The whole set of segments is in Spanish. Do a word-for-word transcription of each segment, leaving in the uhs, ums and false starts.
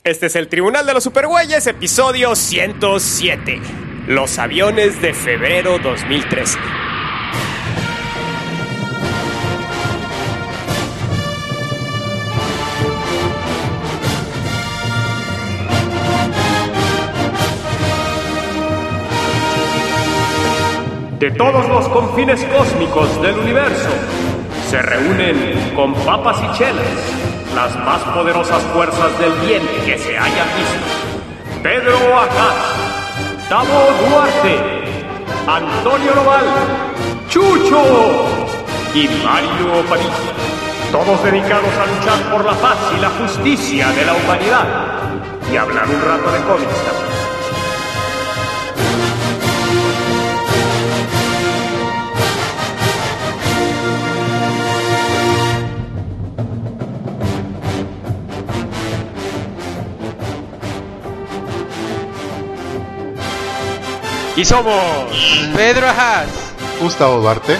Este es el Tribunal de los Supergüeyes, episodio ciento siete. Los aviones de febrero dos mil trece. De todos los confines cósmicos del universo, se reúnen con papas y chelas las más poderosas fuerzas del bien que se hayan visto. Pedro Acaz, Tavo Duarte, Antonio Noval, Chucho y Mario Padilla. Todos dedicados a luchar por la paz y la justicia de la humanidad y hablar un rato de cómics también. Y somos Pedro Ajaz, Gustavo Duarte,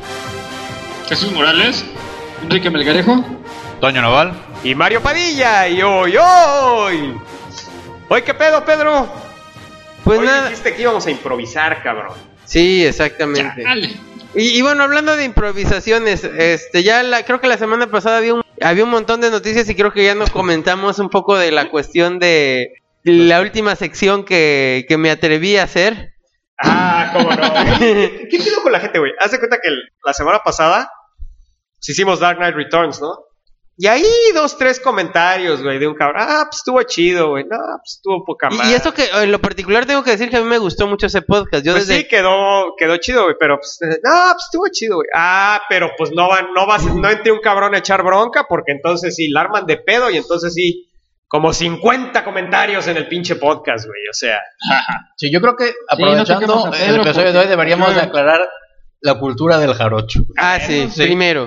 Jesús Morales, Enrique Melgarejo, Toño Noval y Mario Padilla. Y hoy, hoy Hoy, ¿qué pedo, Pedro? Pues hoy nada. dijiste que íbamos a improvisar, cabrón. Sí, exactamente. Y, y bueno, hablando de improvisaciones, este, ya la, creo que la semana pasada había un, había un montón de noticias y creo que ya nos comentamos un poco de la cuestión de la última sección que, que me atreví a hacer. Ah, cómo no. ¿Qué, qué pido con la gente, güey? Haz de cuenta que el, la semana pasada pues hicimos Dark Knight Returns, ¿no? Y ahí dos, tres comentarios, güey, de un cabrón. Ah, pues estuvo chido, güey. No, pues estuvo poca madre. Y, y eso que en lo particular tengo que decir que a mí me gustó mucho ese podcast. Yo pues desde... sí, quedó, quedó chido, güey, pero pues, no, pues estuvo chido, güey. Ah, pero pues no va, no vas, no entre un cabrón a echar bronca, porque entonces sí la arman de pedo y entonces sí. Como cincuenta comentarios en el pinche podcast, güey, o sea. Sí, yo creo que aprovechando sí, no el episodio porque... de hoy deberíamos de aclarar la cultura del jarocho. Ah, sí, sí, primero.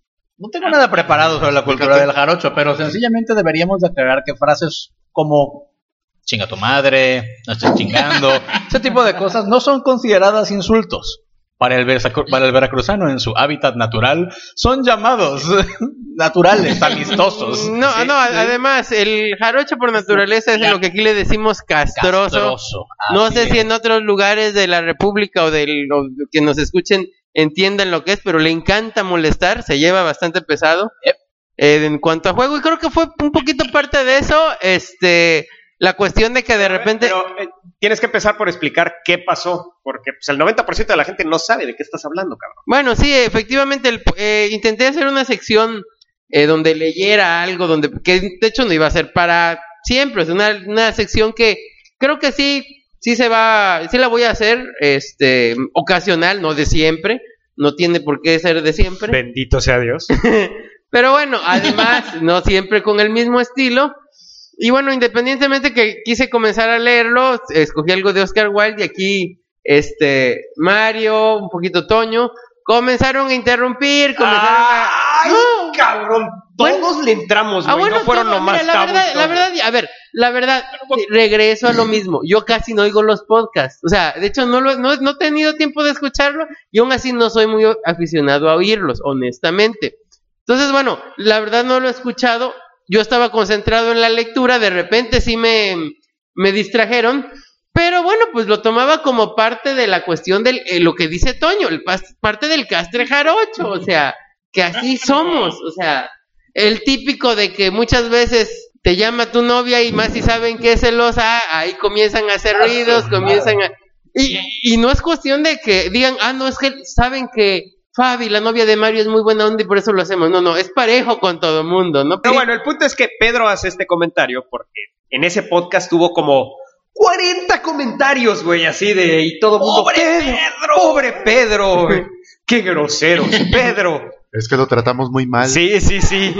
No tengo nada preparado sobre la cultura del jarocho, pero sencillamente deberíamos de aclarar que frases como chinga tu madre, no estés chingando, ese tipo de cosas no son consideradas insultos. Para el, para el veracruzano en su hábitat natural son llamados naturales, amistosos. No, ¿sí? no, además el jarocho por naturaleza es lo que aquí le decimos castroso. castroso. No sé es. si en otros lugares de la república o de los que nos escuchen entiendan lo que es, pero le encanta molestar, se lleva bastante pesado yep. eh, en cuanto a juego y creo que fue un poquito parte de eso, este... La cuestión de que de repente... Pero eh, tienes que empezar por explicar qué pasó, porque pues, el noventa por ciento de la gente no sabe de qué estás hablando, cabrón. Bueno, sí, efectivamente, el, eh, intenté hacer una sección eh, donde leyera algo, donde que de hecho no iba a ser para siempre, es una, una sección que creo que sí, sí se va, sí la voy a hacer, este, ocasional, no de siempre, no tiene por qué ser de siempre. Bendito sea Dios. Pero bueno, además, no siempre con el mismo estilo. Y bueno, independientemente que quise comenzar a leerlo, escogí algo de Oscar Wilde y aquí, este, Mario, un poquito Toño, comenzaron a interrumpir, comenzaron a... ¡Ay, ¡no! cabrón! Todos bueno, le entramos, güey, ah, bueno, no fueron todo, nomás mira, la verdad, la verdad, a ver, la verdad, regreso a lo mismo, yo casi no oigo los podcasts, o sea, de hecho no, lo, no, no he tenido tiempo de escucharlo y aún así no soy muy aficionado a oírlos, honestamente. Entonces, bueno, la verdad no lo he escuchado. Yo estaba concentrado en la lectura, de repente sí me, me distrajeron, pero bueno, pues lo tomaba como parte de la cuestión de eh, lo que dice Toño, el pas, parte del castre jarocho, o sea, que así somos, o sea, el típico de que muchas veces te llama tu novia y más si saben que es celosa, ahí comienzan a hacer ruidos, comienzan a... Y, y no es cuestión de que digan, ah, no, es que saben que... Fabi, la novia de Mario, es muy buena onda y por eso lo hacemos. No, no, es parejo con todo mundo, ¿no? Pero bueno, el punto es que Pedro hace este comentario porque en ese podcast tuvo como cuarenta comentarios, güey, así de... Y todo el mundo... ¡Pobre Pedro! ¡Pobre Pedro! ¡Qué grosero, Pedro! Es que lo tratamos muy mal. Sí, sí, sí.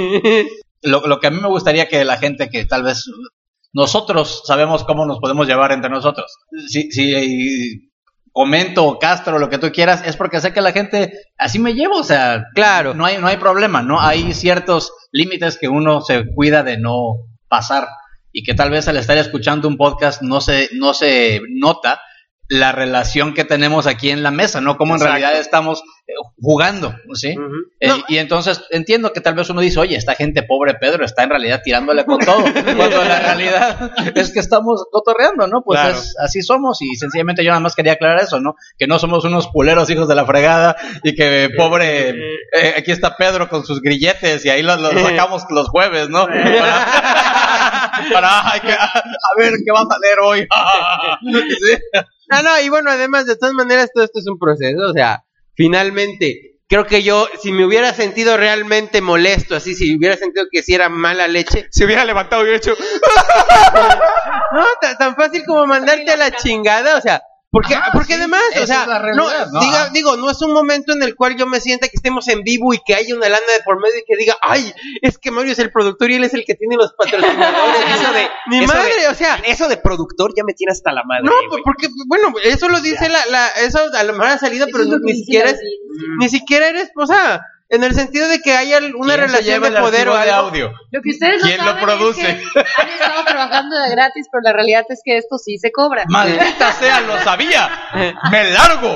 Lo, lo que a mí me gustaría que la gente que tal vez... Nosotros sabemos cómo nos podemos llevar entre nosotros. Sí, sí... comento, Castro, lo que tú quieras, es porque sé que la gente así me llevo, o sea, claro, no hay no hay problema, no hay ciertos límites que uno se cuida de no pasar y que tal vez al estar escuchando un podcast no se no se nota, la relación que tenemos aquí en la mesa, ¿no? Como en Exacto. realidad estamos eh, jugando, ¿sí? Ujú. Eh, No. Y entonces entiendo que tal vez uno dice, oye, esta gente pobre Pedro está en realidad tirándole con todo, cuando la realidad es que estamos cotorreando, ¿no? Pues Claro. es, así somos, y sencillamente yo nada más quería aclarar eso, ¿no? Que no somos unos culeros hijos de la fregada, y que pobre, eh, aquí está Pedro con sus grilletes, y ahí los, los sacamos los jueves, ¿no? Para, para ay, que, a, a ver qué vas a leer hoy. Sí. No, no, y bueno, además, de todas maneras, todo esto es un proceso, o sea, finalmente, creo que yo, si me hubiera sentido realmente molesto, así, si hubiera sentido que si era mala leche, Se hubiera levantado y hubiera hecho... no, tan, tan fácil como mandarte a la chingada, o sea, porque, Ajá, porque sí, además, esa o sea, es la no, realidad, ¿no? diga- Ajá. digo, no es un momento en el cual yo me sienta que estemos en vivo y que haya una lana de por medio y que diga, ay, es que Mario es el productor y él es el que tiene los patrocinadores. Eso de- Ni eso madre, de- o sea, Eso de productor ya me tiene hasta la madre. no, güey. porque, bueno, eso lo dice la, la, eso a lo mejor ha salido, pero Eso es lo ni que dice siquiera la es, audiencia. ni siquiera eres, o sea, en el sentido de que haya una ¿Quién se relación lleva de el poder archivo o de algo. audio? Lo que ustedes no ¿Quién lo saben produce? es que han estado trabajando de gratis, pero la realidad es que esto sí se cobra. Maldita sea, lo sabía. Me largo.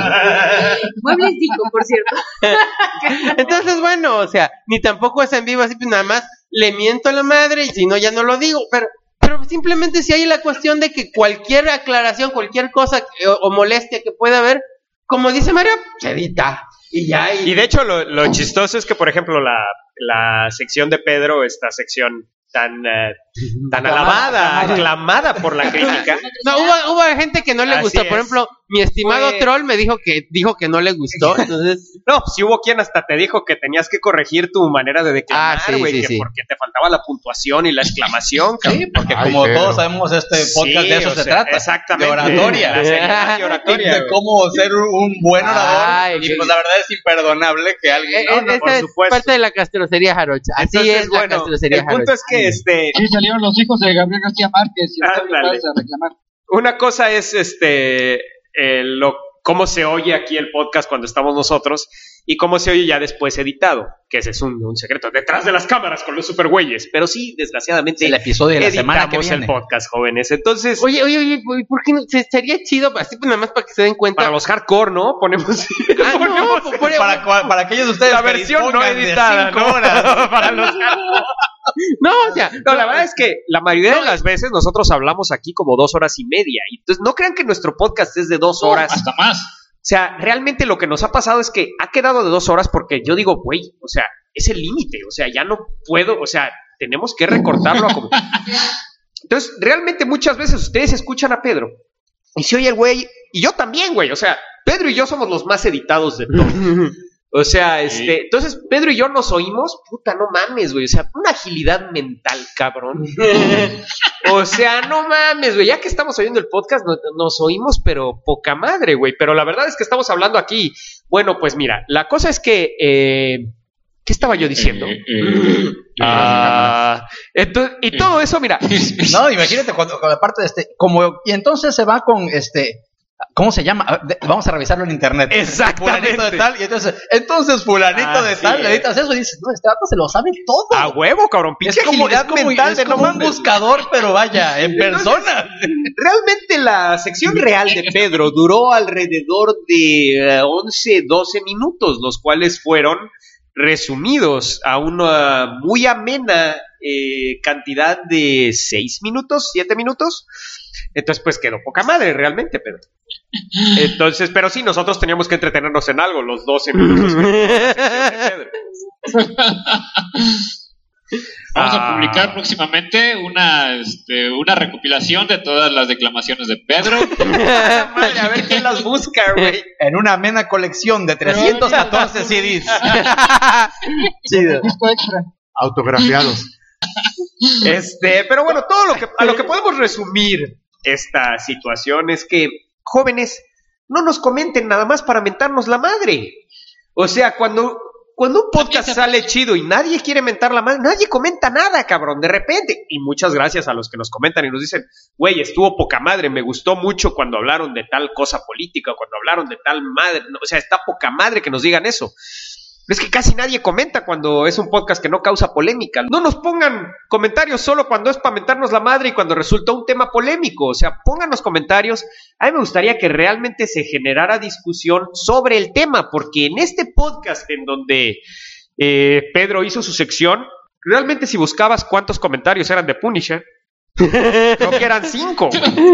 Muebles Dico, por cierto. Entonces, bueno, o sea, ni tampoco es en vivo, así pues nada más le miento a la madre y si no ya no lo digo, pero pero simplemente si hay la cuestión de que cualquier aclaración, cualquier cosa que- o, o molestia que pueda haber, como dice Mario, se evita y ya. Y de hecho, lo, lo chistoso es que, por ejemplo, la, la sección de Pedro, esta sección tan, eh, tan alabada, aclamada por la crítica. No, hubo, hubo gente que no le Así gustó. Por es. ejemplo, mi estimado Fue- troll me dijo que dijo que no le gustó. Entonces, No, si hubo quien hasta te dijo que tenías que corregir tu manera de declamar, Ah, sí, güey, sí, que sí. porque te faltaba la puntuación y la exclamación, cabrón. Sí, porque Ay, como pero- todos sabemos, este podcast Sí, de eso o se sea, trata. exactamente. De oratoria. La seriedad y oratoria, de güey. cómo ser un buen orador. Ay, y qué- pues la verdad es imperdonable que alguien... eh, No, eh, no, esa por es supuesto. parte de la castrocería jarocha. Así Entonces, es la bueno, castrocería el punto jarocha. es que este Sí, salieron los hijos de Gabriel García Márquez y Octavio Ándale. Paz a reclamar. una cosa es este eh, lo cómo se oye aquí el podcast cuando estamos nosotros y cómo se oye ya después editado, que ese es un, un secreto detrás de las cámaras con los supergüeyes, pero sí, desgraciadamente el episodio de la semana que editamos viene. el podcast, jóvenes. Entonces, Oye, oye, oye, oye, ¿por qué no? Se- Sería chido, así pues nada más para que se den cuenta. para los hardcore, ¿no? Ponemos Ah, no, ponemos por- por- Para, cua- para aquellos de ustedes la que versión no dispongan de editada, cinco ¿no? horas. Para los hardcore. No, o sea, No, la verdad es que la mayoría de las veces nosotros hablamos aquí como dos horas y media. Y entonces no crean que nuestro podcast es de dos horas. Hasta más. O sea, realmente lo que nos ha pasado es que ha quedado de dos horas porque yo digo, güey, o sea, es el límite. O sea, ya no puedo, o sea, tenemos que recortarlo a como... Entonces, realmente muchas veces ustedes escuchan a Pedro y se oye el güey, y yo también, güey. O sea, Pedro y yo somos los más editados de todos. O sea, este, entonces Pedro y yo nos oímos, puta, no mames, güey, o sea, una agilidad mental, cabrón. O sea, no mames, güey, ya que estamos oyendo el podcast, no- nos oímos, pero poca madre, güey, pero la verdad es que estamos hablando aquí. Bueno, pues mira, la cosa es que, eh, ¿qué estaba yo diciendo? Ah, entonces, y todo eso, mira, No, imagínate cuando, con la parte de este, como, y entonces se va con este, ¿cómo se llama? A ver, de- vamos a revisarlo en internet. Exactamente. Fulanito de tal, y entonces, entonces fulanito de Así tal, le es. editas eso y dices, no, este dato se lo sabe todo. a huevo, cabrón, es pinche como, es agilidad como, mental es de no como un mames. buscador, pero vaya, en persona. Realmente la sección real de Pedro duró alrededor de eh, once, doce minutos, los cuales fueron resumidos a una muy amena eh, cantidad de seis minutos, siete minutos. Entonces, pues quedó poca madre realmente, Pedro. Entonces, pero sí, nosotros teníamos que entretenernos en algo los doce minutos. que duró la sección de Pedro. Vamos Ah. a publicar próximamente una, este, una recopilación de todas las declamaciones de Pedro. Madre, a ver quién las busca, güey. En una amena colección de trescientos catorce C Ds. chido. Disco extra. Autografiados. Este, pero bueno, todo lo que a lo que podemos resumir esta situación es que, jóvenes, no nos comenten nada más para mentarnos la madre. O sea, cuando cuando un podcast sale chido y nadie quiere mentar la madre, nadie comenta nada, cabrón, de repente. Y muchas gracias a los que nos comentan y nos dicen, güey, estuvo poca madre, me gustó mucho cuando hablaron de tal cosa política, cuando hablaron de tal madre, o sea, está poca madre que nos digan eso. Es que casi nadie comenta cuando es un podcast que no causa polémica. No nos pongan comentarios solo cuando es para mentarnos la madre y cuando resulta un tema polémico. O sea, pónganos comentarios. A mí me gustaría que realmente se generara discusión sobre el tema, porque en este podcast en donde eh, Pedro hizo su sección, realmente si buscabas cuántos comentarios eran de Punisher, creo que eran cinco.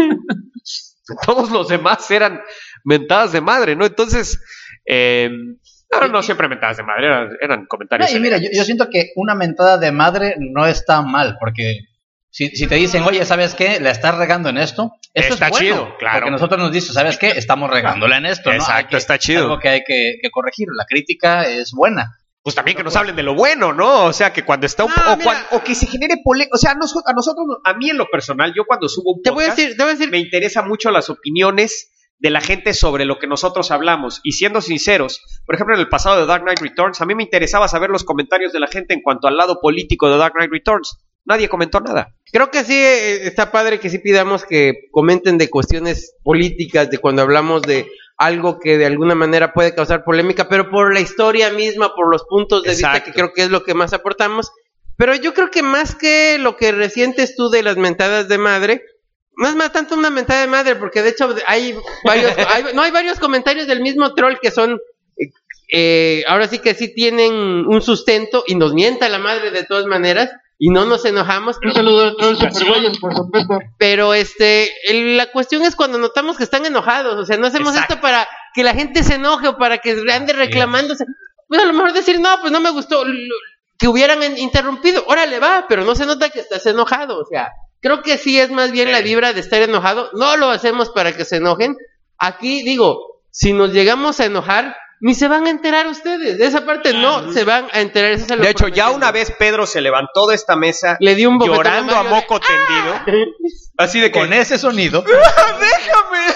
Todos los demás eran mentadas de madre, ¿no? Entonces... Eh, No, no siempre mentadas de madre, eran, eran comentarios. No, y mira, yo, yo siento que una mentada de madre no está mal, porque si, si te dicen, oye, ¿sabes qué? La estás regando en esto, eso está es bueno, chido, claro. Porque nosotros nos dicen, ¿sabes qué? Estamos regándola en esto, ¿no? Exacto, Que, está chido. Algo que hay que, que corregir, la crítica es buena. Pues también que nos hablen de lo bueno, ¿no? O sea, que cuando está un... No, o, mira. cuan- o que se genere polémica. O sea, a nosotros, a nosotros, a mí en lo personal, yo cuando subo un Te voy a podcast, decir, te voy a decir, me interesa mucho las opiniones de la gente sobre lo que nosotros hablamos. Y siendo sinceros, por ejemplo, en el pasado de Dark Knight Returns, a mí me interesaba saber los comentarios de la gente en cuanto al lado político de Dark Knight Returns. Nadie comentó nada. creo que sí eh, está padre que sí pidamos que comenten de cuestiones políticas, de cuando hablamos de algo que de alguna manera puede causar polémica, pero por la historia misma, por los puntos de Exacto. vista que creo que es lo que más aportamos. Pero yo creo que más que lo que resientes tú de las mentadas de madre, no es más tanto una mentada de madre, porque de hecho hay varios, hay, no hay varios comentarios del mismo troll que son, eh, eh, ahora sí que sí tienen un sustento y nos mienta la madre de todas maneras y no nos enojamos. Un saludo a todos los superguayos, por supuesto. Pero este, el- la cuestión es cuando notamos que están enojados, o sea, no hacemos Exacto. esto para que la gente se enoje o para que ande reclamándose. Pues a lo mejor decir, no, pues no me gustó, lo- que hubieran en- interrumpido, órale va, pero no se nota que estás enojado, o sea, creo que sí es más bien la vibra de estar enojado, no lo hacemos para que se enojen. Aquí digo, si nos llegamos a enojar, ni se van a enterar ustedes, de esa parte no se van a enterar. Eso se lo De hecho, ya prometemos. una vez Pedro se levantó de esta mesa le di un bofetón llorando a Mario de- moco tendido. Así de que... Con ese sonido. ¡Déjame!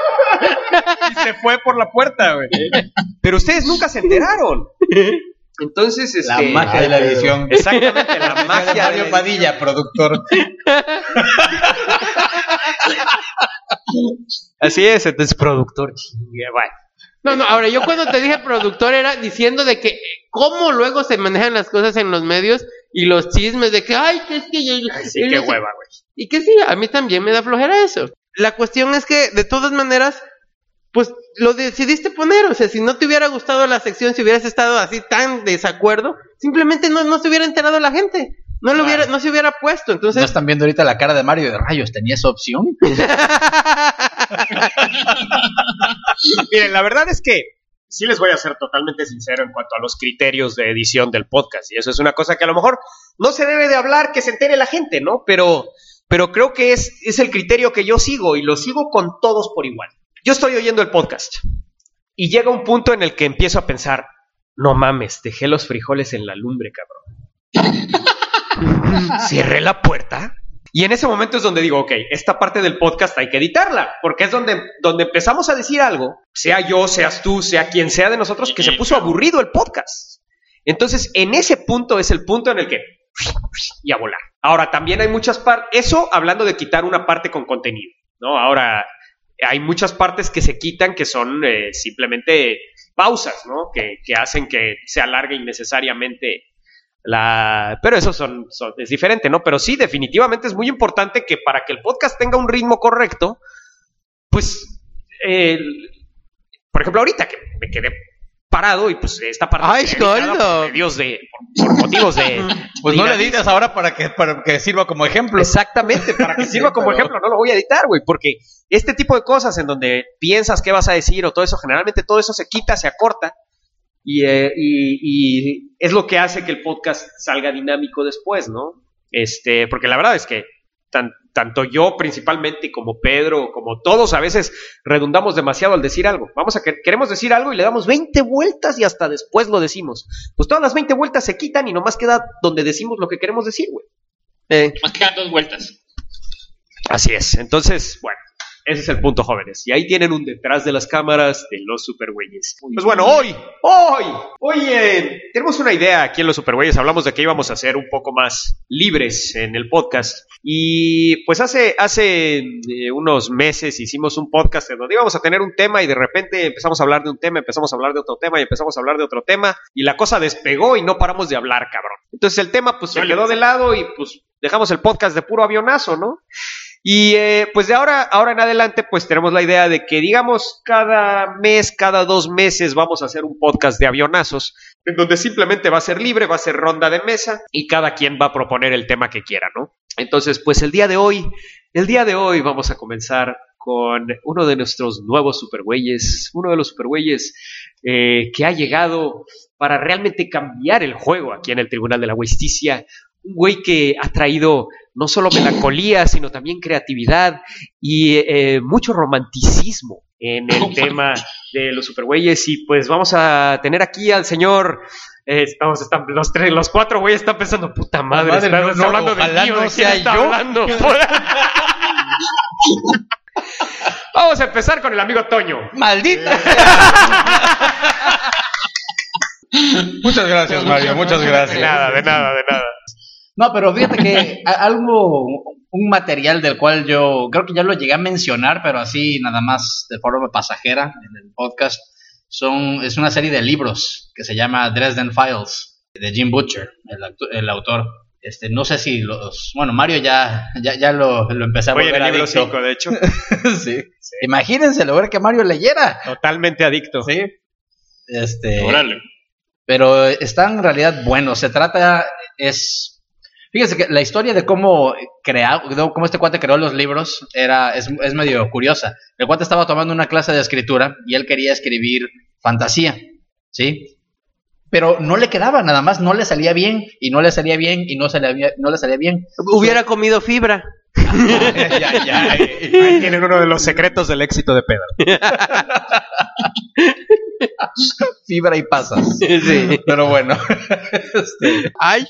Y se fue por la puerta, güey. Pero ustedes nunca se enteraron. Entonces, este... La magia de la edición. Exactamente, la Magia de magia de Mario la Padilla, productor. Así es, entonces productor. chingue, bueno. No, no, ahora yo cuando te dije productor era diciendo de que eh, cómo luego se manejan las cosas en los medios y los chismes de que, ay, que es que yo... Así él que no sé- hueva, güey. Y que sí, a mí también me da flojera eso. La cuestión es que, de todas maneras, pues lo decidiste poner, o sea, si no te hubiera gustado la sección, si hubieras estado así tan desacuerdo, simplemente no, no se hubiera enterado la gente, no lo hubiera, no se hubiera puesto, ¿No entonces... están viendo ahorita la cara de Mario de rayos? ¿Tenía esa opción? Miren, la verdad es que sí les voy a ser totalmente sincero en cuanto a los criterios de edición del podcast. Y eso es una cosa que a lo mejor no se debe de hablar, que se entere la gente, ¿no? Pero, pero creo que es, es el criterio que yo sigo y lo sigo con todos por igual. Yo estoy oyendo el podcast y llega un punto en el que empiezo a pensar, no mames, dejé los frijoles en la lumbre, cabrón. Cerré la puerta. Y en ese momento es donde digo, ok, esta parte del podcast hay que editarla, porque es donde, donde empezamos a decir algo, sea yo, seas tú, sea quien sea de nosotros, que se puso aburrido el podcast. Entonces, en ese punto es el punto en el que... y a volar. Ahora, también hay muchas partes... Eso hablando de quitar una parte con contenido, ¿no? Ahora, hay muchas partes que se quitan que son eh, simplemente pausas, ¿no? Que, que hacen que se alargue innecesariamente... La... Pero eso son, son, es diferente, ¿no? Pero sí, definitivamente es muy importante que para que el podcast tenga un ritmo correcto, pues, eh, por ejemplo, ahorita que me quedé parado y pues esta parte... ¡Ay, editada gordo! por medios de, por, por motivos de... Pues no le dinamismo. digas ahora para que, para que sirva como ejemplo. Exactamente, para que sirva como pero- ejemplo, no lo voy a editar, güey, porque este tipo de cosas en donde piensas qué vas a decir o todo eso, generalmente todo eso se quita, se acorta. Y, eh, y, y es lo que hace que el podcast salga dinámico después, ¿no? Este, porque la verdad es que tan, tanto yo principalmente como Pedro, como todos a veces redundamos demasiado al decir algo. Vamos a que queremos decir algo y le damos veinte vueltas y hasta después lo decimos. Pues todas las veinte vueltas se quitan y nomás queda donde decimos lo que queremos decir, güey. Eh, Más quedan dos vueltas. Así es. Entonces, bueno, Ese es el punto, jóvenes. Y ahí tienen un detrás de las cámaras de los Supergüeyes. Pues bueno, hoy, hoy, hoy eh, tenemos una idea aquí en los Supergüeyes. Hablamos de que íbamos a ser un poco más libres en el podcast. Y pues hace, hace eh, unos meses hicimos un podcast en donde íbamos a tener un tema y de repente empezamos a hablar de un tema, empezamos a hablar de otro tema y empezamos a hablar de otro tema. Y la cosa despegó y no paramos de hablar, cabrón. Entonces el tema pues se quedó de lado y pues dejamos el podcast de puro avionazo, ¿no? Y eh, pues de ahora, ahora en adelante pues tenemos la idea de que digamos cada mes, cada dos meses vamos a hacer un podcast de avionazos en donde simplemente va a ser libre, va a ser ronda de mesa y cada quien va a proponer el tema que quiera, ¿no? Entonces pues el día de hoy, el día de hoy vamos a comenzar con uno de nuestros nuevos supergüeyes, uno de los supergüeyes eh, que ha llegado para realmente cambiar el juego aquí en el Tribunal de la Justicia. Un güey que ha traído no solo melancolía, sino también creatividad y eh, mucho romanticismo en el tema de los supergüeyes. Y pues vamos a tener aquí al señor... Eh, estamos, están, los tres, los cuatro güeyes están pensando, puta madre, madre está, no, está no, hablando de ojalá mí, no ¿de quién sea está yo? hablando? Vamos a empezar con el amigo Toño. ¡Maldita! Muchas gracias, Mario, muchas gracias. De nada, de nada, de nada. No, pero fíjate que a- algo, un material del cual yo creo que ya lo llegué a mencionar, pero así nada más de forma pasajera en el podcast, son, es una serie de libros que se llama Dresden Files, de Jim Butcher, el, actu- el autor. Este, no sé si los... Bueno, Mario ya, ya, ya lo, lo empecé a Voy en volver el libro adicto. cinco, de hecho. Sí. Imagínense lograr que Mario leyera. Totalmente adicto. Sí. Este... Órale. Pero están en realidad buenos. Se trata, es... Fíjense que la historia de cómo crea, de cómo este cuate creó los libros era, es, es medio curiosa. El cuate estaba tomando una clase de escritura y él quería escribir fantasía, ¿sí? Pero no le quedaba, nada más no le salía bien, y no le salía bien, y no, se le, no le salía bien. Hubiera comido fibra. ya, ya, ya. Ahí tienen uno de los secretos del éxito de Pedro. Fibra y pasas. Sí. Pero bueno. Este, Ay,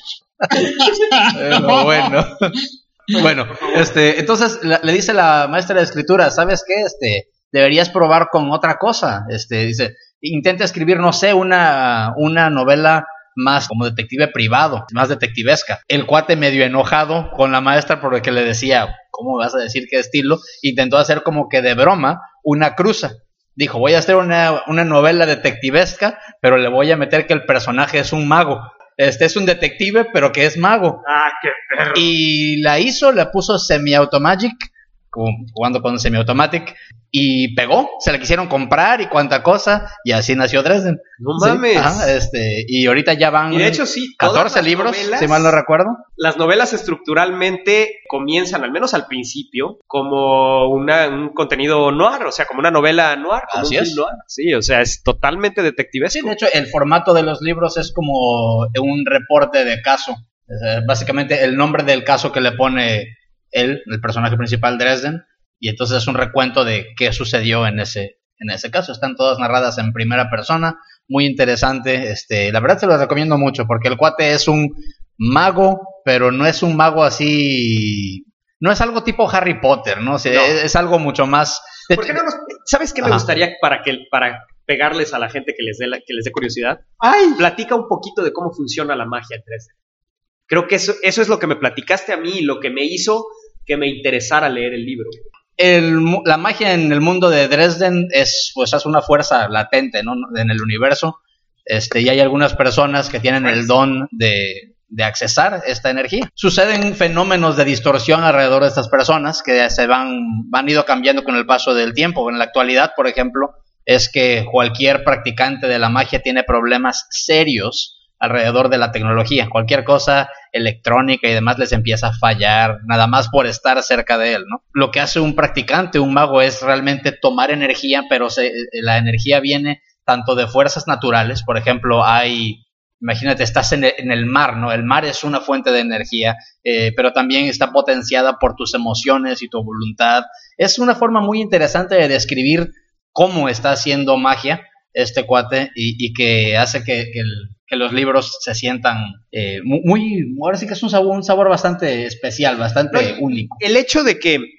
Pero bueno. Bueno, este, entonces la- le dice la maestra de escritura, ¿sabes qué? Este, deberías probar con otra cosa. Este, dice, intenta escribir, no sé, una, una novela más como detective privado, más detectivesca. El cuate medio enojado con la maestra porque le decía, ¿cómo vas a decir qué estilo? Intentó hacer como que de broma una cruza. Dijo, voy a hacer una, una novela detectivesca, pero le voy a meter que el personaje es un mago. Este es un detective, pero que es mago. Ah, qué perro. Y la hizo, la puso semi-automatic, como jugando con semi-automatic, y pegó, se la quisieron comprar y cuánta cosa, y así nació Dresden. no Sí, mames. ajá, este, y ahorita ya van Y de hecho, sí, todas catorce las libros, novelas- si mal no recuerdo. Las novelas estructuralmente comienzan, al menos al principio, como una, un contenido noir, o sea, como una novela noir. Como Así un es. film noir. Sí, o sea, es totalmente detectivesco. Sí, de hecho, el formato de los libros es como un reporte de caso. Eh, básicamente, el nombre del caso que le pone él, el personaje principal, Dresden, y entonces es un recuento de qué sucedió en ese, en ese caso. Están todas narradas en primera persona, muy interesante. Este, la verdad se lo recomiendo mucho porque el cuate es un mago, pero no es un mago así... No es algo tipo Harry Potter, ¿no? O sea, No. Es, es algo mucho más... ¿Por qué no nos- ¿Sabes qué me Ajá. gustaría para, que, para pegarles a la gente que les dé, la- que les dé curiosidad? ¡Ay! Platica un poquito de cómo funciona la magia en Dresden. Creo que eso, eso es lo que me platicaste a mí y lo que me hizo que me interesara leer el libro. El, mu- la magia en el mundo de Dresden es, pues, es una fuerza latente, ¿no? En el universo. Este, y hay algunas personas que tienen el don de, de accesar esta energía. Suceden fenómenos de distorsión alrededor de estas personas que se van, van ido cambiando con el paso del tiempo. En la actualidad, por ejemplo, es que cualquier practicante de la magia tiene problemas serios alrededor de la tecnología. Cualquier cosa electrónica y demás les empieza a fallar, nada más por estar cerca de él, ¿no? Lo que hace un practicante, un mago, es realmente tomar energía, pero se, la energía viene tanto de fuerzas naturales. Por ejemplo, hay, imagínate, estás en el, en el mar, ¿no? El mar es una fuente de energía, eh, pero también está potenciada por tus emociones y tu voluntad. Es una forma muy interesante de describir cómo está haciendo magia este cuate y, y que hace que, que, el, que los libros se sientan eh, muy, muy, ahora sí que es un sabor, un sabor bastante especial, bastante No, único. El hecho de que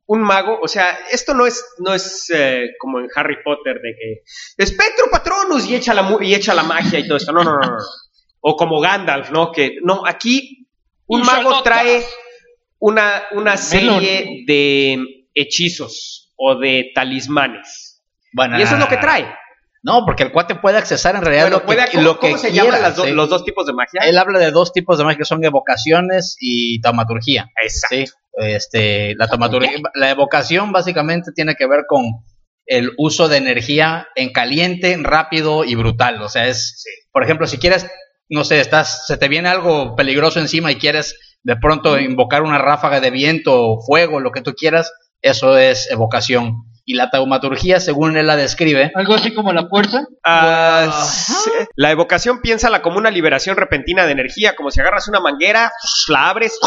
un mago, o sea, esto no es, no es eh, como en Harry Potter de que Spectro Patronus y echa, la, y echa la magia y todo esto, no, no, no, no. O como Gandalf, ¿no? Que, no, aquí un mago trae una, una serie de hechizos o de talismanes. Bueno, y eso es lo que trae. No, porque el cuate puede accesar en realidad Bueno, lo puede, que, ¿cómo, lo que ¿cómo se quiera, llaman las do, ¿sí? los dos tipos de magia? Él habla de dos tipos de magia que son evocaciones y taumaturgia. Exacto. ¿Sí? Este, la taumaturgia, la evocación básicamente tiene que ver con el uso de energía en caliente, rápido y brutal. O sea, es, sí. Por ejemplo, si quieres, no sé, estás, se te viene algo peligroso encima y quieres de pronto invocar una ráfaga de viento, fuego, lo que tú quieras, eso es evocación. Y la taumaturgia, según él la describe... ¿Algo así como la fuerza? Uh, sí. La evocación, piénsala como una liberación repentina de energía, como si agarras una manguera, la abres,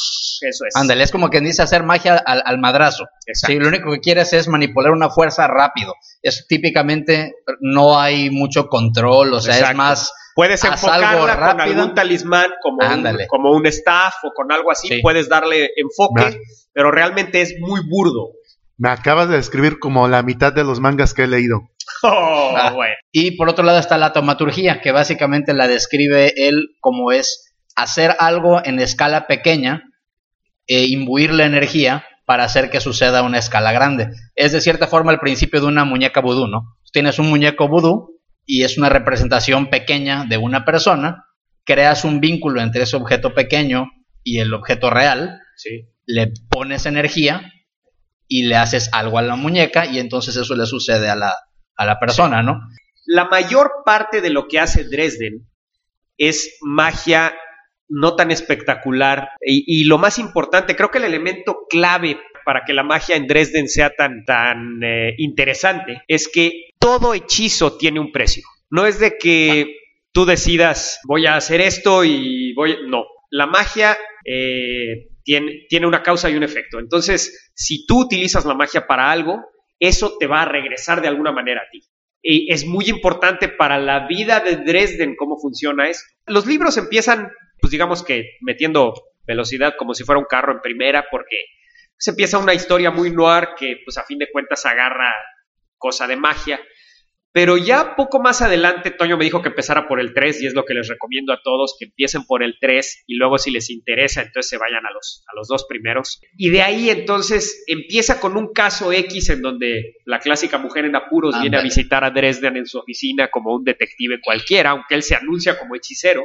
eso es. Ándale, es como quien dice hacer magia al, al madrazo. Sí, lo único que quieres es manipular una fuerza rápido. Es típicamente, no hay mucho control, o sea, exacto. Es más... Puedes enfocarla con algún talismán, como un, como un staff o con algo así, sí. Puedes darle enfoque, nah. Pero realmente es muy burdo. Me acabas de describir como la mitad de los mangas que he leído. Oh, ah, bueno. Y por otro lado está la taumaturgia, que básicamente la describe él como es hacer algo en escala pequeña, e imbuir la energía para hacer que suceda a una escala grande. Es de cierta forma el principio de una muñeca vudú, ¿no? Tienes un muñeco vudú y es una representación pequeña de una persona, creas un vínculo entre ese objeto pequeño y el objeto real, sí. Le pones energía y le haces algo a la muñeca y entonces eso le sucede a la, a la persona, ¿no? La mayor parte de lo que hace Dresden es magia no tan espectacular y, y lo más importante, creo que el elemento clave para que la magia en Dresden sea tan, tan eh, interesante es que todo hechizo tiene un precio. No es de que tú decidas voy a hacer esto y voy... No, la magia... Eh, Tiene, tiene una causa y un efecto. Entonces, si tú utilizas la magia para algo, eso te va a regresar de alguna manera a ti. Y es muy importante para la vida de Dresden cómo funciona esto. Los libros empiezan, pues digamos que metiendo velocidad como si fuera un carro en primera, porque se empieza una historia muy noir que, pues a fin de cuentas, agarra cosa de magia. Pero ya poco más adelante, Toño me dijo que empezara por el tres y es lo que les recomiendo a todos, que empiecen por el tres y luego si les interesa, entonces se vayan a los, a los dos primeros. Y de ahí entonces empieza con un caso X en donde la clásica mujer en apuros Andale. Viene a visitar a Dresden en su oficina como un detective cualquiera, aunque él se anuncia como hechicero.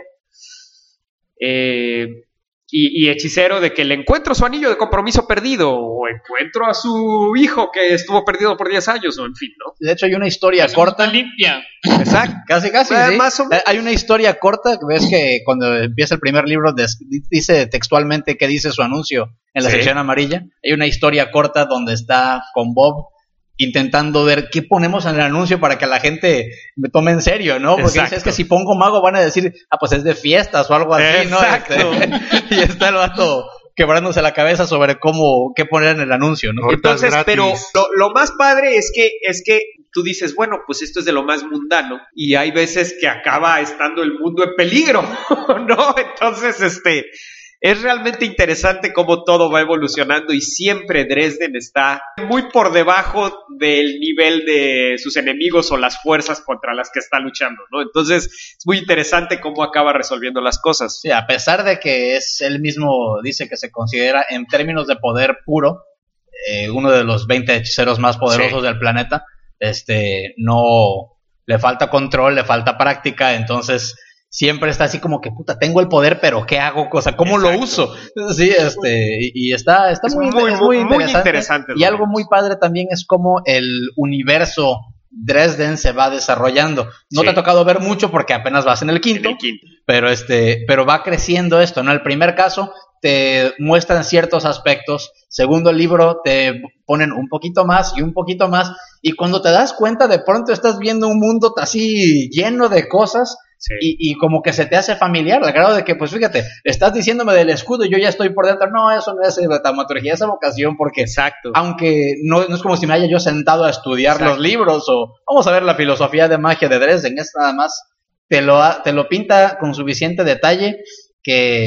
Eh... Y, y hechicero de que le encuentro su anillo de compromiso perdido o encuentro a su hijo que estuvo perdido por diez años o en fin, ¿no? De hecho hay una historia Eso corta. Limpia. Exacto. Casi, casi, eh, ¿sí? Más o menos. Hay una historia corta, ves que cuando empieza el primer libro des, dice textualmente que dice su anuncio en la sí. sección amarilla. Hay una historia corta donde está con Bob intentando ver qué ponemos en el anuncio para que la gente me tome en serio, ¿no? Porque dice, es que si pongo mago van a decir, ah, pues es de fiestas o algo así, exacto. ¿no? Este, y está el vato quebrándose la cabeza sobre cómo, qué poner en el anuncio, ¿no? Entonces, pero lo, lo más padre es que, es que tú dices, bueno, pues esto es de lo más mundano y hay veces que acaba estando el mundo en peligro, ¿no? Entonces, este... es realmente interesante cómo todo va evolucionando y siempre Dresden está muy por debajo del nivel de sus enemigos o las fuerzas contra las que está luchando, ¿no? Entonces es muy interesante cómo acaba resolviendo las cosas. Sí, a pesar de que es él mismo dice que se considera en términos de poder puro eh, uno de los veinte hechiceros más poderosos sí. del planeta, este, no le falta control, le falta práctica, entonces siempre está así como que, puta, tengo el poder, pero ¿qué hago? O sea, ¿cómo Exacto. Lo uso? Sí, este, y, y está, está muy, muy, es muy, muy interesante. interesante y algo muy padre también es cómo el universo Dresden se va desarrollando. No sí. te ha tocado ver mucho porque apenas vas en el quinto, en el quinto. pero este, pero va creciendo esto, ¿no? El primer caso te muestran ciertos aspectos, segundo libro te ponen un poquito más y un poquito más, y cuando te das cuenta de pronto estás viendo un mundo así lleno de cosas. Sí. Y, y como que se te hace familiar, al grado de que, pues fíjate, estás diciéndome del escudo y yo ya estoy por dentro. No, eso no es taumaturgia, es vocación, porque Exacto. aunque no, no es como si me haya yo sentado a estudiar Exacto. los libros o vamos a ver la filosofía de magia de Dresden, es nada más, te lo, te lo pinta con suficiente detalle que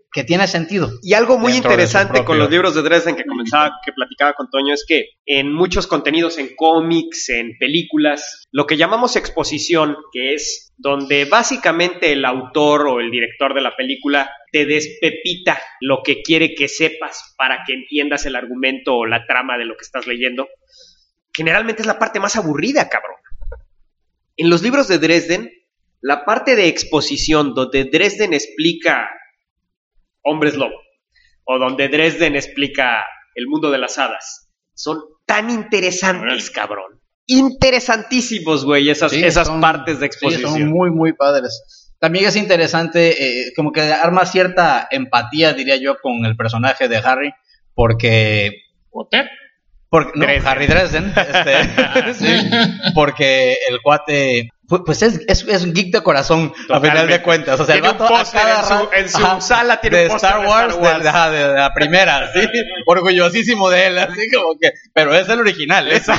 que tiene sentido. Y algo muy interesante propio... con los libros de Dresden que comenzaba, que platicaba con Toño, es que en muchos contenidos, en cómics, en películas, lo que llamamos exposición, que es donde básicamente el autor o el director de la película te despepita lo que quiere que sepas para que entiendas el argumento o la trama de lo que estás leyendo, generalmente es la parte más aburrida, cabrón. En los libros de Dresden, la parte de exposición donde Dresden explica Hombres Lobo, o donde Dresden explica el mundo de las hadas, son tan interesantes, cabrón. Interesantísimos, güey, esas, sí, esas son, partes de exposición. Sí, son muy, muy padres. También es interesante, eh, como que arma cierta empatía, diría yo, con el personaje de Harry, porque... ¿Potter? Porque, no, Dresden. Harry Dresden, este, sí, porque el cuate, pues es, es, es un geek de corazón, totalmente. A final de cuentas. O sea, tiene el vato un póster en su, en su ajá, sala, tiene de un póster Star Wars, de, de, de, de la primera, sí, orgullosísimo de él, así como que, pero es el original, ¿eh?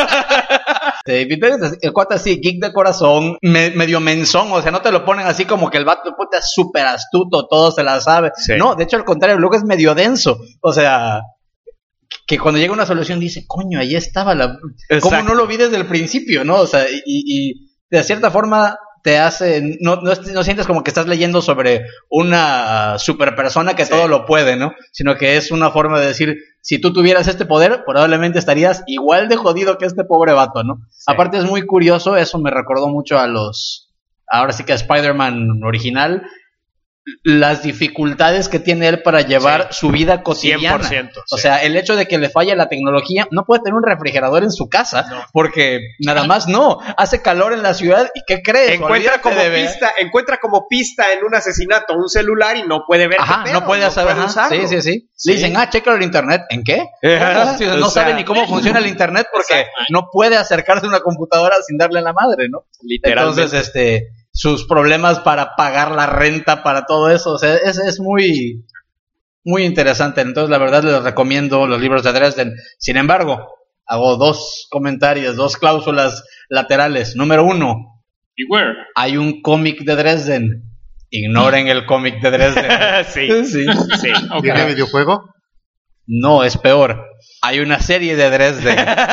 El cuate así, geek de corazón, me, medio menzón, o sea, no te lo ponen así como que el vato puta es súper astuto, todo se la sabe. Sí. No, de hecho, al contrario, luego es medio denso, o sea... que cuando llega una solución dice, coño, ahí estaba la... Exacto. ¿Cómo no lo vi desde el principio, no? O sea, y, y de cierta forma te hace... No, no, no sientes como que estás leyendo sobre una super persona que sí. todo lo puede, ¿no? Sino que es una forma de decir, si tú tuvieras este poder, probablemente estarías igual de jodido que este pobre vato, ¿no? Sí. Aparte es muy curioso, eso me recordó mucho a los... Ahora sí que a Spider-Man original... las dificultades que tiene él para llevar sí. su vida cotidiana. cien por ciento, o sí. sea, el hecho de que le falle la tecnología, no puede tener un refrigerador en su casa, no. porque nada más no, hace calor en la ciudad y ¿qué crees? Encuentra como pista, encuentra como pista en un asesinato un celular y no puede ver. Ajá, qué pedo, no puede saber. No puede sí, sí, sí, sí. Le dicen, ah, checa el internet. ¿En qué? Ajá, no no sabe sea, ni cómo funciona el internet porque exacto. no puede acercarse a una computadora sin darle la madre, ¿no? Literalmente. Entonces, este... sus problemas para pagar la renta, para todo eso, o sea, es, es muy muy interesante. Entonces la verdad les recomiendo los libros de Dresden. Sin embargo, hago dos comentarios, dos cláusulas laterales. Número uno, Beware. Hay un cómic de Dresden. Ignoren el cómic de Dresden. sí, sí, sí. Okay. ¿Tiene videojuego? No, es peor. Hay una serie de Dresden.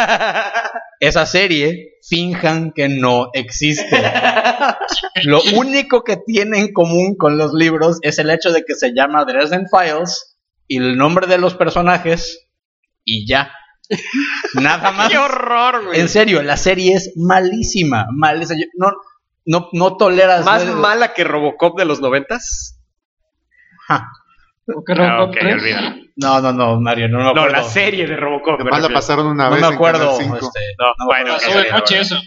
Esa serie, finjan que no existe. Lo único que tiene en común con los libros es el hecho de que se llama Dresden Files y el nombre de los personajes y ya. Nada más. ¡Qué horror, güey! En serio, la serie es malísima. malísima. No, no, no toleras... ¿Más mala que Robocop de los noventas? Ja. Ah, ok, olvídalo. No, no, no, Mario, no me acuerdo. No, la serie de Robocop. Además la pasaron una no vez me acuerdo, en Canal cinco. Este, no, no, bueno, pasó de noche eso.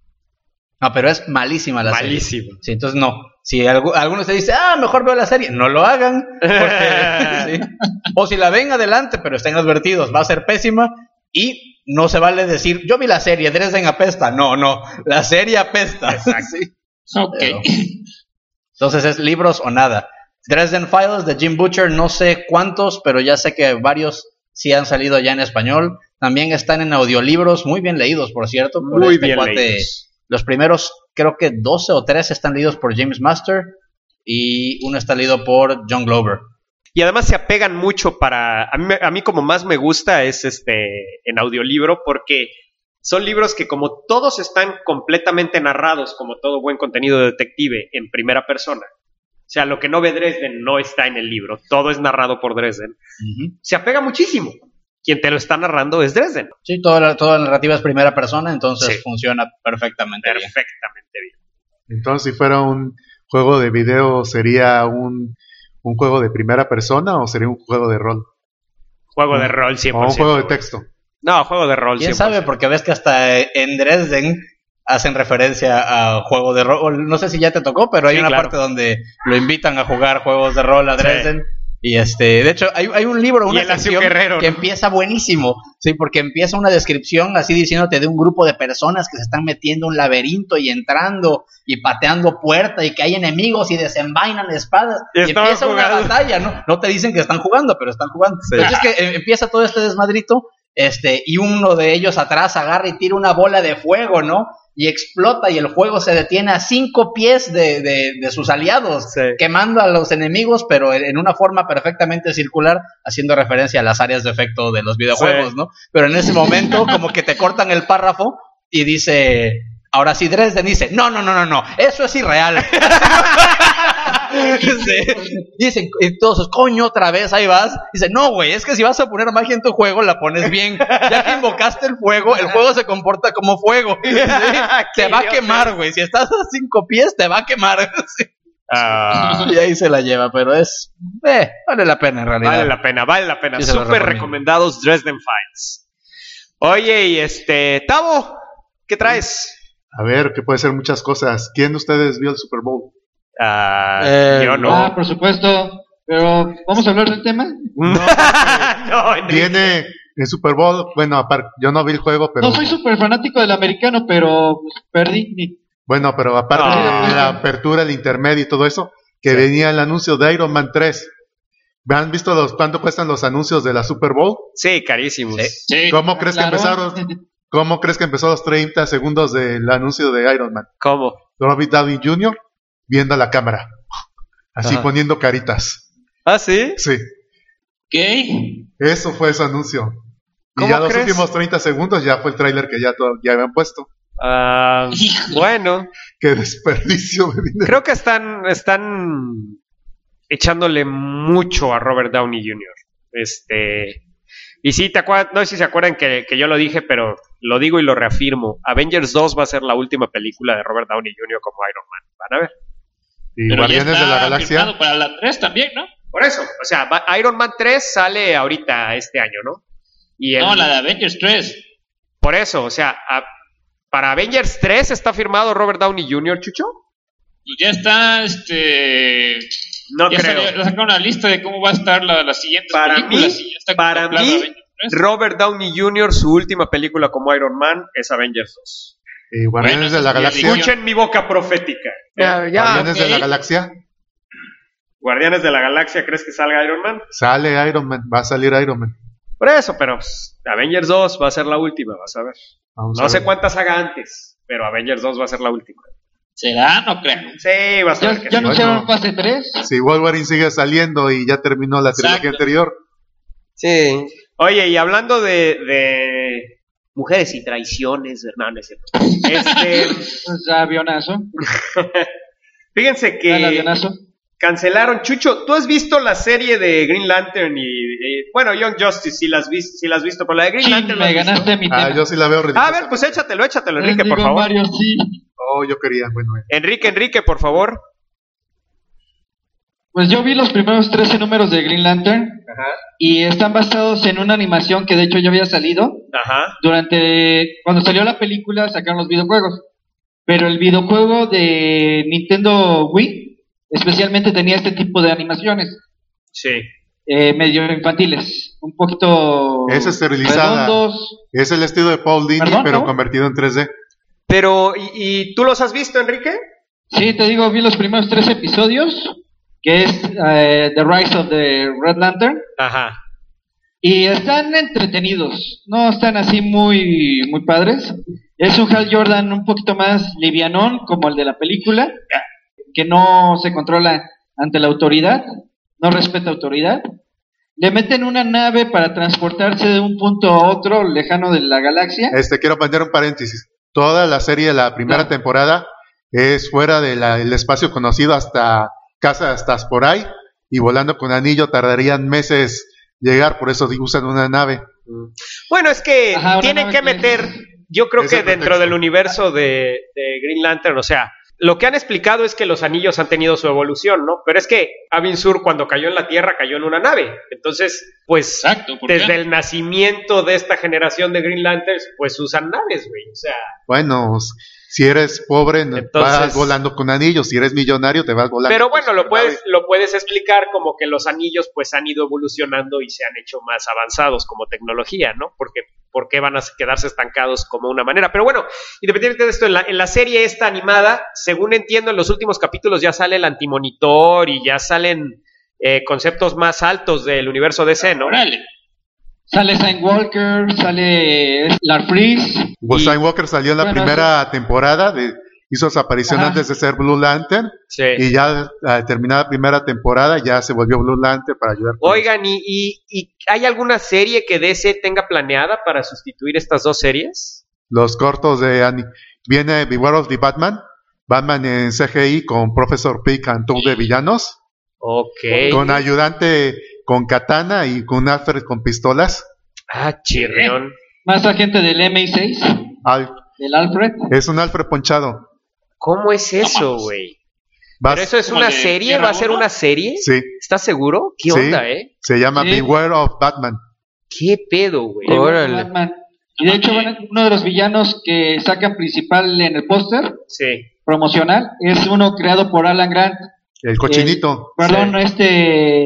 No, pero es malísima la Malísimo. serie. Sí, entonces no. Si algu- alguno se dice, ah, mejor veo la serie, no lo hagan. Porque, ¿sí? O si la ven adelante, pero estén advertidos, va a ser pésima. Y no se vale decir, yo vi la serie, Dresden apesta. No, no, la serie apesta. Exacto. Sí. Ok. Pero, entonces es libros o nada. Dresden Files de Jim Butcher, no sé cuántos, pero ya sé que varios sí han salido ya en español. También están en audiolibros, muy bien leídos, por cierto. Por muy este bien cuate. leídos. Los primeros, creo que doce o trece están leídos por James Master y uno está leído por John Glover. Y además se apegan mucho para... A mí, a mí como más me gusta es este en audiolibro porque son libros que como todos están completamente narrados, como todo buen contenido de detective, en primera persona. O sea, lo que no ve Dresden no está en el libro, todo es narrado por Dresden. Uh-huh. Se apega muchísimo. Quien te lo está narrando es Dresden. Sí, toda la, toda la narrativa es primera persona, entonces sí. funciona perfectamente bien. Perfectamente bien. Entonces, si fuera un juego de video, ¿sería un, un juego de primera persona o sería un juego de rol? Juego de rol cien por ciento. O un juego de texto. No, juego de rol ¿Quién cien por ciento. sabe? Porque ves que hasta en Dresden hacen referencia a juego de rol. No sé si ya te tocó, pero hay sí, una claro. parte donde lo invitan a jugar juegos de rol a Dresden. Sí. Y este, de hecho, hay, hay un libro, una sección Guerrero, que ¿no? empieza buenísimo, sí, porque empieza una descripción así diciéndote de un grupo de personas que se están metiendo en un laberinto y entrando y pateando puertas y que hay enemigos y desenvainan espadas y, y empieza jugando. Una batalla, ¿no? No te dicen que están jugando, pero están jugando. Sí. Entonces es que eh, empieza todo este desmadrito este, y uno de ellos atrás agarra y tira una bola de fuego, ¿no? Y explota y el fuego se detiene a cinco pies de, de, de sus aliados, Sí. quemando a los enemigos, pero en una forma perfectamente circular, haciendo referencia a las áreas de efecto de los videojuegos, Sí. ¿no? Pero en ese momento como que te cortan el párrafo y dice, ahora sí Dresden dice, no, no, no, no, no, eso es irreal. Dice, dicen, y todos, coño, otra vez, ahí vas. Dice, no, güey, es que si vas a poner magia en tu juego, la pones bien. Ya que invocaste el fuego, el juego se comporta como fuego. ¿Sí? Te va a quemar, güey. Si estás a cinco pies, te va a quemar. Sí. Ah, Y ahí se la lleva, pero es, eh, vale la pena en realidad. vale la pena, vale la pena. Sí, se lo Súper recomiendo. recomendados Dresden Files. Oye, y este, Tavo, ¿qué traes? A ver, que puede ser muchas cosas. ¿Quién de ustedes vio el Super Bowl? Ah, Eh, yo no. Ah, por supuesto. Pero, ¿vamos a hablar del tema? No, no, Enrique. Viene el Super Bowl. Bueno, aparte, yo no vi el juego, pero. No soy súper fanático del americano, pero pues, perdí. Ni- Bueno, pero aparte Ah. de la apertura, el intermedio y todo eso, que Sí. venía el anuncio de Iron Man tres. ¿Han visto los, cuánto cuestan los anuncios de la Super Bowl? Sí, carísimos. Sí. Sí. ¿Cómo crees Claro. que empezaron? ¿Cómo crees que empezó los treinta segundos del anuncio de Iron Man? ¿Cómo? Robert Downey junior viendo a la cámara, así Ajá. poniendo caritas. ¿Ah, sí? Sí, ¿Qué? eso fue ese anuncio. Y ¿Cómo ya los crees? últimos treinta segundos ya fue el tráiler que ya, todo- ya habían puesto. Ah, Hijo. bueno, Qué desperdicio de dinero. creo que están, están echándole mucho a Robert Downey junior Este, y sí, te acuerdas, no sé si se acuerdan que, que yo lo dije, pero lo digo y lo reafirmo. Avengers dos va a ser la última película de Robert Downey junior como Iron Man. Van a ver. Y Pero ya Guardianes está de la Galaxia. firmado para la tres también, ¿no? Por eso, o sea, va- Iron Man tres sale ahorita este año, ¿no? Y el- No, la de Avengers tres. por eso, o sea, a- para Avengers tres está firmado Robert Downey junior, Chucho. Pues ya está, este... No ya creo. salió- ya sacaron una lista de cómo va a estar la, las siguientes Para películas. mí- y ya está para contemplado mí, Avengers tres. Robert Downey junior, su última película como Iron Man es Avengers dos. Y Guardianes Bueno, de la eso sí, Galaxia. ya Escuchen mi boca profética. Ya, ya. Guardianes de ok. la Galaxia. Guardianes de la Galaxia, ¿crees que salga Iron Man? Sale Iron Man. Va a salir Iron Man. Por eso, pero pues, Avengers dos va a ser la última, vas a ver. Vamos No a sé ver. cuántas haga antes, pero Avengers dos va a ser la última. ¿Será? No creo. Sí, vas a ¿Ya, ver que ya sí. anunciaron Bueno. fase tres? Si Wolverine sigue saliendo y ya terminó la trilogía Exacto. anterior. Sí. Oye, y hablando de, de mujeres y traiciones, no, no es cierto. Este, Pues avionazo. fíjense Al que avionazo. cancelaron. Chucho, ¿tú has visto la serie de Green Lantern y, y- bueno, Young Justice, si las, vis- si la has visto, pero la de Green Sí, Lantern ¿la me has visto? ganaste mi tema. Ah, yo sí la veo ridícula. A ver, pues échatelo, échatelo, Les Enrique, por digo, favor. Mario, sí. Oh, yo quería, bueno. eh. Enrique, Enrique, por favor. Pues yo vi los primeros trece números de Green Lantern Ajá. y están basados en una animación que de hecho ya había salido. Ajá. Durante cuando salió la película sacaron los videojuegos, pero el videojuego de Nintendo Wii especialmente tenía este tipo de animaciones Sí. eh, medio infantiles, un poquito Es esterilizada. redondos. Es el estilo de Paul Dini, ¿Perdón, pero cómo? convertido en tres D. Pero, ¿y, y tú los has visto, Enrique? Sí, te digo, vi los primeros tres episodios, que es eh, The Rise of the Red Lantern, Ajá. y están entretenidos, no están así muy muy padres. Es un Hal Jordan un poquito más livianón, como el de la película, que no se controla ante la autoridad, no respeta autoridad. Le meten una nave para transportarse de un punto a otro lejano de la galaxia. Este, quiero poner un paréntesis. Toda la serie de la primera Claro. temporada es fuera del espacio conocido hasta casa, hasta por ahí, y volando con anillo tardarían meses llegar, por eso usan una nave. Bueno, es que Ajá, una tienen nave que que- meter, yo creo Es que el dentro pretexto. del universo de, de Green Lantern, o sea, lo que han explicado es que los anillos han tenido su evolución, ¿no? Pero es que Abin Sur cuando cayó en la Tierra cayó en una nave. Entonces, pues, Exacto. ¿por qué? desde el nacimiento de esta generación de Green Lanterns, pues usan naves, güey. O sea, Bueno, si eres pobre, Entonces- vas volando con anillos. Si eres millonario, te vas volando. pero con bueno, lo supernave. puedes, lo puedes explicar como que los anillos pues han ido evolucionando y se han hecho más avanzados como tecnología, ¿no? Porque ¿por qué van a quedarse estancados como una manera? Pero bueno, independientemente de esto, en la, en la serie esta animada, según entiendo, en los últimos capítulos ya sale el antimonitor y ya salen eh, conceptos más altos del universo D C, ¿no? Órale. Sale Sign Walker, sale Lar Freeze. Pues y- Sign Walker salió en la bueno, primera temporada, de, hizo su aparición Ajá. antes de ser Blue Lantern, Sí. y ya al terminar la primera temporada ya se volvió Blue Lantern para ayudar. con- Oigan, ¿y, y, y hay alguna serie que D C tenga planeada para sustituir estas dos series? Los cortos de Annie. Viene Beware of the Batman, Batman en C G I con Professor Pig and Tour de villanos, Ok. con ayudante con katana y con Alfred con pistolas. Ah, chirrión. Más agente del M I seis, Al- del Alfred. es un Alfred ponchado. ¿Cómo es eso, mames. güey? Vas- ¿Pero eso es ¿Como una el de serie? Tierra ¿Va a ser uno? una serie? Sí, ¿Estás seguro? ¿Qué Sí. onda, eh? se llama Sí. Beware of Batman. ¿Qué pedo, güey? Oh. Órale. Batman. Y de hecho, bueno, uno de los villanos que sacan principal en el póster Sí. promocional es uno creado por Alan Grant. El cochinito. Perdón, este.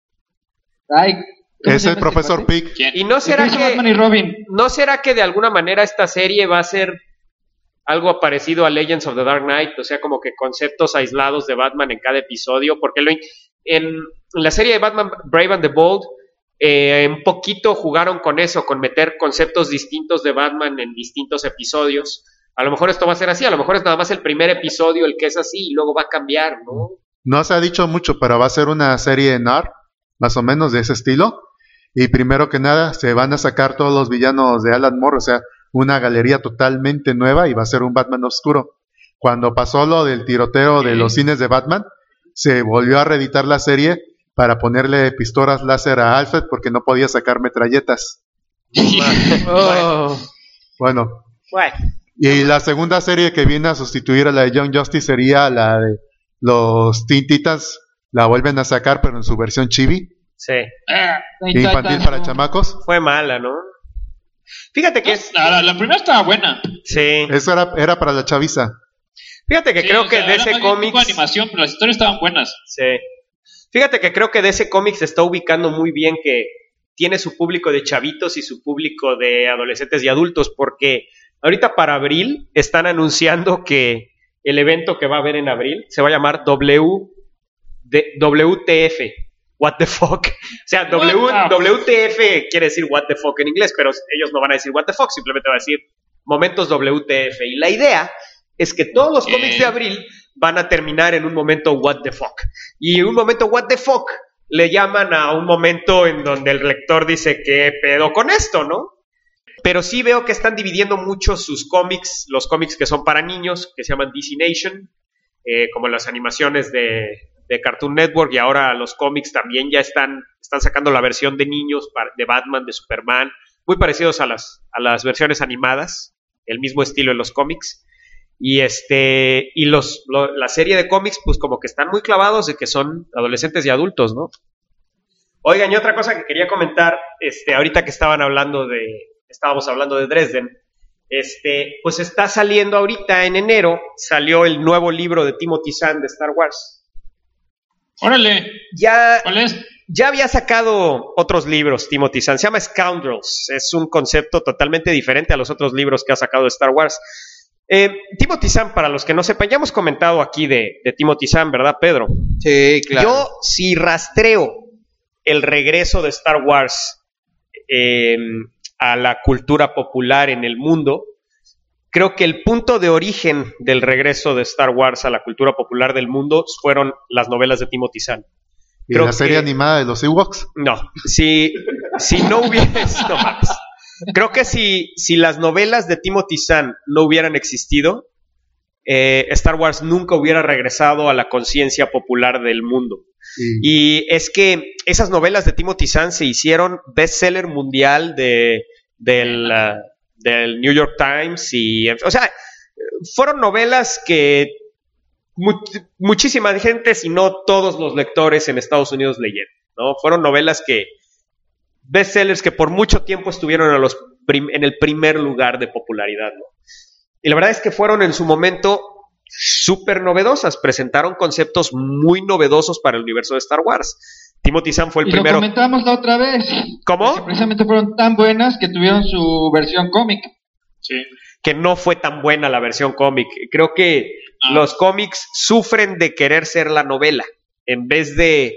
Ay, ¿cómo Es se el llama Profesor este cuate? Pig. ¿Quién? ¿Y no El que será hizo que Batman y Robin. no será que de alguna manera esta serie va a ser algo parecido a Legends of the Dark Knight? O sea, como que conceptos aislados de Batman en cada episodio, porque lo in- en la serie de Batman Brave and the Bold eh, un poquito jugaron con eso, con meter conceptos distintos de Batman en distintos episodios. A lo mejor esto va a ser así, a lo mejor es nada más el primer episodio el que es así y luego va a cambiar, ¿no? No se ha dicho mucho, pero va a ser una serie en art, más o menos de ese estilo. Y primero que nada, se van a sacar todos los villanos de Alan Moore, o sea, una galería totalmente nueva y va a ser un Batman oscuro. Cuando pasó lo del tiroteo de los cines de Batman, se volvió a reeditar la serie para ponerle pistolas láser a Alfred porque no podía sacar metralletas. Oh. Bueno, Bueno, y la segunda serie que viene a sustituir a la de Young Justice sería la de los Teen Titans. La vuelven a sacar, pero en su versión chibi, sí, Teen infantil Titans, para ¿no? chamacos. fue mala, ¿no? Fíjate que es, La, la- la primera estaba buena. sí, Eso era, era para la chaviza. fíjate que Sí, creo o que sea, D era C más bien tipo Comics, animación, pero las historias estaban buenas. sí. Fíjate que creo que D C Comics se está ubicando muy bien, que tiene su público de chavitos y su público de adolescentes y adultos, porque ahorita para abril están anunciando que el evento que va a haber en abril se va a llamar W, de- W T F, What the fuck. O sea, W, What the- W T F quiere decir What the fuck en inglés, pero ellos no van a decir What the fuck, simplemente van a decir momentos W T F. Y la idea es que todos los Ok. cómics de abril van a terminar en un momento what the fuck. Y un momento what the fuck le llaman a un momento en donde el lector dice, ¿qué pedo con esto, no? Pero sí veo que están dividiendo mucho sus cómics, los cómics que son para niños, que se llaman D C Nation, eh, como las animaciones de, de Cartoon Network, y ahora los cómics también ya están, están sacando la versión de niños para- de Batman, de Superman, muy parecidos a las, a las versiones animadas, el mismo estilo en los cómics. Y este y los lo- la serie de cómics, pues como que están muy clavados de que son adolescentes y adultos, ¿no? Oigan, y otra cosa que quería comentar, este, ahorita que estaban hablando de, estábamos hablando de Dresden, este, pues está saliendo ahorita en enero, salió el nuevo libro de Timothy Zahn de Star Wars. Órale, Ya, ¿cuál es? ya había sacado otros libros, Timothy Zahn, se llama Scoundrels, es un concepto totalmente diferente a los otros libros que ha sacado de Star Wars. Eh, Timothy Zahn, para los que no sepan, ya hemos comentado aquí de, de Timothy Zahn, ¿verdad, Pedro? Sí, claro. Yo, si rastreo el regreso de Star Wars eh, a la cultura popular en el mundo, creo que el punto de origen del regreso de Star Wars a la cultura popular del mundo fueron las novelas de Timothy Zahn. Y Creo la serie que- animada de los Ewoks. No, si, si no hubiera... no mames. Creo que si, si las novelas de Timothy Zahn no hubieran existido, eh, Star Wars nunca hubiera regresado a la conciencia popular del mundo. Y, Y es que esas novelas de Timothy Zahn se hicieron bestseller mundial de, del, uh, del New York Times. Y, o sea, fueron novelas que mu- muchísima gente, si no todos los lectores en Estados Unidos leyeron, ¿no? Fueron novelas que, bestsellers que por mucho tiempo estuvieron a los prim- en el primer lugar de popularidad, ¿no? Y la verdad es que fueron en su momento súper novedosas, presentaron conceptos muy novedosos para el universo de Star Wars. Timothy Zahn fue el y lo primero. comentamos la otra vez. ¿Cómo? Que precisamente fueron tan buenas que tuvieron su versión cómic. Sí. Que no fue tan buena la versión cómic. Creo que Ah. los cómics sufren de querer ser la novela en vez de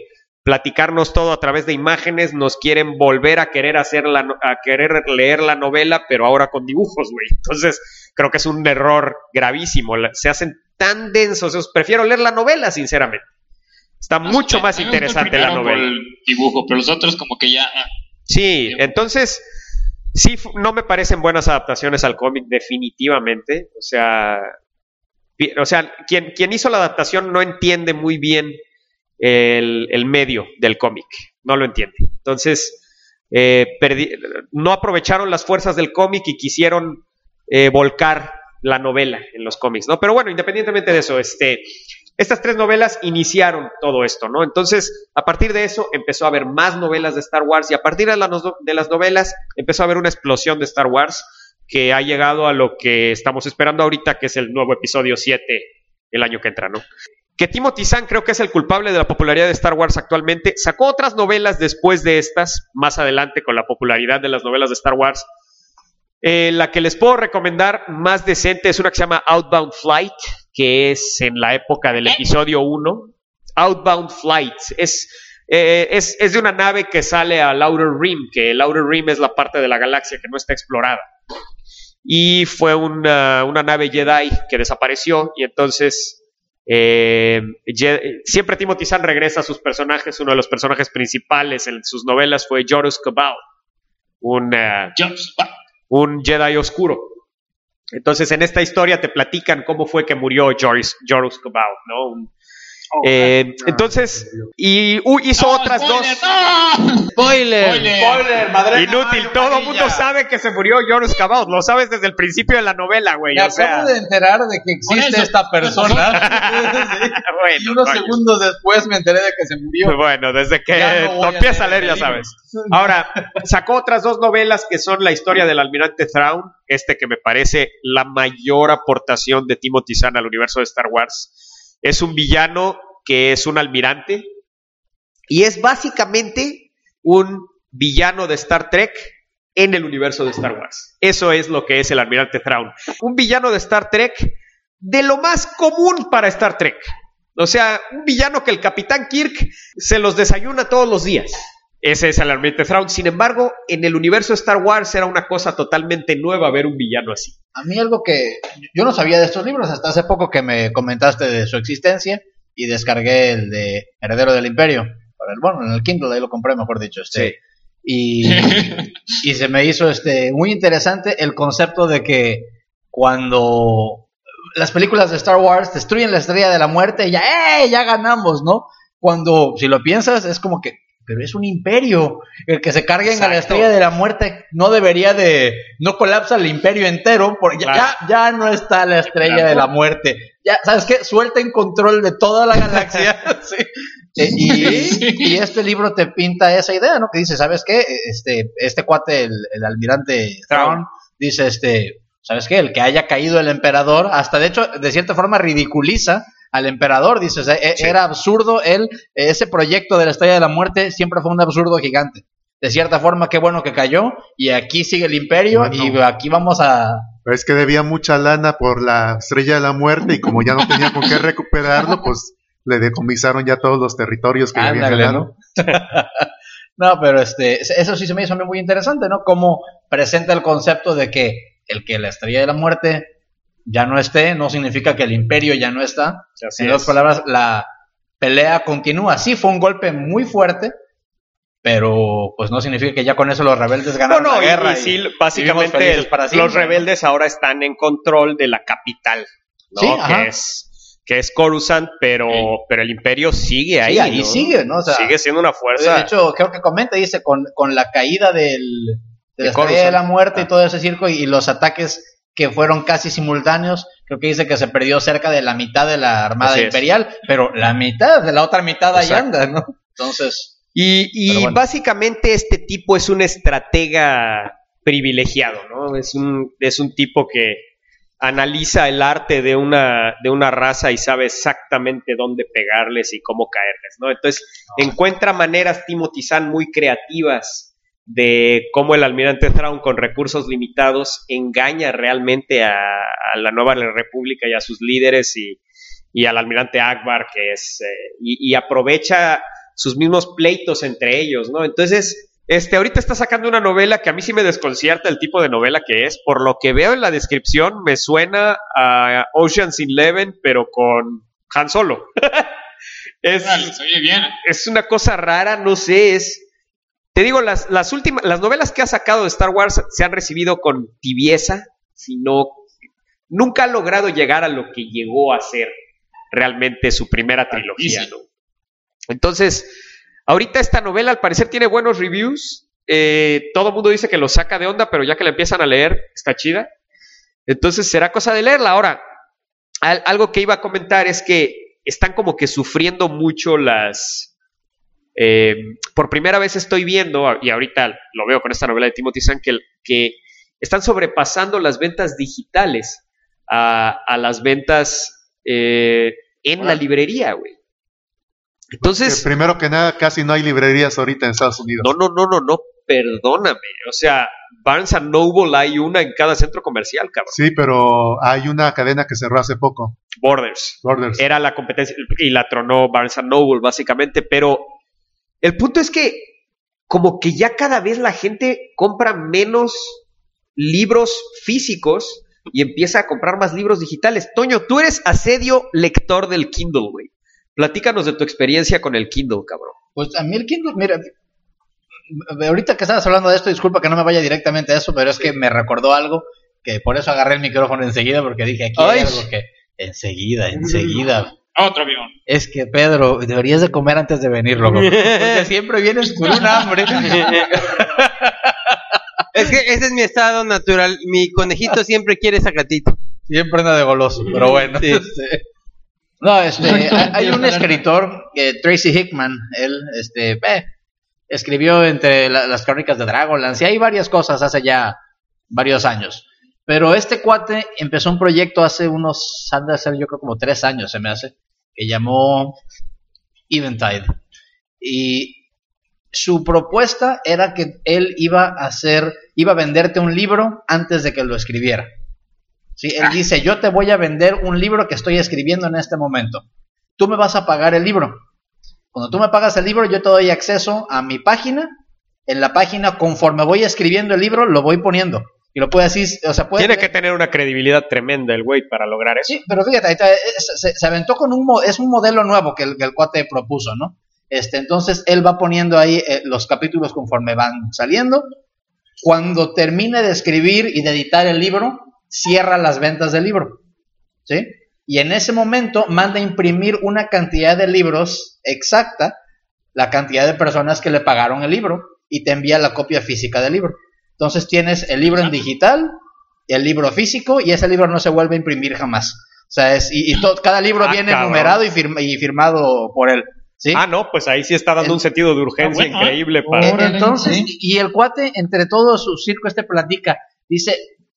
platicarnos todo a través de imágenes, nos quieren volver a querer hacer la, a querer leer la novela, pero ahora con dibujos, güey. Entonces, creo que es un error gravísimo. Se hacen tan densos. Prefiero leer la novela, sinceramente. Está no, mucho más interesante la novela. Por el dibujo, pero los otros como que ya. Sí, entonces, sí, no me parecen buenas adaptaciones al cómic, definitivamente. O sea, o sea, quien, quien hizo la adaptación no entiende muy bien El, el medio del cómic, no lo entiende. Entonces, eh, perdi- no aprovecharon las fuerzas del cómic y quisieron eh, volcar la novela en los cómics, ¿no? Pero bueno, independientemente de eso, este, estas tres novelas iniciaron todo esto, ¿no? Entonces, a partir de eso, empezó a haber más novelas de Star Wars y a partir de, la no- de las novelas, empezó a haber una explosión de Star Wars que ha llegado a lo que estamos esperando ahorita, que es el nuevo episodio siete el año que entra, ¿no? Que Timothy Zahn creo que es el culpable de la popularidad de Star Wars actualmente. Sacó otras novelas después de estas, más adelante con la popularidad de las novelas de Star Wars. Eh, la que les puedo recomendar más decente es una que se llama Outbound Flight, que es en la época del episodio uno. Outbound Flight es, eh, es, es de una nave que sale al Outer Rim, que el Outer Rim es la parte de la galaxia que no está explorada. Y fue una, una nave Jedi que desapareció y entonces... Eh, siempre Timothy Zahn regresa a sus personajes. Uno de los personajes principales en sus novelas fue Jorus Cabal, un, uh, un Jedi oscuro. Entonces en esta historia te platican cómo fue que murió Jorus, Jorus Cabal, ¿no? Un, Eh, entonces, y uh, hizo ¡Oh, otras spoiler! dos. ¡No! Spoiler. Spoiler, madre. Inútil, todo el mundo sabe que se murió Jorus Cabal. Lo sabes desde el principio de la novela, güey. Me o sea... acabo de enterar de que existe Por eso, esta persona. Sí. Bueno, Y unos coño. segundos después me enteré de que se murió. Bueno, desde que Ya no voy lo a empiezas a leer leer, ya el libro. sabes. Ahora, sacó otras dos novelas que son la historia del almirante Thrawn, este que me parece la mayor aportación de Timothy Zahn al universo de Star Wars. Es un villano que es un almirante y es básicamente un villano de Star Trek en el universo de Star Wars. Eso es lo que es el almirante Thrawn. Un villano de Star Trek de lo más común para Star Trek. O sea, un villano que el Capitán Kirk se los desayuna todos los días. Ese es el almirante Thrawn. Sin embargo, en el universo de Star Wars era una cosa totalmente nueva ver un villano así. A mí algo que yo no sabía de estos libros hasta hace poco que me comentaste de su existencia y descargué el de Heredero del Imperio. Para el, bueno, en el Kindle, ahí lo compré, mejor dicho. Este, Sí. y, y se me hizo este muy interesante el concepto de que cuando las películas de Star Wars destruyen la Estrella de la Muerte, ya, ¡eh! Ya ganamos, ¿no? Cuando, si lo piensas, es como que, pero es un imperio. El que se carguen Exacto. a la Estrella de la Muerte no debería de, no colapsa el imperio entero, porque ya, Claro. ya, ya no está la Estrella Claro. de la Muerte. Ya, ¿sabes qué? Suelten control de toda la galaxia. Sí. Eh, y, y este libro te pinta esa idea, ¿no? Que dice, ¿sabes qué? Este, este cuate, el, el almirante Thrawn, dice, este, ¿sabes qué? El que haya caído el emperador, hasta de hecho, de cierta forma ridiculiza al emperador, dice, o sea, e- Sí. era absurdo, él, ese proyecto de la Estrella de la Muerte siempre fue un absurdo gigante. De cierta forma, qué bueno que cayó, y aquí sigue el imperio, Bueno. y aquí vamos a... Es que debía mucha lana por la Estrella de la Muerte y como ya no tenía con qué recuperarlo, pues le decomisaron ya todos los territorios que le habían Ándale, ganado. ¿no? No, pero este, eso sí se me hizo a mí muy interesante, ¿no? Cómo presenta el concepto de que el que la Estrella de la Muerte ya no esté, no significa que el imperio ya no está. Así En es. otras palabras, la pelea continúa. Sí, fue un golpe muy fuerte, pero pues no significa que ya con eso los rebeldes No, ganaron no, la y- guerra. y, sí, y vivimos básicamente felices para los siempre, rebeldes ahora están en control de la capital, ¿no? Sí, ajá. que es que es Coruscant, pero, pero el imperio sigue ¿no? ahí, Sí, ahí ¿no? sigue, ¿no? O sea, sigue siendo una fuerza. de hecho, creo que comenta, dice, con, con la caída del, de De la Estrella Coruscant. de la Muerte Ah. y todo ese circo y, y los ataques que fueron casi simultáneos, creo que dice que se perdió cerca de la mitad de la Armada Así es. Imperial, pero la mitad de la otra mitad ahí Exacto. anda, ¿no? Entonces, Y, y Pero bueno. básicamente este tipo es un estratega privilegiado, ¿no? Es un, es un tipo que analiza el arte de una, de una raza y sabe exactamente dónde pegarles y cómo caerles, ¿no? Entonces encuentra maneras Timothy Zahn muy creativas de cómo el almirante Thrawn con recursos limitados engaña realmente a, a la Nueva República y a sus líderes y, y al almirante Akbar, que es eh, y, y aprovecha sus mismos pleitos entre ellos, ¿no? Entonces, este, ahorita está sacando una novela que a mí sí me desconcierta el tipo de novela que es. Por lo que veo en la descripción, me suena a Ocean's Eleven, pero con Han Solo. es, Vale, se oye bien. es una cosa rara, no sé, es... Te digo, las, las últimas, las novelas que ha sacado de Star Wars se han recibido con tibieza, sino nunca ha logrado llegar a lo que llegó a ser realmente su primera trilogía, ¿no? Entonces, ahorita esta novela al parecer tiene buenos reviews, eh, todo el mundo dice que lo saca de onda, pero ya que la empiezan a leer, está chida. Entonces será cosa de leerla. Ahora, al, algo que iba a comentar es que están como que sufriendo mucho las... Eh, por primera vez estoy viendo, y ahorita lo veo con esta novela de Timothy Zahn, que, que están sobrepasando las ventas digitales a, a las ventas eh, en la librería, güey. Entonces, Porque primero que nada, casi no hay librerías ahorita en Estados Unidos. no, no, no, no, no, perdóname. O sea, Barnes and Noble hay una en cada centro comercial, cabrón. Sí, pero hay una cadena que cerró hace poco, Borders. Borders. Era la competencia y la tronó Barnes and Noble, básicamente, pero el punto es que como que ya cada vez la gente compra menos libros físicos y empieza a comprar más libros digitales. Toño, tú eres asedio lector del Kindle, güey. Platícanos de tu experiencia con el Kindle, cabrón. Pues a mí el Kindle, mira, ahorita que estabas hablando de esto, disculpa que no me vaya directamente a eso, pero es que me recordó algo, que por eso agarré el micrófono enseguida, porque dije, aquí hay Ay. algo que enseguida, enseguida. Otro avión. Es que, Pedro, deberías de comer antes de venir, loco, porque siempre vienes con un hambre. Es que ese es mi estado natural. Mi conejito siempre quiere sacatito. Siempre anda de goloso, pero bueno. Sí. Este, no, este, hay un escritor, eh, Tracy Hickman, él, este, eh, escribió entre la, las crónicas de Dragonlance, y hay varias cosas hace ya varios años. Pero este cuate empezó un proyecto hace unos, han de ser yo creo como tres años, se me hace, que llamó Eventide. Y su propuesta era que él iba a hacer, iba a venderte un libro antes de que lo escribiera. ¿Sí? Él dice, yo te voy a vender un libro que estoy escribiendo en este momento. Tú me vas a pagar el libro. Cuando tú me pagas el libro, yo te doy acceso a mi página. En la página, conforme voy escribiendo el libro, lo voy poniendo. Y lo puede decir, o sea, puede... Tiene que tener una credibilidad tremenda el güey para lograr eso. Sí, pero fíjate, ahí está, se, se aventó con un, mo- es un modelo nuevo que el, que el cuate propuso, ¿no? Este, entonces, él va poniendo ahí eh, los capítulos conforme van saliendo. Cuando termine de escribir y de editar el libro, cierra las ventas del libro, ¿sí? Y en ese momento manda a imprimir una cantidad de libros exacta, la cantidad de personas que le pagaron el libro, y te envía la copia física del libro. Entonces tienes el libro en digital, el libro físico, y ese libro no se vuelve a imprimir jamás. O sea, es, y, y to, cada libro Ah, viene cabrón. numerado y, firma, y firmado por él, ¿sí? Ah, no, pues ahí sí está dando El- un sentido de urgencia Ah, bueno, increíble ¿eh? para... Eh, Órale, Entonces, sí. y el cuate, entre todo su circo, este platica, dice,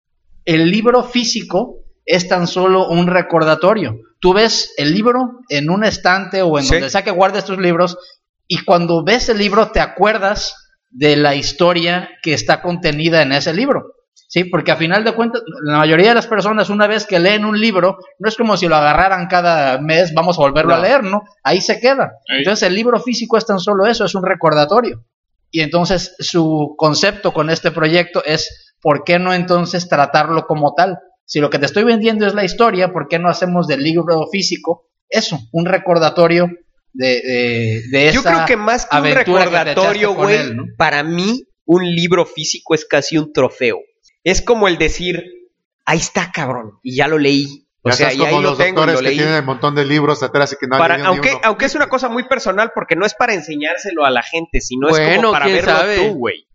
el libro físico es tan solo un recordatorio. Tú ves el libro en un estante o en Sí. donde sea que guardes tus libros, y cuando ves el libro te acuerdas de la historia que está contenida en ese libro. Sí, porque a final de cuentas, la mayoría de las personas, una vez que leen un libro, no es como si lo agarraran cada mes, vamos a volverlo No. a leer, ¿no? Ahí se queda. Ahí. Entonces el libro físico es tan solo eso, es un recordatorio. Y entonces su concepto con este proyecto es, ¿por qué no entonces tratarlo como tal? Si lo que te estoy vendiendo es la historia, ¿por qué no hacemos del libro físico eso, un recordatorio de, de, de esa Yo creo que más que un aventura que te recordatorio, echaste con güey, él, ¿no? para mí un libro físico es casi un trofeo. Es como el decir, ahí está, cabrón, y ya lo leí. O Ya sea, seas y ahí como lo los tengo, y doctores lo que leí. tienen un montón de libros atrás y que no Para, han leído ni aunque, uno. aunque es una cosa muy personal, porque no es para enseñárselo a la gente, sino es Bueno, como para quién verlo sabe. tú, güey.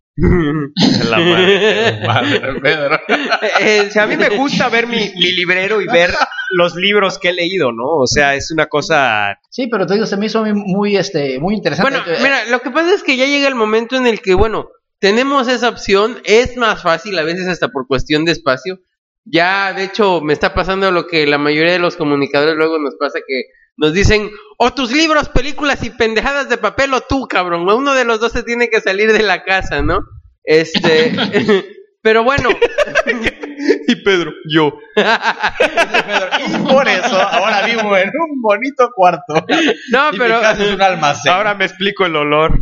La madre, Madre, Pedro. Eh, o sea, a mí me gusta ver mi, mi librero y ver los libros que he leído, ¿no? O sea, es una cosa... Sí, pero te digo, se me hizo muy, muy, este, muy interesante. Bueno, Eh, mira, lo que pasa es que ya llega el momento en el que, bueno, tenemos esa opción, es más fácil a veces hasta por cuestión de espacio. Ya, de hecho, me está pasando lo que la mayoría de los comunicadores luego nos pasa, que nos dicen, o tus libros, películas y pendejadas de papel, o tú, cabrón, uno de los dos se tiene que salir de la casa, ¿no? Este, pero bueno. Y Pedro, yo. Y por eso ahora vivo en un bonito cuarto. No, Y pero... mi casa es un almacén. Ahora me explico el olor.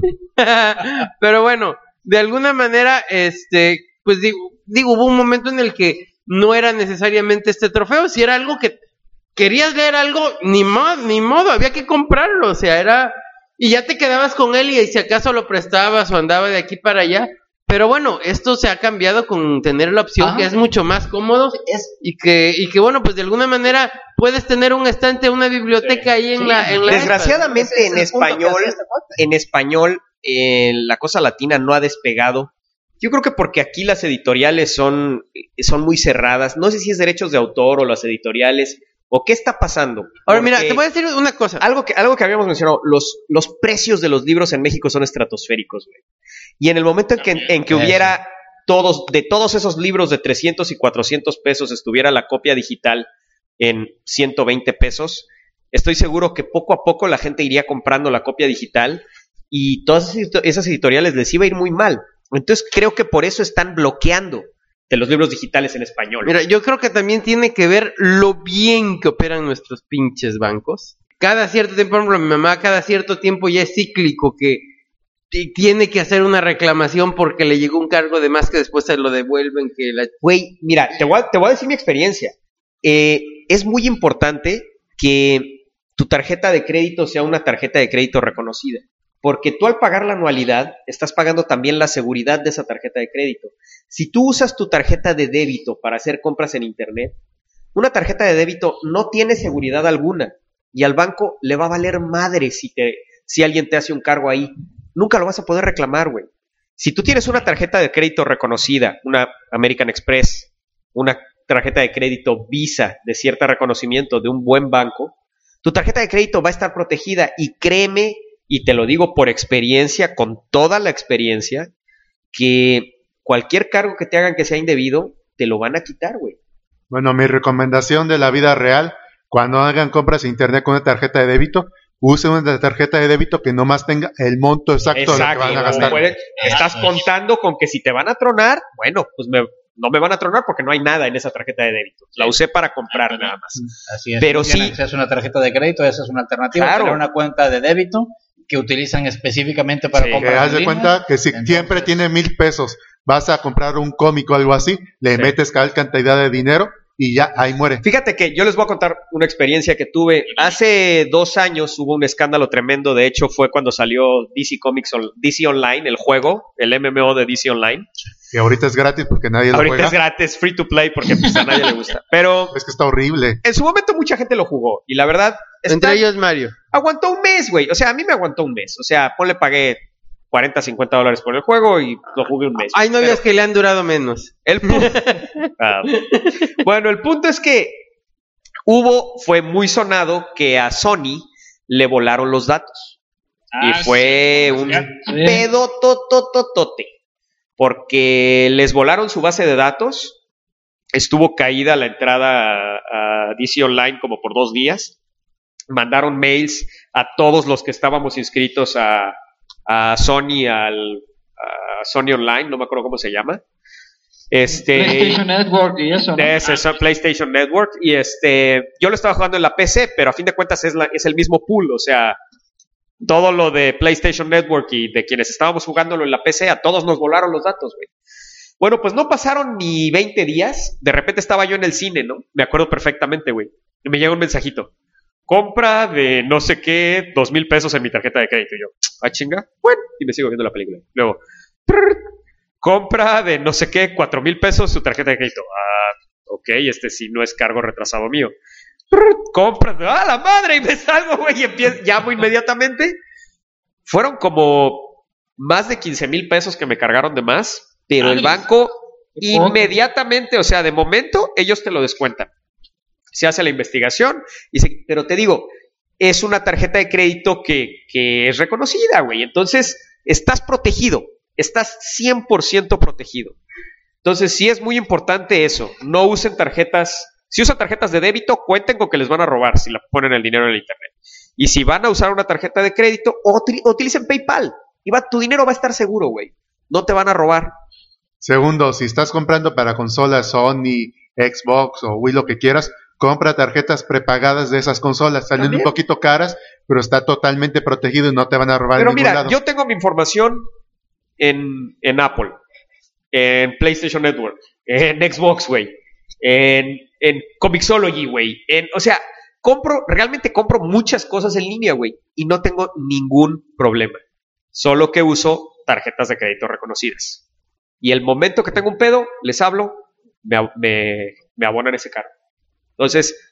Pero bueno, de alguna manera, este, pues digo, digo, hubo un momento en el que no era necesariamente este trofeo, si era algo que querías leer algo, ni modo, ni modo, había que comprarlo, o sea, era, y ya te quedabas con él y si acaso lo prestabas o andaba de aquí para allá. Pero bueno, esto se ha cambiado con tener la opción, Ajá. que es mucho más cómodo y que y que bueno, pues de alguna manera puedes tener un estante, una biblioteca ahí en Sí. la en la Desgraciadamente Ese es en el punto que español, hacía este cuate. en español, eh, la cosa latina no ha despegado. Yo creo que porque aquí las editoriales son, son muy cerradas. No sé si es derechos de autor o las editoriales o qué está pasando. Ahora mira, Porque te voy a decir una cosa. algo que, algo que habíamos mencionado, los, los precios de los libros en México son estratosféricos, güey. Y en el momento en que, en que hubiera todos, de todos esos libros de trescientos y cuatrocientos pesos, estuviera la copia digital en ciento veinte pesos, estoy seguro que poco a poco la gente iría comprando la copia digital y todas esas editoriales les iba a ir muy mal. Entonces creo que por eso están bloqueando de los libros digitales en español. Mira, yo creo que también tiene que ver lo bien que operan nuestros pinches bancos. Cada cierto tiempo, por ejemplo, mi mamá cada cierto tiempo ya es cíclico que t- tiene que hacer una reclamación porque le llegó un cargo de más que después se lo devuelven, que la... Güey, mira, te voy a, te voy a decir mi experiencia. Eh, es muy importante que tu tarjeta de crédito sea una tarjeta de crédito reconocida. Porque tú al pagar la anualidad, estás pagando también la seguridad de esa tarjeta de crédito. Si tú usas tu tarjeta de débito para hacer compras en internet, una tarjeta de débito no tiene seguridad alguna. Y al banco le va a valer madre si, te, si alguien te hace un cargo ahí. Nunca lo vas a poder reclamar, güey. Si tú tienes una tarjeta de crédito reconocida, una American Express, una tarjeta de crédito Visa de cierto reconocimiento de un buen banco, tu tarjeta de crédito va a estar protegida y créeme, y te lo digo por experiencia, con toda la experiencia, que cualquier cargo que te hagan que sea indebido, te lo van a quitar, güey. Bueno, mi recomendación de la vida real, cuando hagan compras en internet con una tarjeta de débito, usen una tarjeta de débito que nomás tenga el monto exacto, de lo que van a gastar. Puede- estás contando con que si te van a tronar, bueno, pues me, no me van a tronar porque no hay nada en esa tarjeta de débito. La usé para comprar nada más. Así es. Pero Si tienen sí- acceso a una tarjeta de crédito, esa es una alternativa. Claro. Tener una cuenta de débito que utilizan específicamente para Sí. Que compras haz en de línea. cuenta que si Entonces, siempre tiene mil pesos, vas a comprar un cómic o algo así, le Sí. metes cada cantidad de dinero y ya ahí muere. Fíjate que yo les voy a contar una experiencia que tuve. Hace dos años hubo un escándalo tremendo. De hecho, fue cuando salió D C Comics, on- D C Online, el juego, el M M O de D C Online. Que ahorita es gratis porque nadie lo Ahorita juega. es gratis, free to play, porque pues, a nadie le gusta. Pero Es que está horrible. en su momento mucha gente lo jugó. Y la verdad, está- Entre ellos Mario. aguantó un mes, güey. O sea, a mí me aguantó un mes. O sea, ponle pagué cuarenta, cincuenta dólares por el juego y lo jugué un mes. Hay Pero novias que le han durado menos. el punto, Ah, bueno, el punto es que hubo, fue muy sonado que a Sony le volaron los datos. Ah, y fue sí, un sí. pedo totototote. Porque les volaron su base de datos. Estuvo caída la entrada a, a D C Online como por dos días. Mandaron mails a todos los que estábamos inscritos a, a Sony, al a Sony Online, no me acuerdo cómo se llama. Este, PlayStation Network y eso, ¿no? es, es PlayStation Network. Y este, yo lo estaba jugando en la P C, pero a fin de cuentas es, la, es el mismo pool. O sea, todo lo de PlayStation Network y de quienes estábamos jugándolo en la P C, a todos nos volaron los datos, güey. Bueno, pues no pasaron ni veinte días. De repente estaba yo en el cine, ¿no? Me acuerdo perfectamente, güey. Y me llega un mensajito. Compra de no sé qué, dos mil pesos en mi tarjeta de crédito. Y yo, ah, chinga. Bueno, y me sigo viendo la película. Luego, prrr, compra de no sé qué, cuatro mil pesos su tarjeta de crédito. Ah, ok, este sí no es cargo retrasado mío. Prrr, compra, ¡ah, la madre! Y me salgo, güey, y empiezo, llamo inmediatamente. Fueron como más de quince mil pesos que me cargaron de más, pero el banco inmediatamente, o sea, de momento, ellos te lo descuentan. Se hace la investigación, y se, pero te digo, es una tarjeta de crédito que, que es reconocida, güey. Entonces, estás protegido, estás cien por ciento protegido. Entonces, sí es muy importante eso. No usen tarjetas, si usan tarjetas de débito, cuenten con que les van a robar si la ponen el dinero en el internet. Y si van a usar una tarjeta de crédito, util- utilicen PayPal. Y va, tu dinero va a estar seguro, güey. No te van a robar. Segundo, si estás comprando para consolas Sony, Xbox o Wii, lo que quieras, compra tarjetas prepagadas de esas consolas. Salen ¿También? un poquito caras, pero está totalmente protegido y no te van a robar Pero en ningún mira, lado. yo tengo mi información en, en Apple, en PlayStation Network, en Xbox, güey, en, en Comixology, güey. En- O sea, compro, realmente compro muchas cosas en línea, güey, y no tengo ningún problema. Solo que uso tarjetas de crédito reconocidas. Y el momento que tengo un pedo, les hablo, me, ab- me, me abonan ese cargo. Entonces,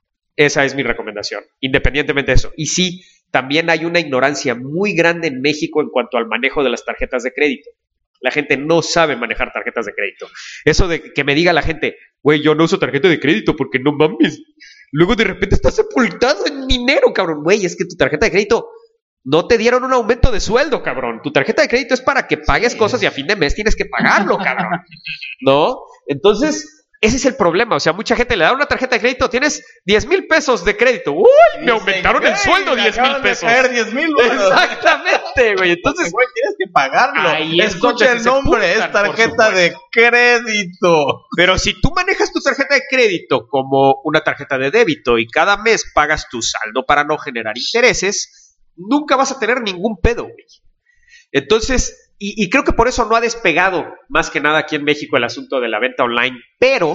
esa es mi recomendación, independientemente de eso. Y sí, también hay una ignorancia muy grande en México en cuanto al manejo de las tarjetas de crédito. La gente no sabe manejar tarjetas de crédito. Eso de que me diga la gente, güey, yo no uso tarjeta de crédito porque no mames. Luego de repente estás sepultado en dinero, cabrón. Güey, es que tu tarjeta de crédito no te dieron un aumento de sueldo, cabrón. Tu tarjeta de crédito es para que pagues cosas y a fin de mes tienes que pagarlo, cabrón. ¿No? Entonces, ese es el problema. O sea, mucha gente le da una tarjeta de crédito, tienes diez mil pesos de crédito. ¡Uy! Me aumentaron el sueldo diez mil pesos. diez mil Exactamente, güey. Entonces, güey, tienes que pagarlo. Ahí es Escucha donde el se nombre, sepultan, es tarjeta por de crédito. pero si tú manejas tu tarjeta de crédito como una tarjeta de débito y cada mes pagas tu saldo para no generar intereses, nunca vas a tener ningún pedo, güey. Entonces, y, y creo que por eso no ha despegado más que nada aquí en México el asunto de la venta online, pero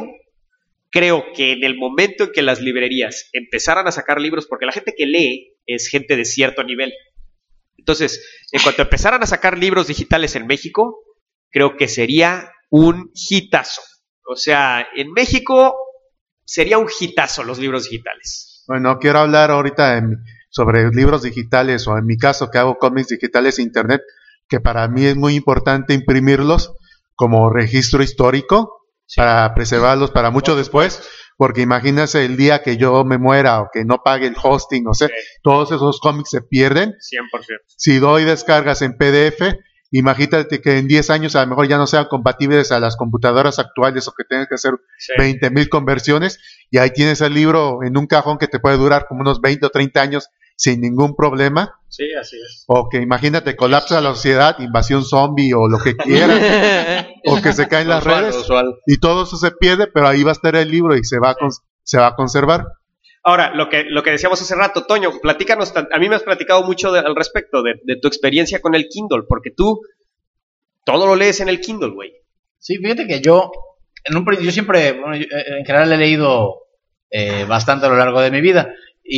creo que en el momento en que las librerías empezaran a sacar libros, porque la gente que lee es gente de cierto nivel. Entonces, en cuanto empezaran a sacar libros digitales en México, creo que sería un hitazo. O sea, en México sería un hitazo los libros digitales. Bueno, quiero hablar ahorita en- sobre libros digitales, o en mi caso que hago cómics digitales e internet, que para mí es muy importante imprimirlos como registro histórico para preservarlos para mucho después, porque imagínese el día que yo me muera o que no pague el hosting, o sea, Sí. todos esos cómics se pierden. cien por ciento. Si doy descargas en P D F, imagínate que en diez años a lo mejor ya no sean compatibles a las computadoras actuales o que tengas que hacer Sí. veinte mil conversiones, y ahí tienes el libro en un cajón que te puede durar como unos veinte o treinta años sin ningún problema. Sí, así es. O que imagínate, colapsa la sociedad, invasión zombie o lo que quieras, o que se caen las Usual, redes usual. y todo eso se pierde, pero ahí va a estar el libro y se va a, cons- se va a conservar. Ahora, lo que, lo que decíamos hace rato, Toño, platícanos, tan- a mí me has platicado mucho de- al respecto de, de tu experiencia con el Kindle, porque tú todo lo lees en el Kindle, güey. Sí, fíjate que yo, en un principio, yo siempre, bueno, yo, eh, en general he leído eh, bastante a lo largo de mi vida,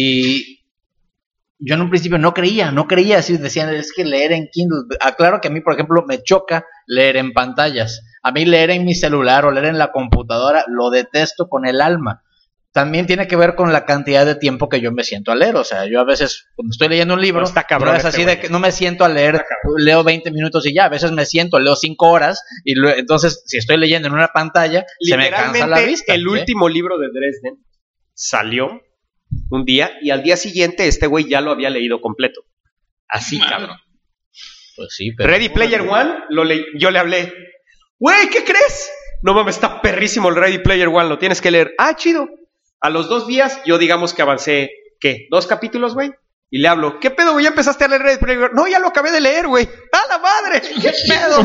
y yo en un principio no creía, no creía, así decían, es que leer en Kindle, aclaro que a mí, por ejemplo, me choca leer en pantallas, a mí leer en mi celular o leer en la computadora lo detesto con el alma. También tiene que ver con la cantidad de tiempo que yo me siento a leer. O sea, yo a veces, cuando estoy leyendo un libro, No, está cabrón no es este así güey. de que no me siento a leer, leo veinte minutos y ya. A veces me siento, leo cinco horas y lue- entonces, si estoy leyendo en una pantalla, se me cansa la Literalmente, vista. el ¿sí? último libro de Dresden salió un día y al día siguiente este güey ya lo había leído completo. Así, Madre. cabrón. Pues sí, pero... Ready Player One, lo le- yo le hablé. Güey, ¿qué crees? No mames, está perrísimo el Ready Player One, lo tienes que leer. Ah, chido. A los dos días, yo digamos que avancé, ¿qué? ¿Dos capítulos, güey? Y le hablo, ¿qué pedo, güey? ¿Ya empezaste a leer Ready Player One? No, ya lo acabé de leer, güey. ¡A la madre! ¿Qué pedo?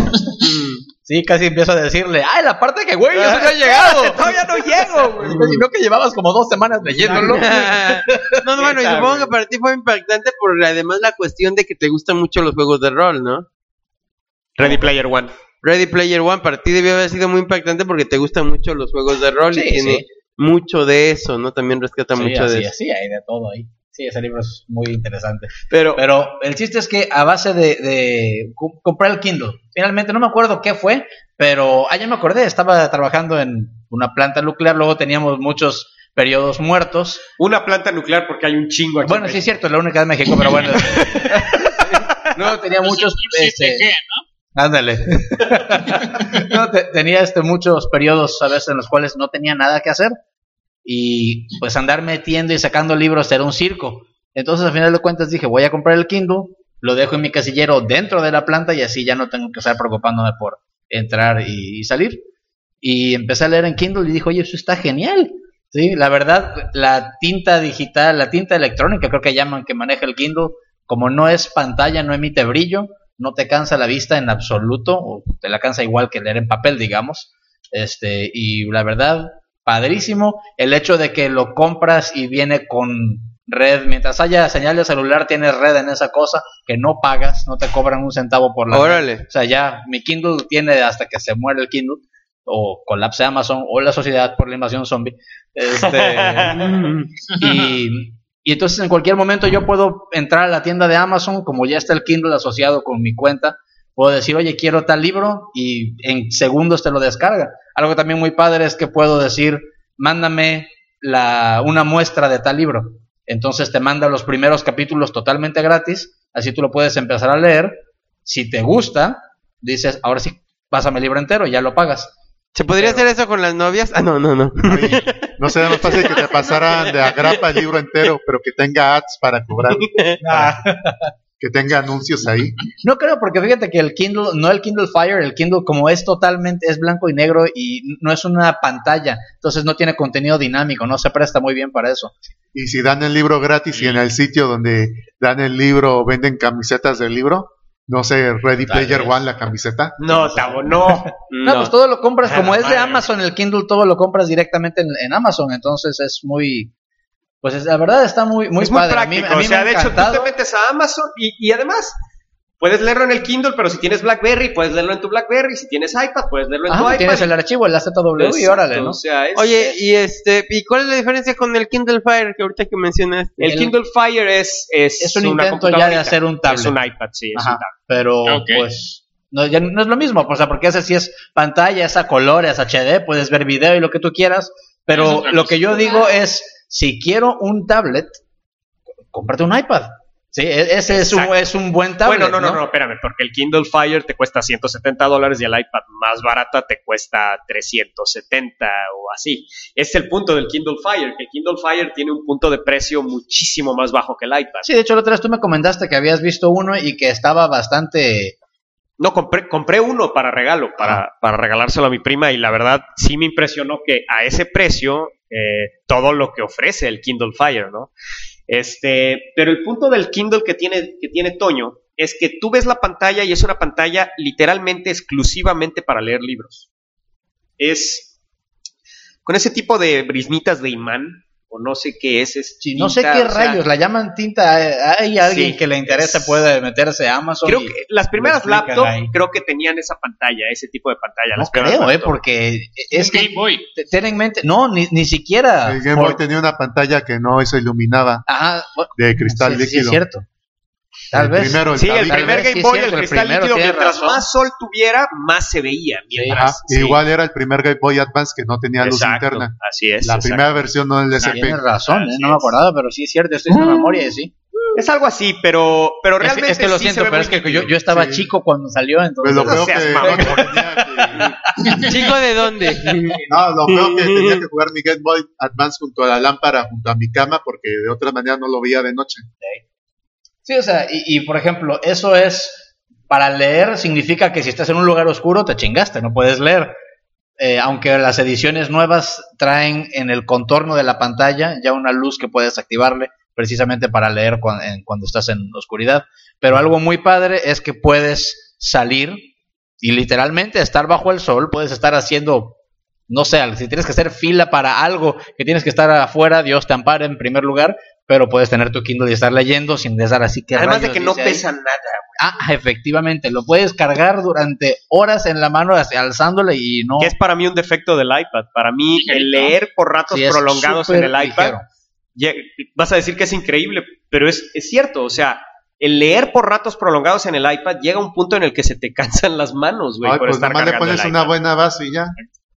Sí, casi empiezo a decirle, ¡ay, la parte que, güey, eso ya ha Espérate, llegado! todavía no llego, güey. Y no que llevabas como dos semanas leyéndolo. No, no, bueno, y supongo que para ti fue impactante por además la cuestión de que te gustan mucho los juegos de rol, ¿no? Ready Player One. Ready Player One para ti debió haber sido muy impactante porque te gustan mucho los juegos de rol Sí, y tiene sí. mucho de eso, ¿no? También rescata Sí, mucho así, de eso. así, hay de todo ahí. Sí, ese libro es muy interesante. Pero, Pero el chiste es que a base de, de cu- comprar el Kindle, finalmente no me acuerdo qué fue, pero ah, ya me acordé, estaba trabajando en una planta nuclear, luego teníamos muchos periodos muertos. una planta nuclear porque hay un chingo aquí. Bueno, sí es cierto, es la única de México, pero bueno. Luego tenía muchos... este, ¿Qué, no? Ándale. No, te- tenía este, muchos periodos a veces en los cuales no tenía nada que hacer y pues andar metiendo y sacando libros era un circo. Entonces al final de cuentas dije, voy a comprar el Kindle, lo dejo en mi casillero dentro de la planta y así ya no tengo que estar preocupándome por entrar y, y salir. Y empecé a leer en Kindle y dije, oye, eso está genial. Sí, la verdad, la tinta digital, la tinta electrónica creo que llaman que maneja el Kindle, como no es pantalla, no emite brillo, no te cansa la vista en absoluto, o te la cansa igual que leer en papel, digamos. Este, y la verdad, padrísimo. El hecho de que lo compras y viene con red, mientras haya señal de celular, tienes red en esa cosa, que no pagas, no te cobran un centavo por la Órale. red. O sea, ya mi Kindle tiene hasta que se muere el Kindle, o colapse Amazon, o la sociedad por la invasión zombie. Este, y, y entonces en cualquier momento yo puedo entrar a la tienda de Amazon, como ya está el Kindle asociado con mi cuenta, puedo decir, oye, quiero tal libro, y en segundos te lo descarga. Algo también muy padre es que puedo decir, mándame la, una muestra de tal libro. Entonces te manda los primeros capítulos totalmente gratis, así tú lo puedes empezar a leer. Si te gusta, dices, ahora sí, pásame el libro entero, ya lo pagas. ¿Se podría Pero- hacer eso con las novias? Ah, no, no, no. Oye, no sería más fácil que te pasaran de agrapa el libro entero, pero que tenga ads para cobrar, que tenga anuncios ahí. No creo, porque fíjate que el Kindle, no el Kindle Fire, el Kindle como es totalmente, es blanco y negro y no es una pantalla, entonces no tiene contenido dinámico, no se presta muy bien para eso. Y si dan el libro gratis y en el sitio donde dan el libro venden camisetas del libro, no sé, Ready Tal Player vez. One, la camiseta. No, Tavo, no. No, pues todo lo compras, A como la es de madre. Amazon, el Kindle todo lo compras directamente en, en Amazon, entonces es muy, pues es- la verdad está muy, muy es muy padre. A mí- práctico. a mí o sea, me ha de hecho, tú encantado. te metes a Amazon y, y además puedes leerlo en el Kindle, pero si tienes BlackBerry, puedes leerlo en tu BlackBerry. Si tienes iPad, puedes leerlo en Ajá, tu iPad. tienes el archivo, el A Z W y Exacto, órale, ¿no? O sea, es- Oye, es- y este, ¿y cuál es la diferencia con el Kindle Fire que ahorita que mencionaste? el, el- Kindle Fire es, es, Es un una intento ya de computadorita. hacer un tablet. Es un iPad, sí, es Ajá, un tablet. pero Ok. pues no, ya no es lo mismo, o sea, porque ese sí es pantalla, es a color, es H D, puedes ver video y lo que tú quieras, Es pero otra lo cosa. que yo digo es, si quiero un tablet, cómprate un iPad. Sí, e- ese es un, Exacto. es un buen tablet. Bueno, no, no, no, espérame, porque el Kindle Fire te cuesta ciento setenta dólares y el iPad más barata te cuesta trescientos setenta o así. Es el punto del Kindle Fire, que el Kindle Fire tiene un punto de precio muchísimo más bajo que el iPad. Sí, de hecho, la otra vez tú me comentaste que habías visto uno y que estaba bastante... No, compré, compré uno para regalo, para, para regalárselo a mi prima y la verdad sí me impresionó que a ese precio eh, todo lo que ofrece el Kindle Fire, ¿no? Este, pero el punto del Kindle que tiene, que tiene Toño es que tú ves la pantalla y es una pantalla literalmente exclusivamente para leer libros. Es con ese tipo de brisnitas de imán, o no sé qué es. es Sí, no sé tinta, qué o sea, rayos, la llaman tinta. eh, Hay alguien Sí, que le interese, es- puede meterse a Amazon. Creo y- que las primeras explican laptops ahí. creo que tenían esa pantalla, ese tipo de pantalla. No las primeras creo, eh, laptops. porque es Un que Game Boy. te- ten en mente, no, ni, ni siquiera. El Game por- Boy tenía una pantalla que no se iluminaba, Ajá, bueno, de cristal sí, sí, líquido. es cierto. Tal El vez. primero, el Sí, el tablito. Tal primer vez Game sí es Boy, cierto, el el cristal primero, líquido, tienes mientras razón. más sol tuviera, más se veía. Mientras, Ajá, sí. igual era el primer Game Boy Advance que no tenía luz Exacto, interna. así es. La exacto. primera versión no el D S P. Tienes razón, eh, Así no me es. acordaba, pero sí es cierto, estoy haciendo memoria y sí. Es algo así, pero, pero Es que, realmente es que lo sí siento, se ve pero muy es que yo, nítido. yo estaba Sí. chico cuando salió, Pues entonces. lo No feo seas que, mamón. tenía que- ¿Chico de dónde? no, lo feo que tenía que jugar mi Game Boy Advance junto a la lámpara, junto a mi cama, porque de otra manera no lo veía de noche. Sí, o sea, y, y por ejemplo, eso es para leer, significa que si estás en un lugar oscuro te chingaste, no puedes leer. Eh, aunque las ediciones nuevas traen en el contorno de la pantalla ya una luz que puedes activarle precisamente para leer cuan- en- cuando estás en oscuridad. Pero algo muy padre es que puedes salir y literalmente estar bajo el sol, puedes estar haciendo, no sé, si tienes que hacer fila para algo que tienes que estar afuera, Dios te ampare en primer lugar, pero puedes tener tu Kindle y estar leyendo sin estar así que Además de que no pesa nada. Ah, efectivamente, lo puedes cargar durante horas en la mano así, alzándole y no... Que es para mí un defecto del iPad. Para mí, el Ligerito. leer por ratos Sí, es prolongados en súper el iPad, ligero. ye- vas a decir que es increíble, pero es, es cierto. O sea, el leer por ratos prolongados en el iPad llega a un punto en el que se te cansan las manos, güey, Ay, por pues estar nomás le cargando pones el una iPad. buena base y ya.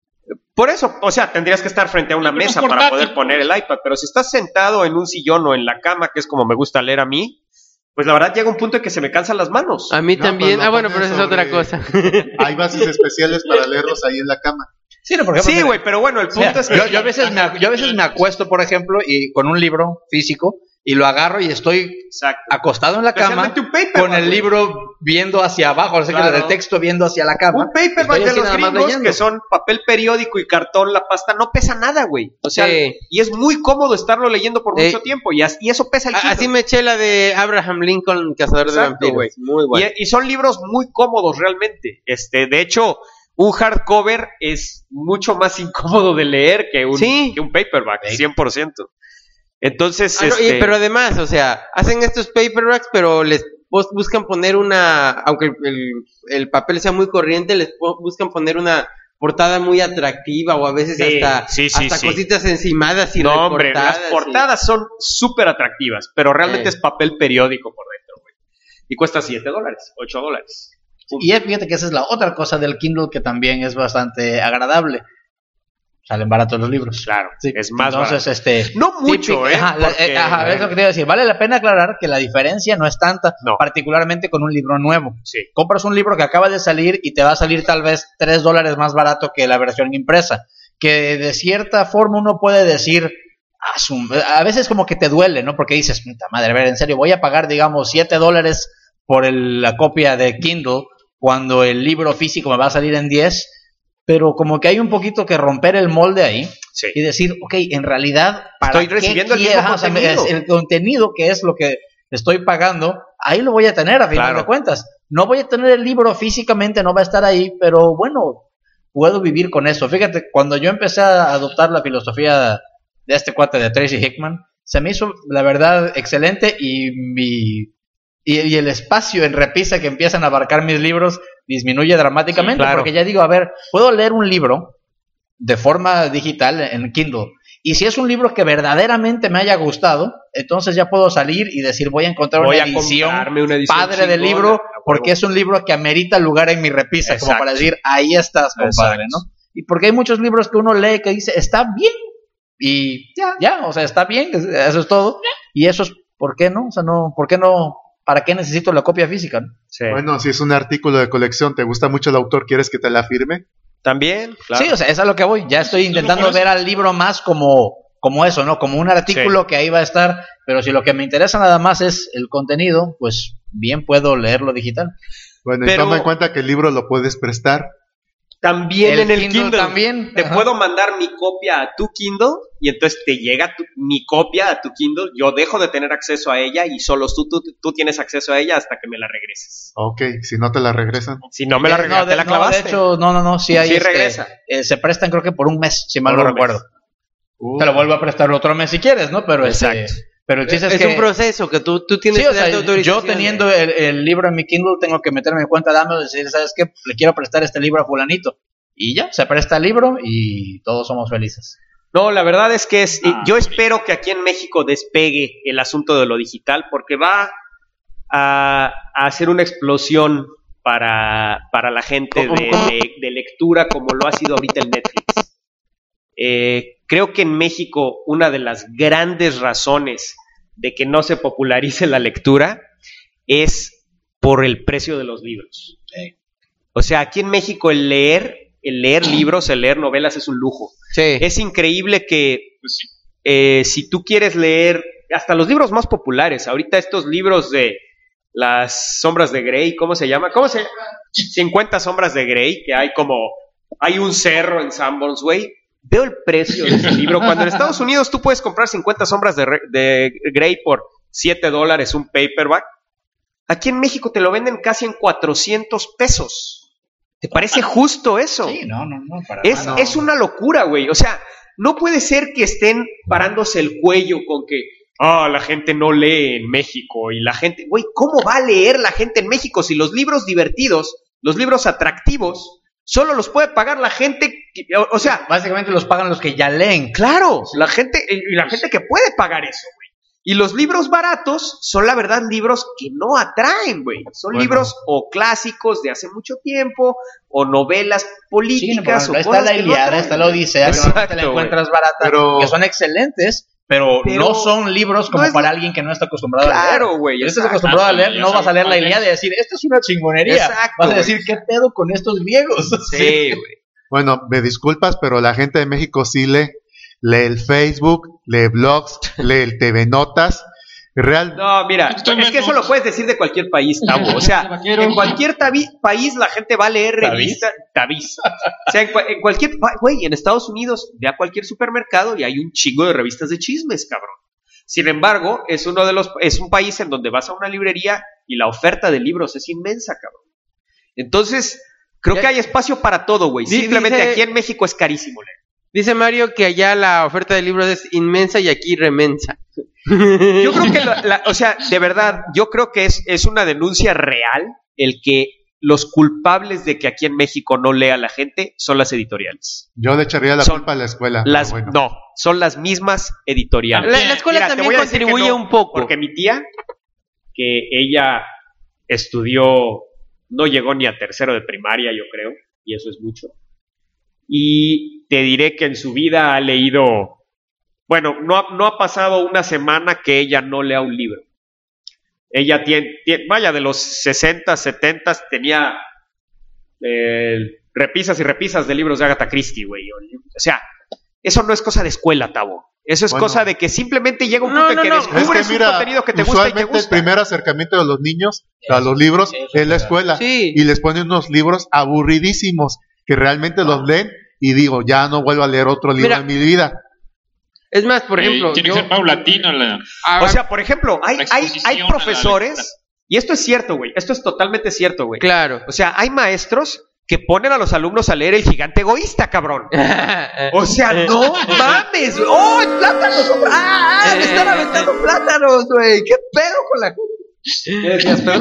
Por eso, o sea, tendrías que estar frente a una Pero es mesa para portátil, poder poner el iPad, pero si estás sentado en un sillón o en la cama, que es como me gusta leer a mí, pues la verdad llega un punto en que se me cansan las manos. A mí No, también. pues lo Ah, bueno, pero pones esa es otra sobre- cosa. Hay bases especiales para leerlos ahí en la cama. Sí, no, por ejemplo, Sí, mira, güey, pero bueno, el punto mira, es que... yo, yo a veces me, ac- yo a veces me acuesto, por ejemplo, y con un libro físico y lo agarro y estoy Exacto. acostado en la cama Especialmente un paperback, con el güey. libro viendo hacia abajo, o sea, Claro. que el texto viendo hacia la cama. Un paperback Estoy de así los nada más gringos, leyendo. que son papel periódico y cartón, la pasta, no pesa nada, güey. O sea, Sí. y es muy cómodo estarlo leyendo por Eh, mucho tiempo, y, as- y eso pesa el A- Kindle. Así me eché la de Abraham Lincoln, Cazador de Exacto, Vampiros. güey. Muy bueno. Y, y son libros muy cómodos realmente. Este, de hecho, un hardcover es mucho más incómodo de leer que un, Sí. que un paperback, cien por ciento. Entonces, Ah, no, este, y- pero además, o sea, hacen estos paperbacks, pero les bus- buscan poner una, aunque el, el- el papel sea muy corriente, les po- buscan poner una portada muy atractiva o a veces Sí, hasta, sí, sí, hasta sí. cositas encimadas y no, hombre, recortadas. las y- portadas son súper atractivas, pero realmente Sí. es papel periódico por dentro, güey. Y cuesta siete dólares, ocho dólares. Y es- fíjate que esa es la otra cosa del Kindle que también es bastante agradable. Salen baratos los libros. Claro, Sí. es más Entonces, barato. este... No mucho, típico- ¿eh? Ajá, la- Porque, eh, ajá, es lo que te iba a decir. Vale la pena aclarar que la diferencia no es tanta, No. particularmente con un libro nuevo. Sí. Compras un libro que acaba de salir y te va a salir tal vez tres dólares más barato que la versión impresa. Que de cierta forma uno puede decir... "Ah, su- a veces como que te duele, ¿no? Porque dices, puta madre, a ver, en serio, voy a pagar, digamos, siete dólares por el- la copia de Kindle cuando el libro físico me va a salir en diez, pero como que hay un poquito que romper el molde ahí Sí. y decir, ok, en realidad, ¿para Estoy recibiendo qué el quiero? mismo Ajá, o sea, contenido. es el contenido que es lo que estoy pagando, ahí lo voy a tener a final Claro. de cuentas. No voy a tener el libro físicamente, no va a estar ahí, pero bueno, puedo vivir con eso. Fíjate, cuando yo empecé a adoptar la filosofía de este cuate de Tracy Hickman, se me hizo, la verdad, excelente y mi... Y, y el espacio en repisa que empiezan a abarcar mis libros disminuye dramáticamente, Sí, claro. porque ya digo, a ver, puedo leer un libro de forma digital en Kindle, y si es un libro que verdaderamente me haya gustado, entonces ya puedo salir y decir, voy a encontrar Voy una a edición, comprarme una edición padre del chingona, libro, a huevo. porque es un libro que amerita lugar en mi repisa, como Exacto. para decir, ahí estás, compadre, Exacto. ¿no? Y porque hay muchos libros que uno lee que dice, está bien, y ya, ya, o sea, está bien, eso es todo, y eso es, ¿por qué no? O sea, no, ¿por qué no? ¿Para qué necesito la copia física? ¿no? Sí. Bueno, si es un artículo de colección, ¿te gusta mucho el autor? ¿Quieres que te la firme? También, claro. Sí, o sea, es a lo que voy. Ya estoy intentando por eso. ver al libro más como, como eso, ¿no? Como un artículo que ahí va a estar. Pero si lo que me interesa nada más es el contenido, pues bien puedo leerlo digital. Bueno, Pero- y toma en cuenta que el libro lo puedes prestar. También El en el Kindle Kindle, también. te Ajá. puedo mandar mi copia a tu Kindle y entonces te llega tu- mi copia a tu Kindle. Yo dejo de tener acceso a ella y solo tú, tú, tú tienes acceso a ella hasta que me la regreses. Ok, si no te la regresan. Si no me la Eh, regresas, no, te de, la no, clavaste. de hecho, no, no, no, sí hay. Sí este, regresa. eh, se prestan creo que por un mes, si mal Por no un recuerdo. Uh, Te lo vuelvo a prestar otro mes si quieres, ¿no? Pero este, Exacto. pero el chiste es, es que un proceso que tú, tú tienes sí, o que sea, darte yo autorización. teniendo el, el libro en mi Kindle tengo que meterme en cuenta de Amazon y decir, ¿sabes qué? Le quiero prestar este libro a fulanito. Y ya, se presta el libro y todos somos felices. No, la verdad es que es. Ah, yo sí. espero que aquí en México despegue el asunto de lo digital porque va a, a hacer una explosión para, para la gente de, de- de lectura como lo ha sido ahorita el Netflix. Eh, creo que en México una de las grandes razones de que no se popularice la lectura es por el precio de los libros. O sea, aquí en México el leer, el leer libros, el leer novelas es un lujo. Sí. Es increíble que Pues sí. eh, si tú quieres leer hasta los libros más populares, ahorita estos libros de las sombras de Grey, ¿cómo se llama? ¿Cómo se llama? cincuenta sombras de Grey, que hay como, hay un cerro en Sanborns, güey. Veo el precio de ese libro. Cuando en Estados Unidos tú puedes comprar cincuenta sombras de, Re- de Grey por siete dólares un paperback, aquí en México te lo venden casi en cuatrocientos pesos. ¿Te parece justo eso? Sí, no, no, no, para Es, nada. es una locura, güey. O sea, no puede ser que estén parándose el cuello con que, ah, la gente no lee en México y la gente, güey, ¿cómo va a leer la gente en México si los libros divertidos, los libros atractivos, solo los puede pagar la gente, que- o, o sea, Básicamente los pagan los que ya leen. claro, la gente, y la gente que puede pagar eso, güey. Y los libros baratos son, la verdad, libros que no atraen, güey. Son Bueno. libros o clásicos de hace mucho tiempo, o novelas Sí, no, por políticas, ejemplo, o está cosas la que no Ilíada, atraen, está la güey. Odisea, que Exacto, normalmente la güey. encuentras barata, Pero- que son excelentes, pero, Pero no son libros como no es para lo- alguien que no está acostumbrado a leer. Claro, güey. Si estás exacto. acostumbrado a leer, Ya no vas a leer la sabes, Ilíada y decir, esto es una chingonería. Exacto, Vas a güey. decir, ¿qué pedo con estos griegos? Sí, güey. Bueno, me disculpas, pero la gente de México sí lee, lee el Facebook, lee blogs, lee el T V Notas. Real, No, mira, Estoy es que eso menos. lo puedes decir de cualquier país, Tabo. O sea, Vaquero. en cualquier tabi- país la gente va a leer ¿Tabiz? revistas. Tabiz. O sea, en, cua- en cualquier. pa- Güey, en Estados Unidos ve a cualquier supermercado y hay un chingo de revistas de chismes, cabrón. Sin embargo, es uno de los. Es un país en donde vas a una librería y la oferta de libros es inmensa, cabrón. Entonces, Creo Ya- que hay espacio para todo, güey. Di- Simplemente dice- aquí en México es carísimo leer. Dice Mario que allá la oferta de libros es inmensa y aquí remensa. Yo creo que, la, la- o sea, de verdad, yo creo que es, es una denuncia real el que los culpables de que aquí en México no lea la gente son las editoriales. Yo le echaría la Son culpa a la escuela. Las, pero bueno. No, son las mismas editoriales. La, la escuela Mira, te también voy a decir que contribuye no, un poco. Porque mi tía, que ella estudió, no llegó ni a tercero de primaria, yo creo, y eso es mucho. Y te diré que en su vida ha leído, bueno, no ha, no ha pasado una semana que ella no lea un libro. Ella tiene, tiene vaya, de los sesenta, setenta tenía eh, repisas y repisas de libros de Agatha Christie, güey. O sea, eso no es cosa de escuela, Tabo. Eso es Bueno. cosa de que simplemente llega un No, punto no, en que no. descubres Es que mira, un contenido que te gusta y te usualmente gusta. el primer acercamiento de los niños a Eso, los libros eso es la es escuela. Sí. Y les ponen unos libros aburridísimos que realmente los leen y digo, ya no vuelvo a leer otro libro Mira, en mi vida. Es más, por ejemplo, Eh, tiene yo, que ser paulatino la... ah, O sea, por ejemplo, hay, La hay, exposición hay a la profesores, lectura. y esto es cierto, güey, esto es totalmente cierto, güey. claro. O sea, hay maestros que ponen a los alumnos a leer El Gigante Egoísta, cabrón. O sea, no mames, güey. ¡Oh, plátanos! ¡Ah, ah! Me están aventando plátanos, güey! ¿Qué pedo con la...? ¿Qué decías, Pedro?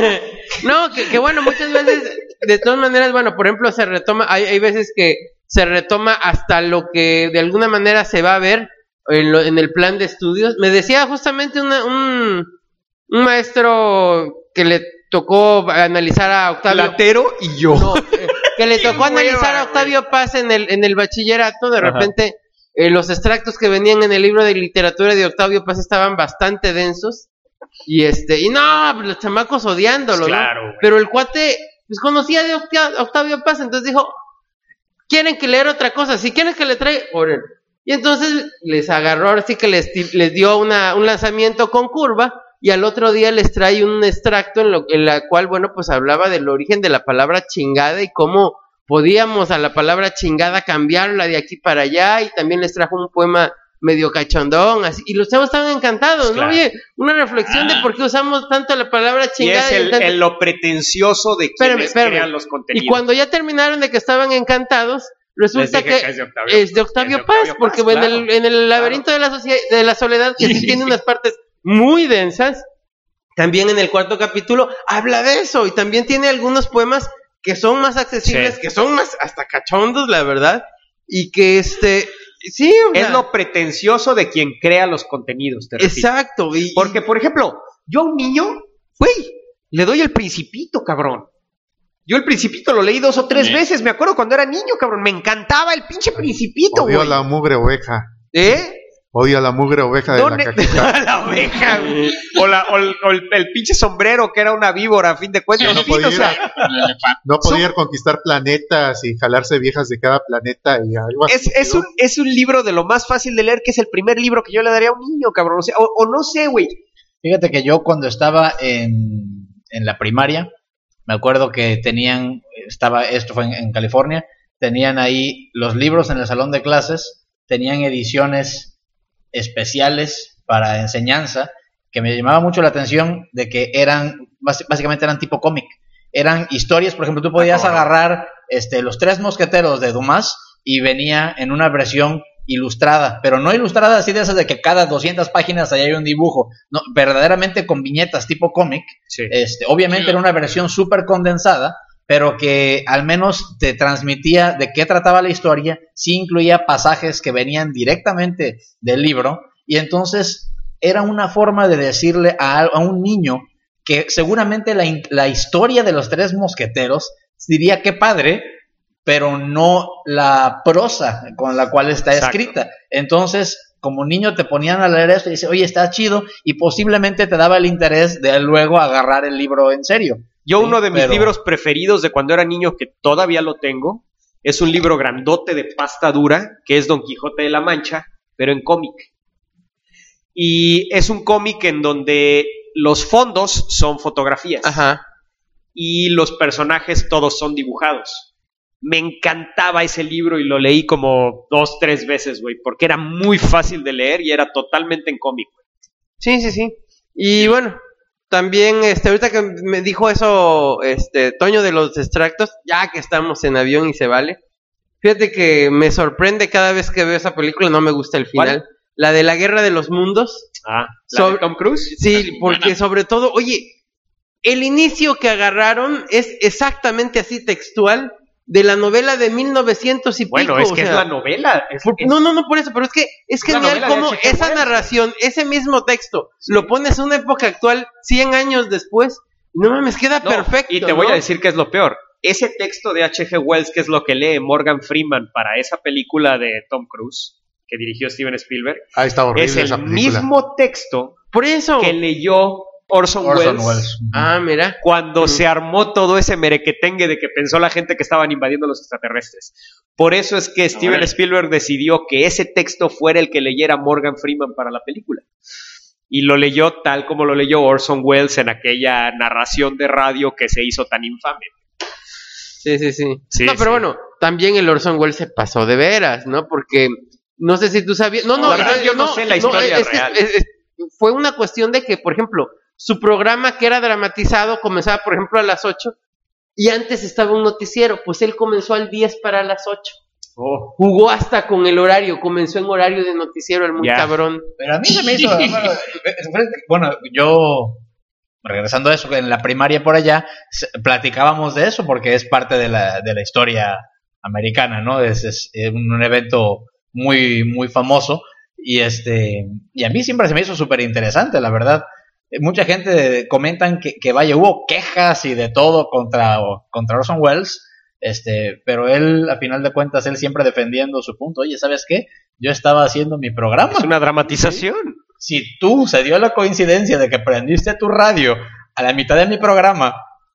No, que, que bueno, muchas veces, de todas maneras, bueno, por ejemplo, se retoma, hay, hay veces que se retoma hasta lo que de alguna manera se va a ver en, lo- en el plan de estudios. Me decía justamente una- un, un maestro que le tocó analizar a Octavio. Platero y yo. No, eh, que le tocó Qué analizar hueva, a Octavio Paz en el, en el bachillerato, de repente eh, los extractos que venían en el libro de literatura de Octavio Paz estaban bastante densos. Y este, y no, pues, los chamacos odiándolo, Claro, ¿no? güey. Pero el cuate, pues conocía de Octavio, Octavio Paz, entonces dijo, quieren que leer otra cosa, si quieren que le traiga, órale. Y entonces les agarró, ahora sí que les, ti- les dio una, un lanzamiento con curva, y al otro día les trae un extracto en, lo, en la cual, bueno, pues hablaba del origen de la palabra chingada y cómo podíamos a la palabra chingada cambiarla de aquí para allá, y también les trajo un poema medio cachondón, así, y los chavos estaban encantados, Claro. ¿no? Oye, una reflexión de por qué usamos tanto la palabra Y chingada. es el, y tanto- el lo pretencioso de Espérame, quienes espérame. crean los contenidos. Y cuando ya terminaron de que estaban encantados, Les resulta dije que, que es de Octavio- es de Octavio es de Octavio Paz, porque Paz, en, el, claro, en el laberinto de, la socie- de la soledad, que sí tiene unas partes muy densas, también en el cuarto capítulo habla de eso, y también tiene algunos poemas que son más accesibles, Sí. que son más hasta cachondos, la verdad, y que este, sí, o Es sea, lo pretencioso de quien crea los contenidos, te repito. exacto, y, Porque, por ejemplo, yo a un niño, güey, le doy el Principito, cabrón. Yo el Principito lo leí dos o tres Sí. veces, me acuerdo cuando era niño, cabrón. Me encantaba el pinche Principito, Odio güey. a la mugre oveja. ¿Eh? Odio a la mugre oveja de No, la ne- cajita. la oveja, güey. O, la, o, el, o el- el pinche sombrero que era una víbora, a fin de cuentas. no En fin, podía o sea, El elefante. No podía Son- conquistar planetas y jalarse viejas de cada planeta y algo así. es, es, un, es un libro de lo más fácil de leer, que es el primer libro que yo le daría a un niño, cabrón. O, sea, o, o no sé, güey. Fíjate que yo cuando estaba en, en la primaria, me acuerdo que tenían, estaba, esto fue en, en California, tenían ahí los libros en el salón de clases, tenían ediciones especiales para enseñanza, que me llamaba mucho la atención de que eran, bás- básicamente eran tipo cómic. Eran historias, por ejemplo, tú podías Ah, agarrar este, los tres mosqueteros de Dumas y venía en una versión ilustrada, pero no ilustrada así de esas de que cada doscientas páginas ahí hay un dibujo, no, verdaderamente con viñetas tipo cómic. Sí. Este, obviamente Sí. era una versión súper condensada, pero que al menos te transmitía de qué trataba la historia, sí incluía pasajes que venían directamente del libro, y entonces era una forma de decirle a, a un niño que seguramente la, in- la historia de los tres mosqueteros diría qué padre, pero no la prosa con la cual está Exacto. escrita. Entonces, como niño te ponían a leer esto y dices, oye, está chido, y posiblemente te daba el interés de luego agarrar el libro en serio. Yo Sí, uno de mis pero- libros preferidos de cuando era niño, que todavía lo tengo, es un libro grandote de pasta dura, que es Don Quijote de la Mancha, pero en cómic. Y es un cómic en donde los fondos son fotografías ajá, y los personajes todos son dibujados. Me encantaba ese libro y lo leí como dos, tres veces, güey, porque era muy fácil de leer y era totalmente en cómic. sí, sí, sí, y bueno, también, este, ahorita que me dijo eso, este, Toño de los extractos, ya que estamos en avión y se vale. Fíjate que me sorprende cada vez que veo esa película, no me gusta el final. ¿Cuál? La de la Guerra de los Mundos. Ah, ¿la sobre, de Tom Cruise? Sí, porque buena. Sobre todo, oye, el inicio que agarraron es exactamente así textual de la novela de mil novecientos y bueno, pico. Bueno, es que o sea, es la novela. Es, por, es, no, no, no por eso, pero es que es genial como esa Wells. narración, ese mismo texto, sí. lo pones en una época actual, cien años después, no mames, queda no, perfecto. Y te ¿no? voy a decir que es lo peor. Ese texto de H G Wells, que es lo que lee Morgan Freeman para esa película de Tom Cruise, que dirigió Steven Spielberg, ah, está horrible es el esa película. mismo texto por eso. que leyó Orson, Orson Welles, Welles. Ah, mira. Cuando mm. se armó todo ese merequetengue de que pensó la gente que estaban invadiendo los extraterrestres. Por eso es que Steven Ahora. Spielberg decidió que ese texto fuera el que leyera Morgan Freeman para la película. Y lo leyó tal como lo leyó Orson Welles en aquella narración de radio que se hizo tan infame. Sí, sí, sí. sí no, pero sí. bueno, también el Orson Welles se pasó de veras, ¿no? Porque no sé si tú sabías... No, no, no, verdad, yo no, no sé la historia no, es, real. Es, es, fue una cuestión de que, por ejemplo, su programa que era dramatizado comenzaba, por ejemplo, a las ocho y antes estaba un noticiero, pues él comenzó al diez para las ocho. Oh. Jugó hasta con el horario, comenzó en horario de noticiero, el muy yeah. cabrón. Pero a mí se me hizo... bueno, bueno, yo... regresando a eso, en la primaria por allá platicábamos de eso porque es parte de la, de la historia americana, ¿no? Es, es, es un evento muy, muy famoso y este y a mí siempre se me hizo súper interesante, la verdad. Mucha gente comentan que, que vaya, hubo quejas y de todo contra, contra Orson Welles, este, pero él, a final de cuentas, él siempre defendiendo su punto. Oye, ¿sabes qué? Yo estaba haciendo mi programa. Es una dramatización. ¿Sí? Si tú se dio la coincidencia de que prendiste tu radio a la mitad de mi programa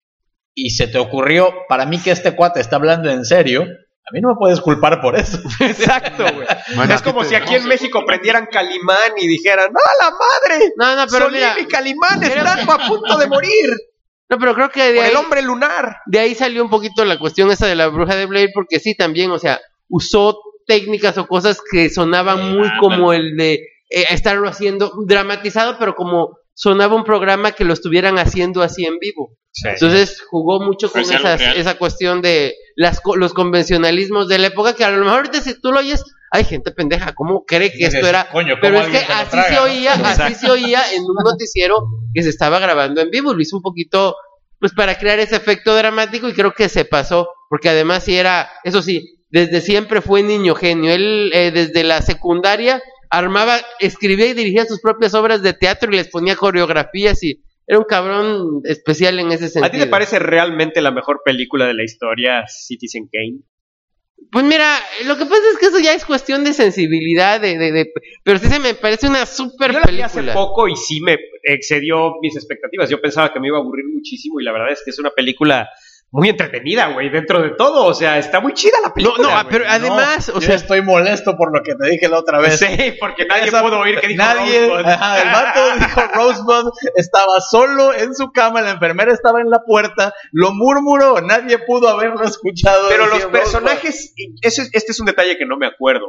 y se te ocurrió, para mí que este cuate está hablando en serio, a mí no me puedes culpar por eso. Exacto, güey. Bueno, es como si aquí en México prendieran Calimán y dijeran, ¡no, la madre! No, no, pero Solín mira, y Calimán están a punto de morir. No, pero creo que de por ahí, el hombre lunar. De ahí salió un poquito la cuestión esa de la bruja de Blair, porque sí, también, o sea, usó técnicas o cosas que sonaban muy como el de eh, estarlo haciendo dramatizado, pero como sonaba un programa que lo estuvieran haciendo así en vivo. Sí, Entonces sí. jugó mucho con esas, esa cuestión de las, los convencionalismos de la época, que a lo mejor ahorita si tú lo oyes, hay gente pendeja, ¿cómo cree que esto era? Coño, pero es que así traga, se oía, ¿no? así se oía en un noticiero que se estaba grabando en vivo, lo hizo un poquito, pues para crear ese efecto dramático, y creo que se pasó, porque además sí era, eso sí, desde siempre fue niño genio, él eh, desde la secundaria armaba, escribía y dirigía sus propias obras de teatro y les ponía coreografías y era un cabrón especial en ese sentido. ¿A ti te parece realmente la mejor película de la historia Citizen Kane? Pues mira, lo que pasa es que eso ya es cuestión de sensibilidad, de, de, de pero sí se me parece una super Yo la película. Vi hace poco y sí me excedió mis expectativas. Yo pensaba que me iba a aburrir muchísimo y la verdad es que es una película muy entretenida, güey, dentro de todo, o sea, está muy chida la película. No, no, güey. pero además, no, o yo sea, estoy molesto por lo que te dije la otra vez. Sí, porque nadie Esa, pudo oír que dijo nadie, Rosebud. Ajá, el vato dijo Rosebud, estaba solo en su cama, la enfermera estaba en la puerta, lo murmuró, nadie pudo haberlo escuchado. Pero los personajes, eso es, este es un detalle que no me acuerdo.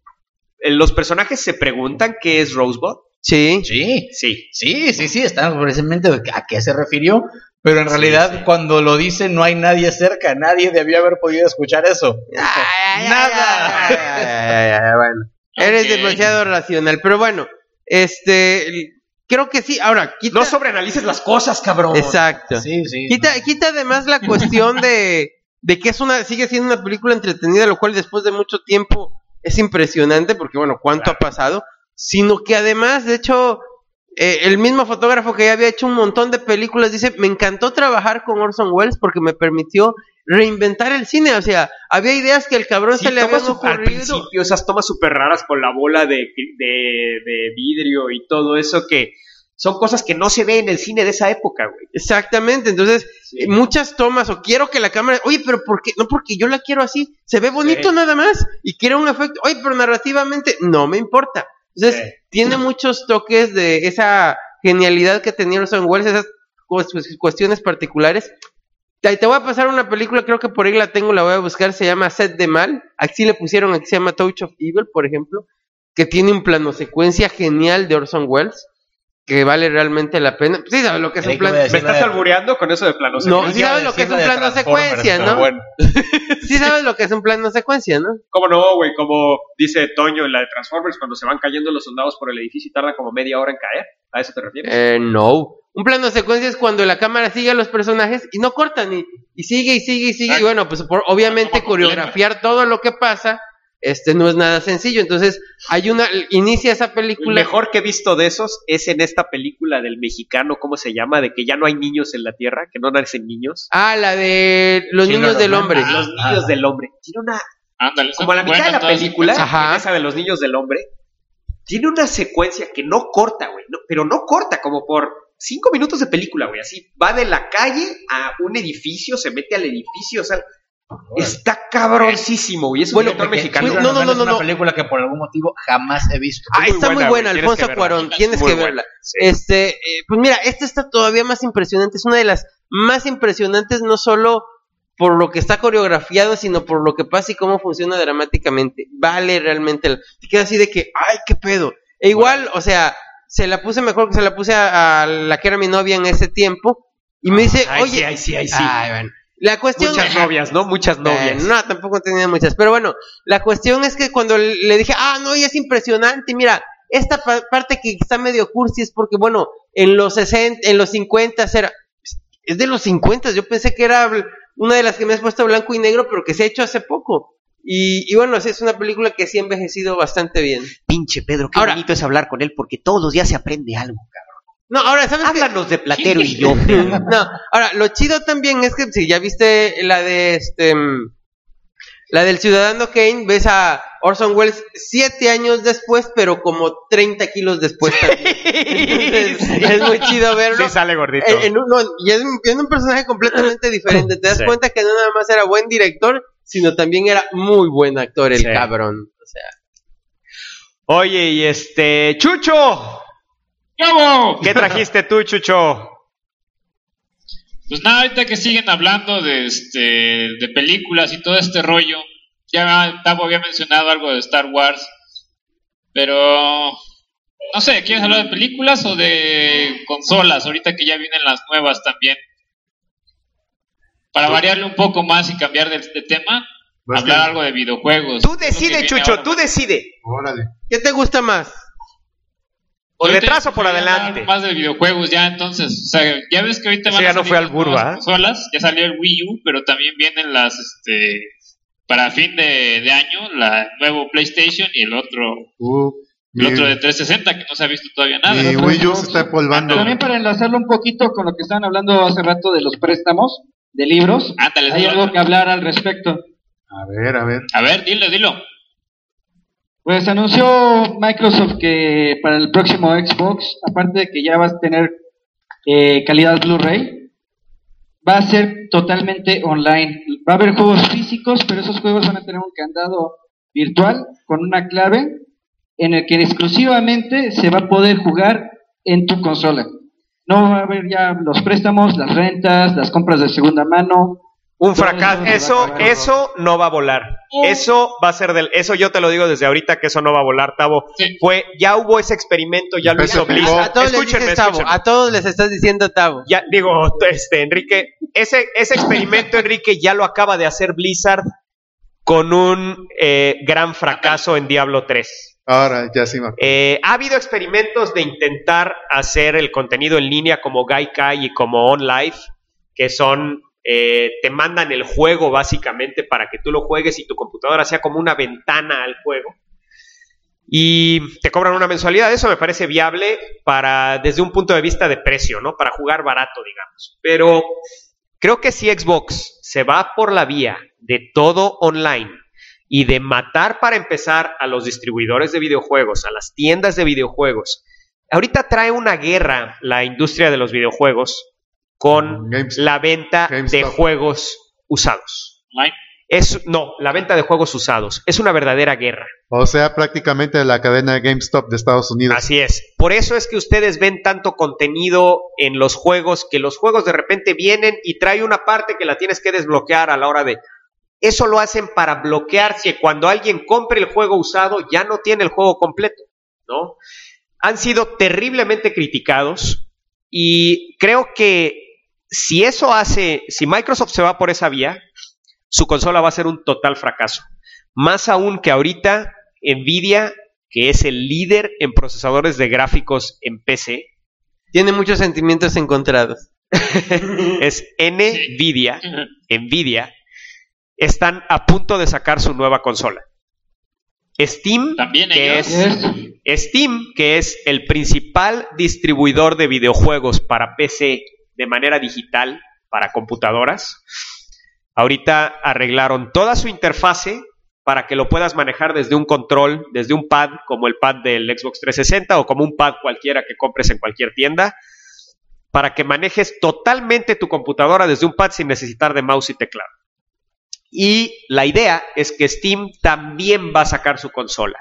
Los personajes se preguntan qué es Rosebud. Sí. Sí, sí, sí, sí, sí, están precisamente a qué se refirió. Pero en realidad, sí, sí. cuando lo dicen, no hay nadie cerca. Nadie debió haber podido escuchar eso. Ay, ¡Nada! Ay, ay, ay, ay, bueno. Okay. Eres demasiado racional. Pero bueno, este... creo que sí. Ahora, quita... No sobreanalices las cosas, cabrón. Exacto. Sí, sí. Quita, quita además la cuestión de, de que es una, sigue siendo una película entretenida, lo cual después de mucho tiempo es impresionante, porque bueno, cuánto claro. ha pasado. Sino que además, de hecho... Eh, el mismo fotógrafo que ya había hecho un montón de películas dice, me encantó trabajar con Orson Welles porque me permitió reinventar el cine, o sea, había ideas que el cabrón sí, se le había ocurrido. Al principio esas tomas súper raras con la bola de, de, de vidrio y todo eso que son cosas que no se ve en el cine de esa época, güey. Exactamente, entonces sí. muchas tomas, o quiero que la cámara, oye, pero ¿por qué? No, porque yo la quiero así, se ve bonito sí. nada más, y quiero un efecto, oye, pero narrativamente no me importa. Entonces, sí. tiene muchos toques de esa genialidad que tenía Orson Welles, esas cuestiones particulares. Te, te voy a pasar una película, creo que por ahí la tengo, la voy a buscar, se llama Set de Mal. Aquí le pusieron, aquí se llama Touch of Evil, por ejemplo, que tiene un plano secuencia genial de Orson Welles. que vale realmente la pena. Sí, sabes lo que es un plano. ¿Me estás albureando con eso de plano No, secuencia? sí sabes lo que es un plano secuencia, ¿no? Bueno. Sí sabes lo que es un plano secuencia, ¿no? ¿Cómo no, güey? Como dice Toño en la de Transformers, cuando se van cayendo los soldados por el edificio y tardan como media hora en caer. ¿A eso te refieres? Eh, no. Un plano secuencia es cuando la cámara sigue a los personajes y no cortan y, y sigue y sigue y sigue. Y bueno, pues por, obviamente coreografiar todo lo que pasa, este no es nada sencillo. Entonces, hay una, inicia esa película. El mejor que he visto de esos es en esta película del mexicano, ¿cómo se llama? De que ya no hay niños en la Tierra, que no nacen niños. Ah, la de los Sí, niños no, del no, hombre. ah, Los niños ah. del hombre. Tiene una... Ándale, Como a la mitad de la película, Ajá. en esa de los niños del hombre, tiene una secuencia que no corta, güey. No, pero no corta, como por cinco minutos de película, güey. Así, va de la calle a un edificio, se mete al edificio, o sea... Está cabroncísimo, güey. Es un Bueno, director porque- mexicano. no, no, no, Es una no. película que por algún motivo jamás he visto. Ah, está muy buena, güey, tienes Alfonso que verla. Cuarón, Es tienes muy que buena, verla. sí. Este, eh, pues mira, esta está todavía más impresionante, es una de las más impresionantes, no solo por lo que está coreografiado, sino por lo que pasa y cómo funciona dramáticamente. Vale realmente, el- te quedas así de que, ay, qué pedo. E igual, o sea, se la puse mejor que se la puse a, a la que era mi novia en ese tiempo, y me dice, Ay, oye, sí, ay, sí, ay, sí. ay, bueno. La cuestión Muchas novias, ¿no? Muchas Eh, novias. no, tampoco tenía muchas. Pero bueno, la cuestión es que cuando le dije, ah, no, y es impresionante, mira, esta pa- parte que está medio cursi es porque, bueno, en los sesenta, en los cincuenta era, es de los cincuenta, yo pensé que era una de las que me has puesto blanco y negro, pero que se ha hecho hace poco. Y, y bueno, sí, es una película que sí ha envejecido bastante bien. Pinche Pedro, qué Ahora- bonito es hablar con él porque todos los días se aprende algo, cabrón. No, ahora, ¿sabes qué? Háblanos de Platero y yo. No, ahora, lo chido también es que si ya viste la de este mm, la del Ciudadano Kane, ves a Orson Welles siete años después, pero como treinta kilos después también. Entonces, es muy chido verlo. Sí, sale gordito. En, en un, no, y es, un- es un personaje completamente diferente. Te das Sí. cuenta que no nada más era buen director, sino también era muy buen actor el Sí. cabrón. O sea, Oye, y este... ¡Chucho! ¡Bravo! ¿Qué trajiste tú, Chucho? Pues nada, ahorita que siguen hablando de este de películas y todo este rollo, ya Tavo había mencionado algo de Star Wars, pero no sé, ¿quieres hablar de películas o de consolas? Ahorita que ya vienen las nuevas también. Para variarle un poco más y cambiar de, de tema, Pues hablar que- algo de videojuegos. Tú Es lo que decide, viene Chucho, ahora. tú decide. Órale. ¿qué te gusta más? ¿Por Ahorita detrás o por quería hablar adelante? Más de videojuegos ya, entonces, o sea, ya ves que ahorita Eso van ya a no salir fue al las burro, nuevas ¿ah? consolas, ya salió el Wii U, pero también vienen las, este, para fin de, de año, la nuevo PlayStation y el otro, Uh, el mi, otro de trescientos sesenta que no se ha visto todavía nada. mi Wii U se está empolvando. También para enlazarlo un poquito con lo que estaban hablando hace rato de los préstamos de libros, Ándale, hay dilo. algo que hablar al respecto. A ver, a ver. A ver, dilo, dilo. Pues anunció Microsoft que para el próximo Xbox, aparte de que ya vas a tener eh, calidad Blu-ray, va a ser totalmente online. Va a haber juegos físicos, pero esos juegos van a tener un candado virtual con una clave en el que exclusivamente se va a poder jugar en tu consola. No va a haber ya los préstamos, las rentas, las compras de segunda mano. Un Todo fracaso. eso se va a Eso, acabar. eso no va a volar. Eso va a ser del. Eso yo te lo digo desde ahorita que eso no va a volar, Tavo. Sí. Fue, ya hubo ese experimento, ya lo Empezó hizo Blizzard. A todos les Escúchenme, dices Tavo, escúchenme. a todos les estás diciendo Tavo. Ya, digo, este, Enrique, ese, ese experimento, Enrique, ya lo acaba de hacer Blizzard con un eh, gran fracaso en Diablo tres. Ahora ya sí me acuerdo. Eh, ha habido experimentos de intentar hacer el contenido en línea como Gaikai y como OnLive, que son, eh, te mandan el juego básicamente para que tú lo juegues y tu computadora sea como una ventana al juego. Y te cobran una mensualidad. Eso me parece viable para, desde un punto de vista de precio, ¿no? Para jugar barato, digamos. Pero creo que si Xbox se va por la vía de todo online y de matar para empezar a los distribuidores de videojuegos, a las tiendas de videojuegos, ahorita trae una guerra la industria de los videojuegos con GameStop. la venta de GameStop. juegos usados. Online. Es, no, la venta de juegos usados. Es una verdadera guerra. O sea, prácticamente la cadena de GameStop de Estados Unidos. Así es. Por eso es que ustedes ven tanto contenido en los juegos, que los juegos de repente vienen y trae una parte que la tienes que desbloquear a la hora de... Eso lo hacen para bloquear que cuando alguien compre el juego usado ya no tiene el juego completo, ¿no? han sido terriblemente criticados y creo que si eso hace, si Microsoft se va por esa vía, su consola va a ser un total fracaso. Más aún que ahorita Nvidia, que es el líder en procesadores de gráficos en P C, Tiene muchos sentimientos encontrados. es Nvidia, Nvidia, están a punto de sacar su nueva consola. Steam, También que ellos. es Steam, que es el principal distribuidor de videojuegos para P C de manera digital, para computadoras, ahorita arreglaron toda su interfase para que lo puedas manejar desde un control, desde un pad, como el pad del Xbox trescientos sesenta o como un pad cualquiera que compres en cualquier tienda, para que manejes totalmente tu computadora desde un pad sin necesitar de mouse y teclado. Y la idea es que Steam también va a sacar su consola.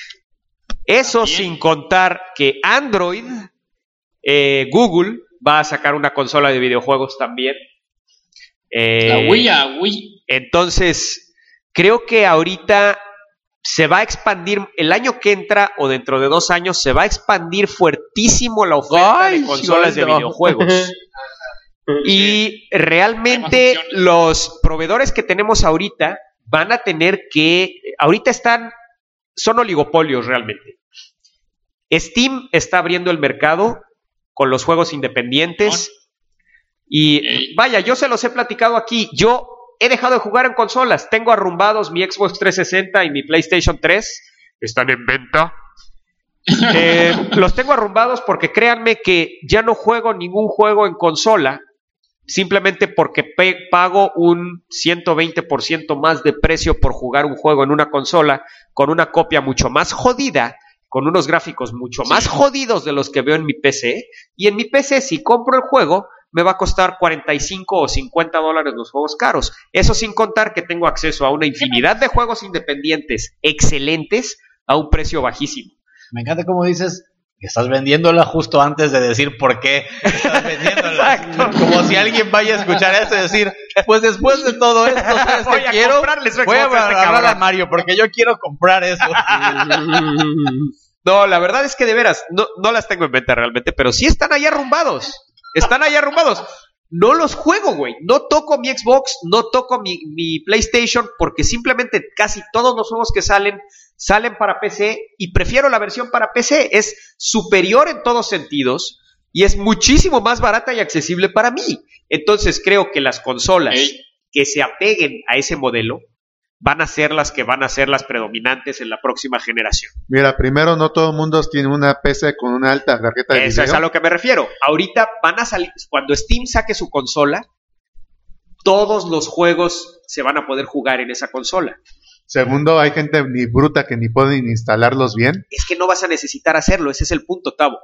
Eso También. sin contar que Android, eh, Google, va a sacar una consola de videojuegos también. Eh, La Wii a Wii. Entonces, creo que ahorita se va a expandir, el año que entra o dentro de dos años, se va a expandir fuertísimo la oferta Ay, de consolas de no. videojuegos. Y realmente Hay más opciones. los proveedores que tenemos ahorita van a tener que, ahorita están, son oligopolios realmente. Steam está abriendo el mercado con los juegos independientes y Ey. vaya, yo se los he platicado aquí, yo he dejado de jugar en consolas, tengo arrumbados mi Xbox trescientos sesenta y mi PlayStation tres, están en venta. Eh, los tengo arrumbados porque créanme que ya no juego ningún juego en consola, simplemente porque pe- pago un ciento veinte por ciento más de precio por jugar un juego en una consola con una copia mucho más jodida, con unos gráficos mucho más jodidos de los que veo en mi P C, y en mi P C si compro el juego me va a costar cuarenta y cinco o cincuenta dólares los juegos caros, eso sin contar que tengo acceso a una infinidad de juegos independientes excelentes a un precio bajísimo. Me encanta cómo dices que estás vendiéndola justo antes de decir por qué estás vendiéndola. Exacto. Como si alguien vaya a escuchar esto y decir, pues después de todo esto, ¿sabes Voy qué a quiero? comprarle su Voy a Xbox a este hablar a cabrón. Mario porque yo quiero comprar eso. No, la verdad es que de veras, no, no las tengo en venta realmente, pero sí están ahí arrumbados. Están ahí arrumbados. No los juego, güey. No toco mi Xbox, no toco mi, mi PlayStation, porque simplemente casi todos los juegos que salen, salen para P C, y prefiero la versión para P C. Es superior en todos sentidos, y es muchísimo más barata y accesible para mí. Entonces creo que las consolas Ey. que se apeguen a ese modelo van a ser las que van a ser las predominantes en la próxima generación. Mira, primero, no todo el mundo tiene una P C con una alta tarjeta de Eso es video. a lo que me refiero. Ahorita van a salir, cuando Steam saque su consola, todos los juegos se van a poder jugar en esa consola. Segundo, hay gente ni bruta que ni pueden instalarlos bien. Es que no vas a necesitar hacerlo, ese es el punto, Tavo.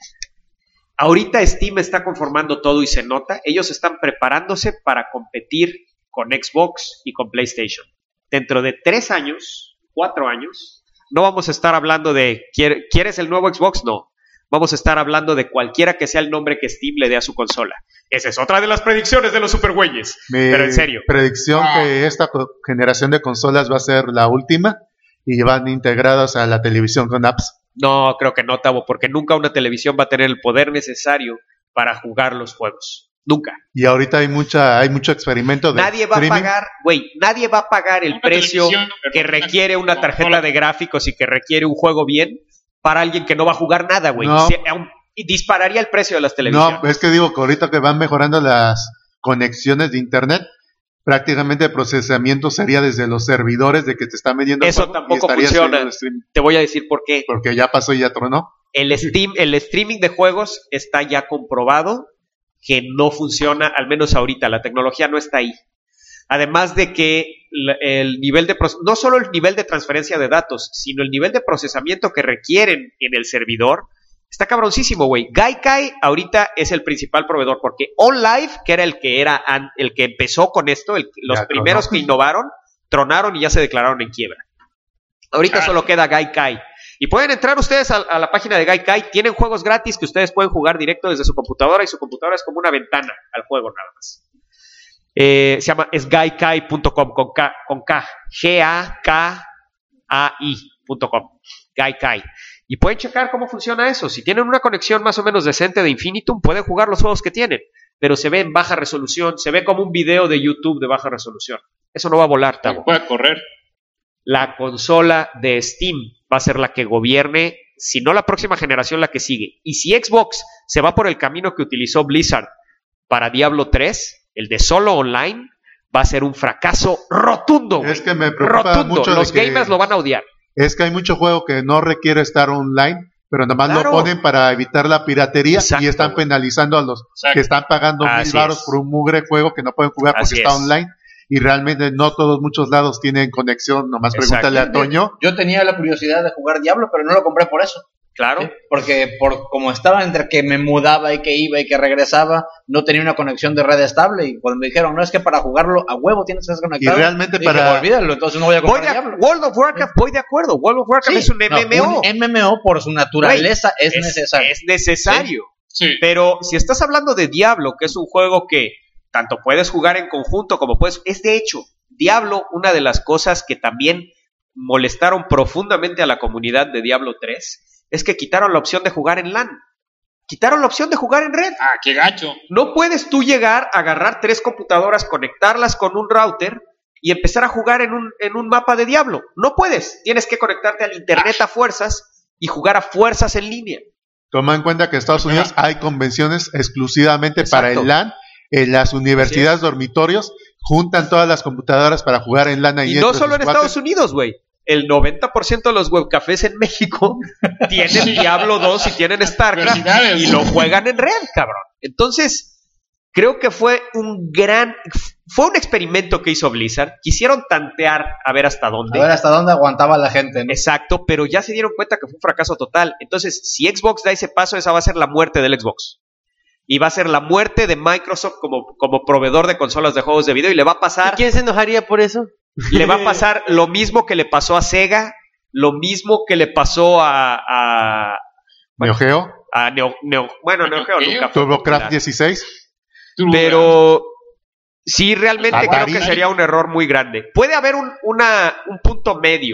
Ahorita Steam está conformando todo y se nota. Ellos están preparándose para competir con Xbox y con PlayStation. Dentro de tres años, cuatro años, no vamos a estar hablando de ¿quiere- ¿quieres el nuevo Xbox? No. Vamos a estar hablando de cualquiera que sea el nombre que Steam le dé a su consola. Esa es otra de las predicciones de los supergüeyes. Mi Pero en serio. predicción Ah. que esta co- generación de consolas va a ser la última y van integradas a la televisión con apps. No, creo que no, Tavo, porque nunca una televisión va a tener el poder necesario para jugar los juegos. Nunca. Y ahorita hay mucha hay mucho experimento de Nadie va a streaming. pagar, güey, nadie va a pagar el Una precio televisión, pero que una requiere una consola. tarjeta de gráficos y que requiere un juego bien para alguien que no va a jugar nada, güey. No. Se- aun- y dispararía el precio de las televisiones. No, es que digo que ahorita que van mejorando las conexiones de internet, prácticamente el procesamiento sería desde los servidores de que te están vendiendo el Eso juego y tampoco estarías funciona. haciendo el streaming, Te voy a decir por qué. porque ya pasó y ya tronó. El, Steam, el streaming de juegos está ya comprobado que no funciona, al menos ahorita. La tecnología no está ahí. Además de que la- el nivel de proce- no solo el nivel de transferencia de datos, sino el nivel de procesamiento que requieren en el servidor está cabroncísimo, güey. Gaikai ahorita es el principal proveedor porque OnLive, que era el que era an- el que empezó con esto, el- los Ya primeros tronó. que innovaron, tronaron y ya se declararon en quiebra. Ahorita Ah. solo queda Gaikai. Y pueden entrar ustedes a, a la página de Gaikai. Tienen juegos gratis que ustedes pueden jugar directo desde su computadora y su computadora es como una ventana al juego nada más. Eh, se llama es gaikai punto com con K, con K, G A K A I punto com. Gaikai. Y pueden checar cómo funciona eso. Si tienen una conexión más o menos decente de Infinitum, pueden jugar los juegos que tienen. Pero se ve en baja resolución, se ve como un video de YouTube de baja resolución. Eso no va a volar, Tavo. Puede correr. La consola de Steam va a ser la que gobierne, si no la próxima generación, la que sigue. Y si Xbox se va por el camino que utilizó Blizzard para Diablo tres, el de solo online, va a ser un fracaso rotundo. Güey. Es que me preocupa rotundo. mucho. Los de que, gamers lo van a odiar. Es que hay mucho juego que no requiere estar online, pero nada más Claro. lo ponen para evitar la piratería. Exacto, y están güey. penalizando a los Exacto. que están pagando mil Así baros es. por un mugre juego que no pueden jugar porque Así está es. online. Y realmente no todos, muchos lados tienen conexión. Nomás Exacto. pregúntale a Toño. Yo tenía la curiosidad de jugar Diablo, pero no lo compré por eso. Claro. ¿sí? Porque por como estaba entre que me mudaba y que iba y que regresaba, no tenía una conexión de red estable. Y cuando me dijeron, no, es que para jugarlo a huevo tienes que estar conectado. Y realmente dije, para- olvídalo, entonces no voy a Voy comprar de, Diablo. World of Warcraft, voy de acuerdo. World of Warcraft Sí, es un no, M M O. un M M O por su naturaleza Güey, es, necesario. Es necesario. Sí. Pero si estás hablando de Diablo, que es un juego que tanto puedes jugar en conjunto como puedes... Es de hecho, Diablo, una de las cosas que también molestaron profundamente a la comunidad de Diablo tres, es que quitaron la opción de jugar en LAN. Quitaron la opción de jugar en red. Ah, qué gacho. No puedes tú llegar, agarrar tres computadoras, conectarlas con un router y empezar a jugar en un, en un mapa de Diablo. No puedes. Tienes que conectarte al internet a fuerzas y jugar a fuerzas en línea. Toma en cuenta que en Estados Unidos hay convenciones exclusivamente Exacto. para el LAN. En las universidades, dormitorios, juntan todas las computadoras para jugar en LAN. ahí Y no entre solo sus en cuates. Estados Unidos, güey. El noventa por ciento de los webcafés en México tienen Sí. Diablo dos y tienen StarCraft Universidades. y lo juegan en red, cabrón. Entonces, creo que fue un gran... Fue un experimento que hizo Blizzard. Quisieron tantear a ver hasta dónde. A ver hasta dónde aguantaba la gente, ¿no? Exacto, pero ya se dieron cuenta que fue un fracaso total. Entonces, si Xbox da ese paso, esa va a ser la muerte del Xbox. Y va a ser la muerte de Microsoft como, como proveedor de consolas de juegos de video. Y le va a ¿Y pasar, quién se enojaría por eso? le va a pasar lo mismo que le pasó a Sega, lo mismo que le pasó a, a, Neo Geo, a Neo, Neo- bueno, Neo Geo nunca fue TurboCraft popular. dieciséis. Pero sí, realmente Atari. creo que sería un error muy grande. Puede haber un, una, un punto medio,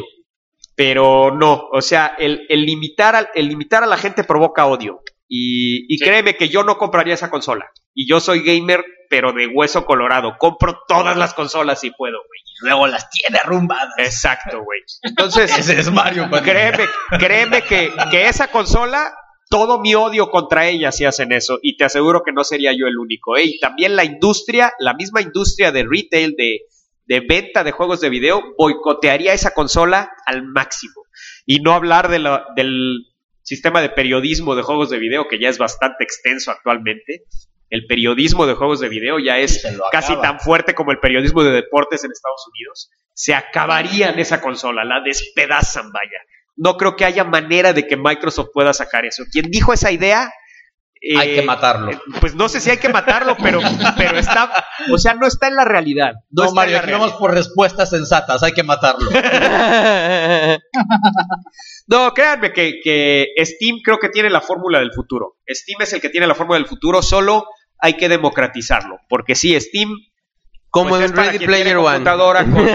pero no. O sea, el, el, limitar, al, el limitar a la gente provoca odio. Y, y Sí. créeme que yo no compraría esa consola. Y yo soy gamer, pero de hueso colorado. Compro todas las consolas si puedo, güey. Luego las tiene arrumbadas. Exacto, güey. Entonces, Ese es Mario. cuando- créeme, créeme que, que esa consola, todo mi odio contra ella si hacen eso. Y te aseguro que no sería yo el único. ¿eh? Y también la industria, la misma industria de retail, de, de venta de juegos de video, boicotearía esa consola al máximo. Y no hablar de la, del sistema de periodismo de juegos de video, que ya es bastante extenso actualmente. El periodismo de juegos de video ya es Se lo casi acaba. tan fuerte como el periodismo de deportes en Estados Unidos. Se acabaría en esa consola, la despedazan, vaya. No creo que haya manera de que Microsoft pueda sacar eso. Quien dijo esa idea... eh, Hay que matarlo. eh, Pues no sé si hay que matarlo, pero, pero está... O sea, no está en la realidad. No, No, está Mario, en la aquí vamos realidad. por respuestas sensatas. Hay que matarlo. No, créanme que, que Steam creo que tiene la fórmula del futuro. Steam es el que tiene la fórmula del futuro, solo hay que democratizarlo. Porque sí, Steam... Como pues, en es para Ready quien tiene Player One. computadora con-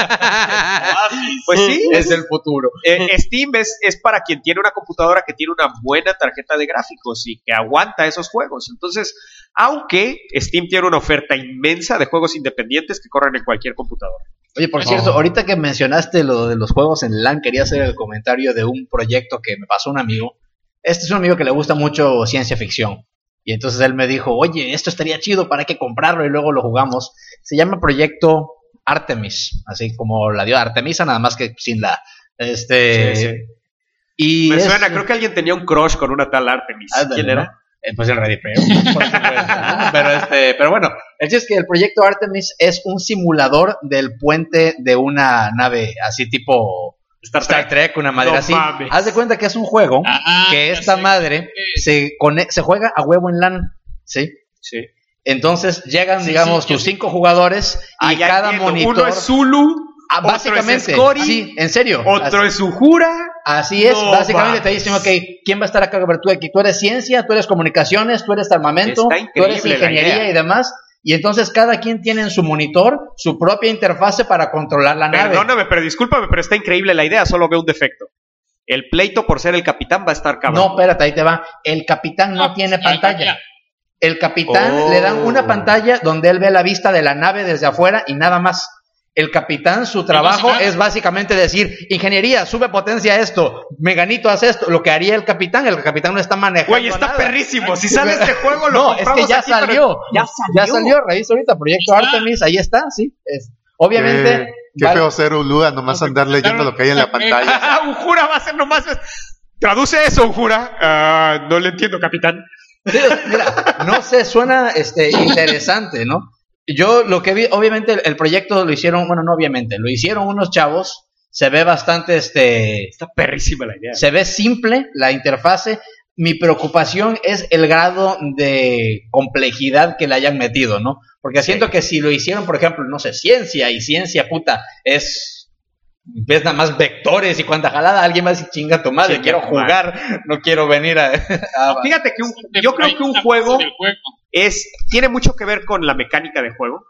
Pues sí, Es del futuro. Eh, Steam es, es para quien tiene una computadora que tiene una buena tarjeta de gráficos y que aguanta esos juegos. Entonces, aunque Steam tiene una oferta inmensa de juegos independientes que corren en cualquier computadora. Oye, por No. cierto, ahorita que mencionaste lo de los juegos en LAN, quería hacer el comentario de un proyecto que me pasó un amigo. Este es un amigo que le gusta mucho ciencia ficción. Y entonces él me dijo, oye, esto estaría chido, ¿para qué comprarlo? Y luego lo jugamos. Se llama Proyecto Artemis, así como la dio Artemisa, nada más que sin la... Este... Sí, sí. Y Me es- suena, creo que alguien tenía un crush con una tal Artemis. Ándale, ¿Quién ¿no? era? Eh, pues el Ready Player One, por supuesto, ¿no? pero este, pero bueno, el chiste es que el proyecto Artemis es un simulador del puente de una nave así tipo Star Star Trek. Trek, una madre No así. mames. Haz de cuenta que es un juego Ah, que ya esta sé. madre se cone- se juega a huevo en LAN, ¿sí? Sí. Entonces llegan, Sí, digamos, sí, yo tus sí. cinco jugadores y Ah, ya cada entiendo. monitor. Uno es Zulu, Ah, otro básicamente, es Scori, sí, en serio. otro así, es Uhura. así es, No básicamente te mames. dicen, ok, ¿quién va a estar acá? Tú, tú eres ciencia, tú eres comunicaciones, tú eres armamento, Está tú eres increíble la ingeniería idea. y demás. Y entonces cada quien tiene en su monitor su propia interfase para controlar la nave. Perdóname, pero discúlpame, pero está increíble la idea, solo veo un defecto. el pleito por ser el capitán va a estar cabrón. No, espérate, ahí te va. El capitán no, no tiene pantalla. El capitán oh. le dan una pantalla donde él ve la vista de la nave desde afuera y nada más. El capitán, su trabajo es básicamente decir, ingeniería, sube potencia a esto, Meganito hace esto, lo que haría el capitán, el capitán no está manejando. Güey, está nada. Perrísimo, si sale este juego lo No, es que ya aquí, salió, ya salió, ya salió, revisa ahorita, Proyecto Artemis, ahí está, sí, es, obviamente. Eh, qué vale. Feo ser Ulúa, nomás andar leyendo lo que hay en la pantalla. Ujura va a ser nomás, traduce eso, Ujura, uh, no le entiendo, capitán. Sí, mira, no sé, suena este, interesante, ¿no? Yo lo que vi, obviamente el, el proyecto lo hicieron, bueno, no obviamente, lo hicieron unos chavos, se ve bastante, este... Está perrísima la idea. Se ve simple la interfase, mi preocupación es el grado de complejidad que le hayan metido, ¿no? Porque siento sí. que si lo hicieron, por ejemplo, no sé, ciencia, y ciencia, puta, es... ves nada más vectores y cuánta jalada, alguien más dice, chinga tu madre, chinga quiero jugar, madre. No quiero venir a... a... No, fíjate que un, yo creo que un juego... Es, tiene mucho que ver con la mecánica de juego,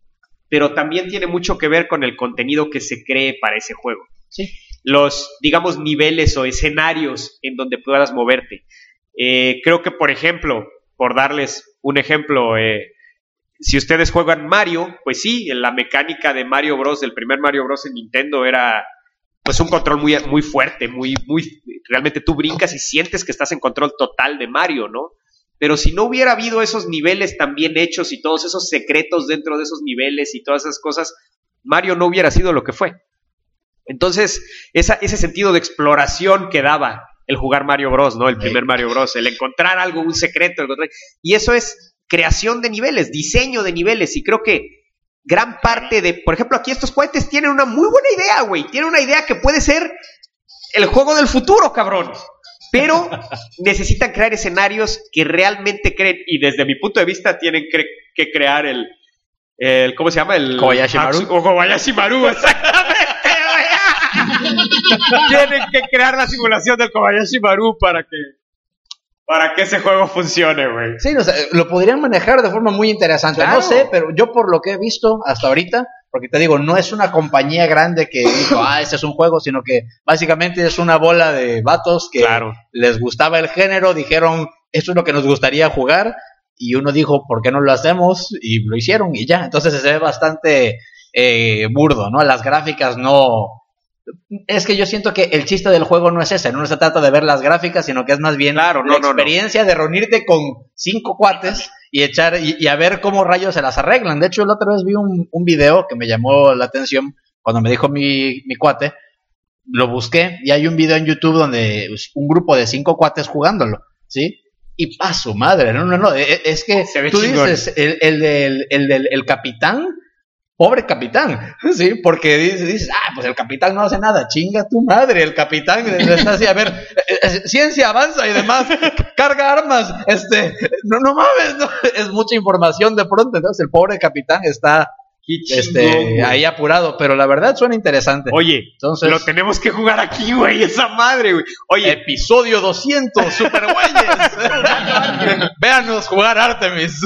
pero también tiene mucho que ver con el contenido que se cree para ese juego. Sí. Los, digamos, niveles o escenarios en donde puedas moverte. Eh, creo que, por ejemplo, por darles un ejemplo, eh, si ustedes juegan Mario, pues sí, la mecánica de Mario Bros, del primer Mario Bros en Nintendo era pues un control muy, muy fuerte, muy, muy, realmente tú brincas y sientes que estás en control total de Mario, ¿no? Pero si no hubiera habido esos niveles tan bien hechos y todos esos secretos dentro de esos niveles y todas esas cosas, Mario no hubiera sido lo que fue. Entonces, esa, ese sentido de exploración que daba el jugar Mario Bros, ¿no? El primer Mario Bros, el encontrar algo, un secreto, encontrar... y eso es creación de niveles, diseño de niveles, y creo que gran parte de, por ejemplo, aquí estos cuates tienen una muy buena idea, güey, tienen una idea que puede ser el juego del futuro, cabrón. Pero necesitan crear escenarios que realmente creen, y desde mi punto de vista tienen cre- que crear el, el, ¿cómo se llama? El Kobayashi Maru. O Kobayashi Maru, exactamente. Tienen que crear la simulación del Kobayashi Maru para que, para que ese juego funcione, güey. Sí, o sea, lo podrían manejar de forma muy interesante. Claro. No sé, pero yo por lo que he visto hasta ahorita, porque te digo, no es una compañía grande que dijo, ah, este es un juego, sino que básicamente es una bola de vatos que claro. les gustaba el género, dijeron, esto es lo que nos gustaría jugar, y uno dijo, ¿por qué no lo hacemos? Y lo hicieron y ya. Entonces se ve bastante eh, burdo, ¿no? Las gráficas no... Es que yo siento que el chiste del juego no es ese, no se trata de ver las gráficas, sino que es más bien claro, no, la experiencia no, no. de reunirte con cinco cuates y echar y, y a ver cómo rayos se las arreglan. De hecho, la otra vez vi un, un video que me llamó la atención cuando me dijo mi, mi cuate, lo busqué y hay un video en YouTube donde un grupo de cinco cuates jugándolo, ¿sí? Y pa' su madre, no, no, no, es que tú chingón. Dices, el, el, el, el, el, el capitán... Pobre capitán, sí, porque dices, dices, ah, pues el capitán no hace nada, chinga tu madre, el capitán está así, a ver, eh, ciencia avanza y demás, carga armas, este, no, no mames, no, es mucha información de pronto, entonces el pobre capitán está, este, ahí apurado, pero la verdad suena interesante. Oye, entonces lo tenemos que jugar aquí, güey, esa madre, güey. Oye, episodio doscientos, super güeyes, véanos jugar Artemis.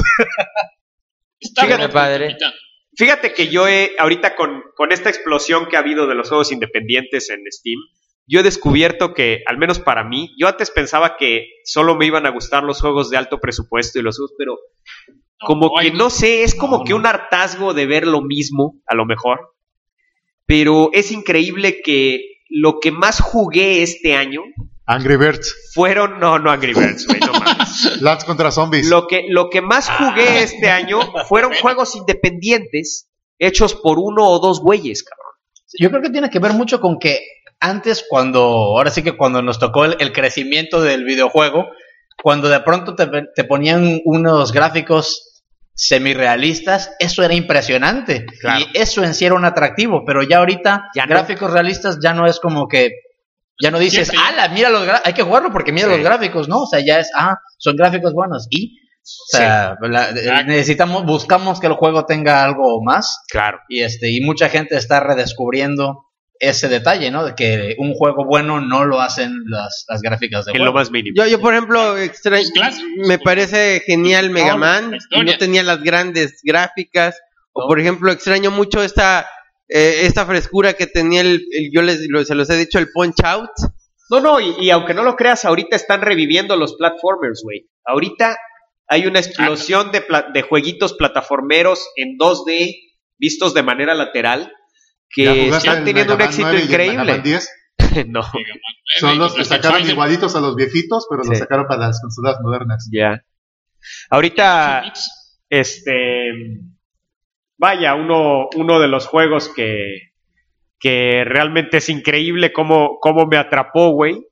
Está Fíjate, padre. Capitán. Fíjate que yo he, ahorita con, con esta explosión que ha habido de los juegos independientes en Steam, yo he descubierto que, al menos para mí, yo antes pensaba que solo me iban a gustar los juegos de alto presupuesto y los juegos, pero como no, que no sé, es como no, que un hartazgo de ver lo mismo, a lo mejor, pero es increíble que lo que más jugué este año... Angry Birds. Fueron, no, no Angry Birds, güey, no mames. Plants contra Zombies. Lo que, lo que más jugué este año fueron juegos independientes hechos por uno o dos güeyes, cabrón. Yo creo que tiene que ver mucho con que antes cuando, ahora sí que cuando nos tocó el, el crecimiento del videojuego, cuando de pronto te, te ponían unos gráficos semirrealistas, eso era impresionante. Claro. Y eso en sí era un atractivo, pero ya ahorita ya gráficos no. realistas ya no es como que... Ya no dices, ala, mira los gra- hay que jugarlo porque mira sí. los gráficos, ¿no? O sea, ya es, ah, son gráficos buenos. Y, o sea, sí. la, eh, necesitamos, buscamos que el juego tenga algo más. Claro. Y este, y mucha gente está redescubriendo ese detalle, ¿no? De que un juego bueno no lo hacen las, las gráficas de en juego. lo más mínimo. Yo, yo por ejemplo, extra- me parece genial Mega Man. No, no tenía las grandes gráficas. O, por ejemplo, extraño mucho esta... Eh, esta frescura que tenía el, el yo les lo, se los he dicho, el Punch Out, No, no, y, y aunque no lo creas, ahorita están reviviendo los platformers, güey. Ahorita hay una explosión de, pla- de jueguitos plataformeros en dos D vistos de manera lateral ¿Ya que jugaste están el teniendo un Mega Man éxito nueve y el Mega increíble. Man diez? No, Son los que sacaron igual igualitos a los viejitos, pero los Sí. sacaron para las consolas modernas. ya. Ahorita, este, vaya, uno, uno de los juegos que, que realmente es increíble cómo, cómo me atrapó, güey.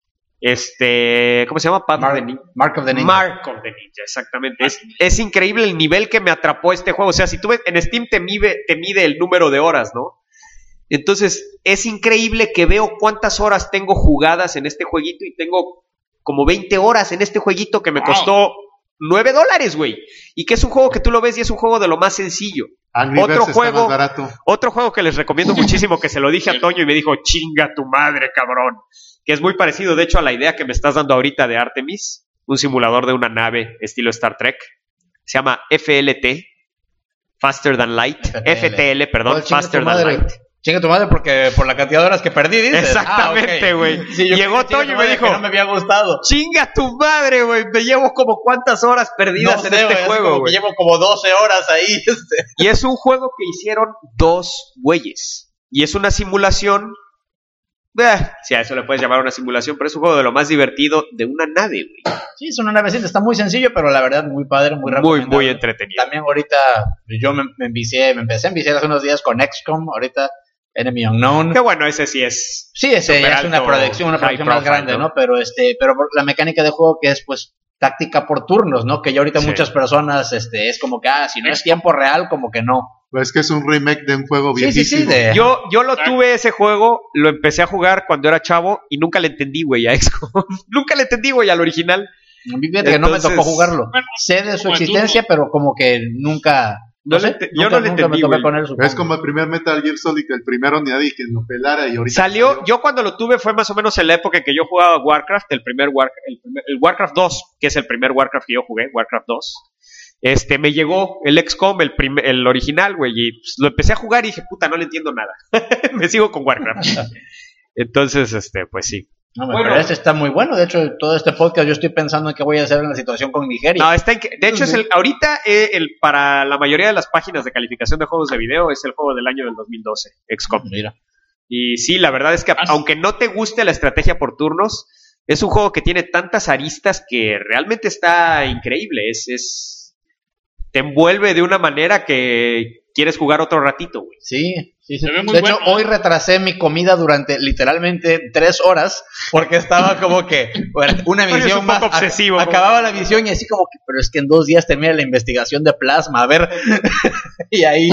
Este, ¿cómo se llama? Path of the Mark, Ninja. Mark of the Ninja. Mark of the Ninja, exactamente. Es, es increíble el nivel que me atrapó este juego. O sea, si tú ves, en Steam te mide, te mide el número de horas, ¿no? Entonces, es increíble que veo cuántas horas tengo jugadas en este jueguito y tengo como veinte horas en este jueguito que me Wow. costó nueve dólares, güey. Y que es un juego que tú lo ves y es un juego de lo más sencillo. Angry Otro Birds está juego- más barato. Otro juego que les recomiendo muchísimo, que se lo dije a Toño y me dijo, chinga tu madre, cabrón. Que es muy parecido, de hecho, a la idea que me estás dando ahorita de Artemis, un simulador de una nave estilo Star Trek. Se llama F L T, Faster Than Light. F T L. F T L, perdón, Pues, chinga Faster tu Than madre. Light. Chinga tu madre porque por la cantidad de horas que perdí, dices. Exactamente, Ah, ok. güey. Sí, yo Llegó pensé, chinga Toño tu y me madre, dijo, que no me había gustado. Chinga tu madre, güey. Me llevo como cuántas horas perdidas No en sé, este güey, así juego, como que güey. llevo como doce horas ahí. este. Y es un juego que hicieron dos güeyes. Y es una simulación. Eh, sí, a eso le puedes llamar una simulación, pero es un juego de lo más divertido de una nave, güey. Sí, es una navecita, está muy sencillo, pero la verdad muy padre, muy Muy, recomendable. muy entretenido. También ahorita yo me, me envicié, me empecé a enviciar hace unos días con X COM, ahorita Enemy Unknown. Qué bueno, ese sí es. Sí, ese super ya es una alto, producción, una high producción más profile, grande, ¿no? ¿no? Pero este, pero por la mecánica de juego que es pues táctica por turnos, ¿no? Que ya ahorita Sí. muchas personas este es como que ah, si no es tiempo real, como que no. Pues es que es un remake de un juego Sí, sí, sí, viejísimo. de Yo, yo lo tuve ese juego, lo empecé a jugar cuando era chavo y nunca le entendí, güey, a X COM. Nunca le entendí, güey, al original. Fíjate que no me Entonces, tocó jugarlo. bueno, Sé de su como de existencia, pero como que nunca No sé, le ente- yo nunca- no le nunca entendí, me güey. tocó con él, supongo. Es como el primer Metal Gear Solid, el primero ni nadie que lo pelara y ahorita Salió, yo cuando lo tuve fue más o menos en la época en que yo jugaba Warcraft, el primer, War, el, primer- el Warcraft dos, que es el primer Warcraft que yo jugué, Warcraft dos. Este, me llegó el X COM, el, prim- el original, güey, y pues, lo empecé a jugar y dije, puta, no le entiendo nada. Me sigo con Warcraft. Entonces, este, pues sí. No, Bueno. pero este está muy bueno. De hecho, todo este podcast yo estoy pensando en qué voy a hacer en la situación con Nigeria. No, está inque- de hecho, es el, ahorita, eh, el, para la mayoría de las páginas de calificación de juegos de video, es el juego del año del dos mil doce, X COM. Mira. Y sí, la verdad es que Ah, sí. aunque no te guste la estrategia por turnos, es un juego que tiene tantas aristas que realmente está increíble. Es, es te envuelve de una manera que quieres jugar otro ratito, güey. Sí, sí, sí. Se ve muy De hecho, bueno, ¿eh? hoy retrasé mi comida durante literalmente tres horas porque estaba como que bueno, una Eres misión un poco más. obsesivo, ac- como- acababa la misión y así como que, pero es que en dos días termina la investigación de plasma, a ver. y ahí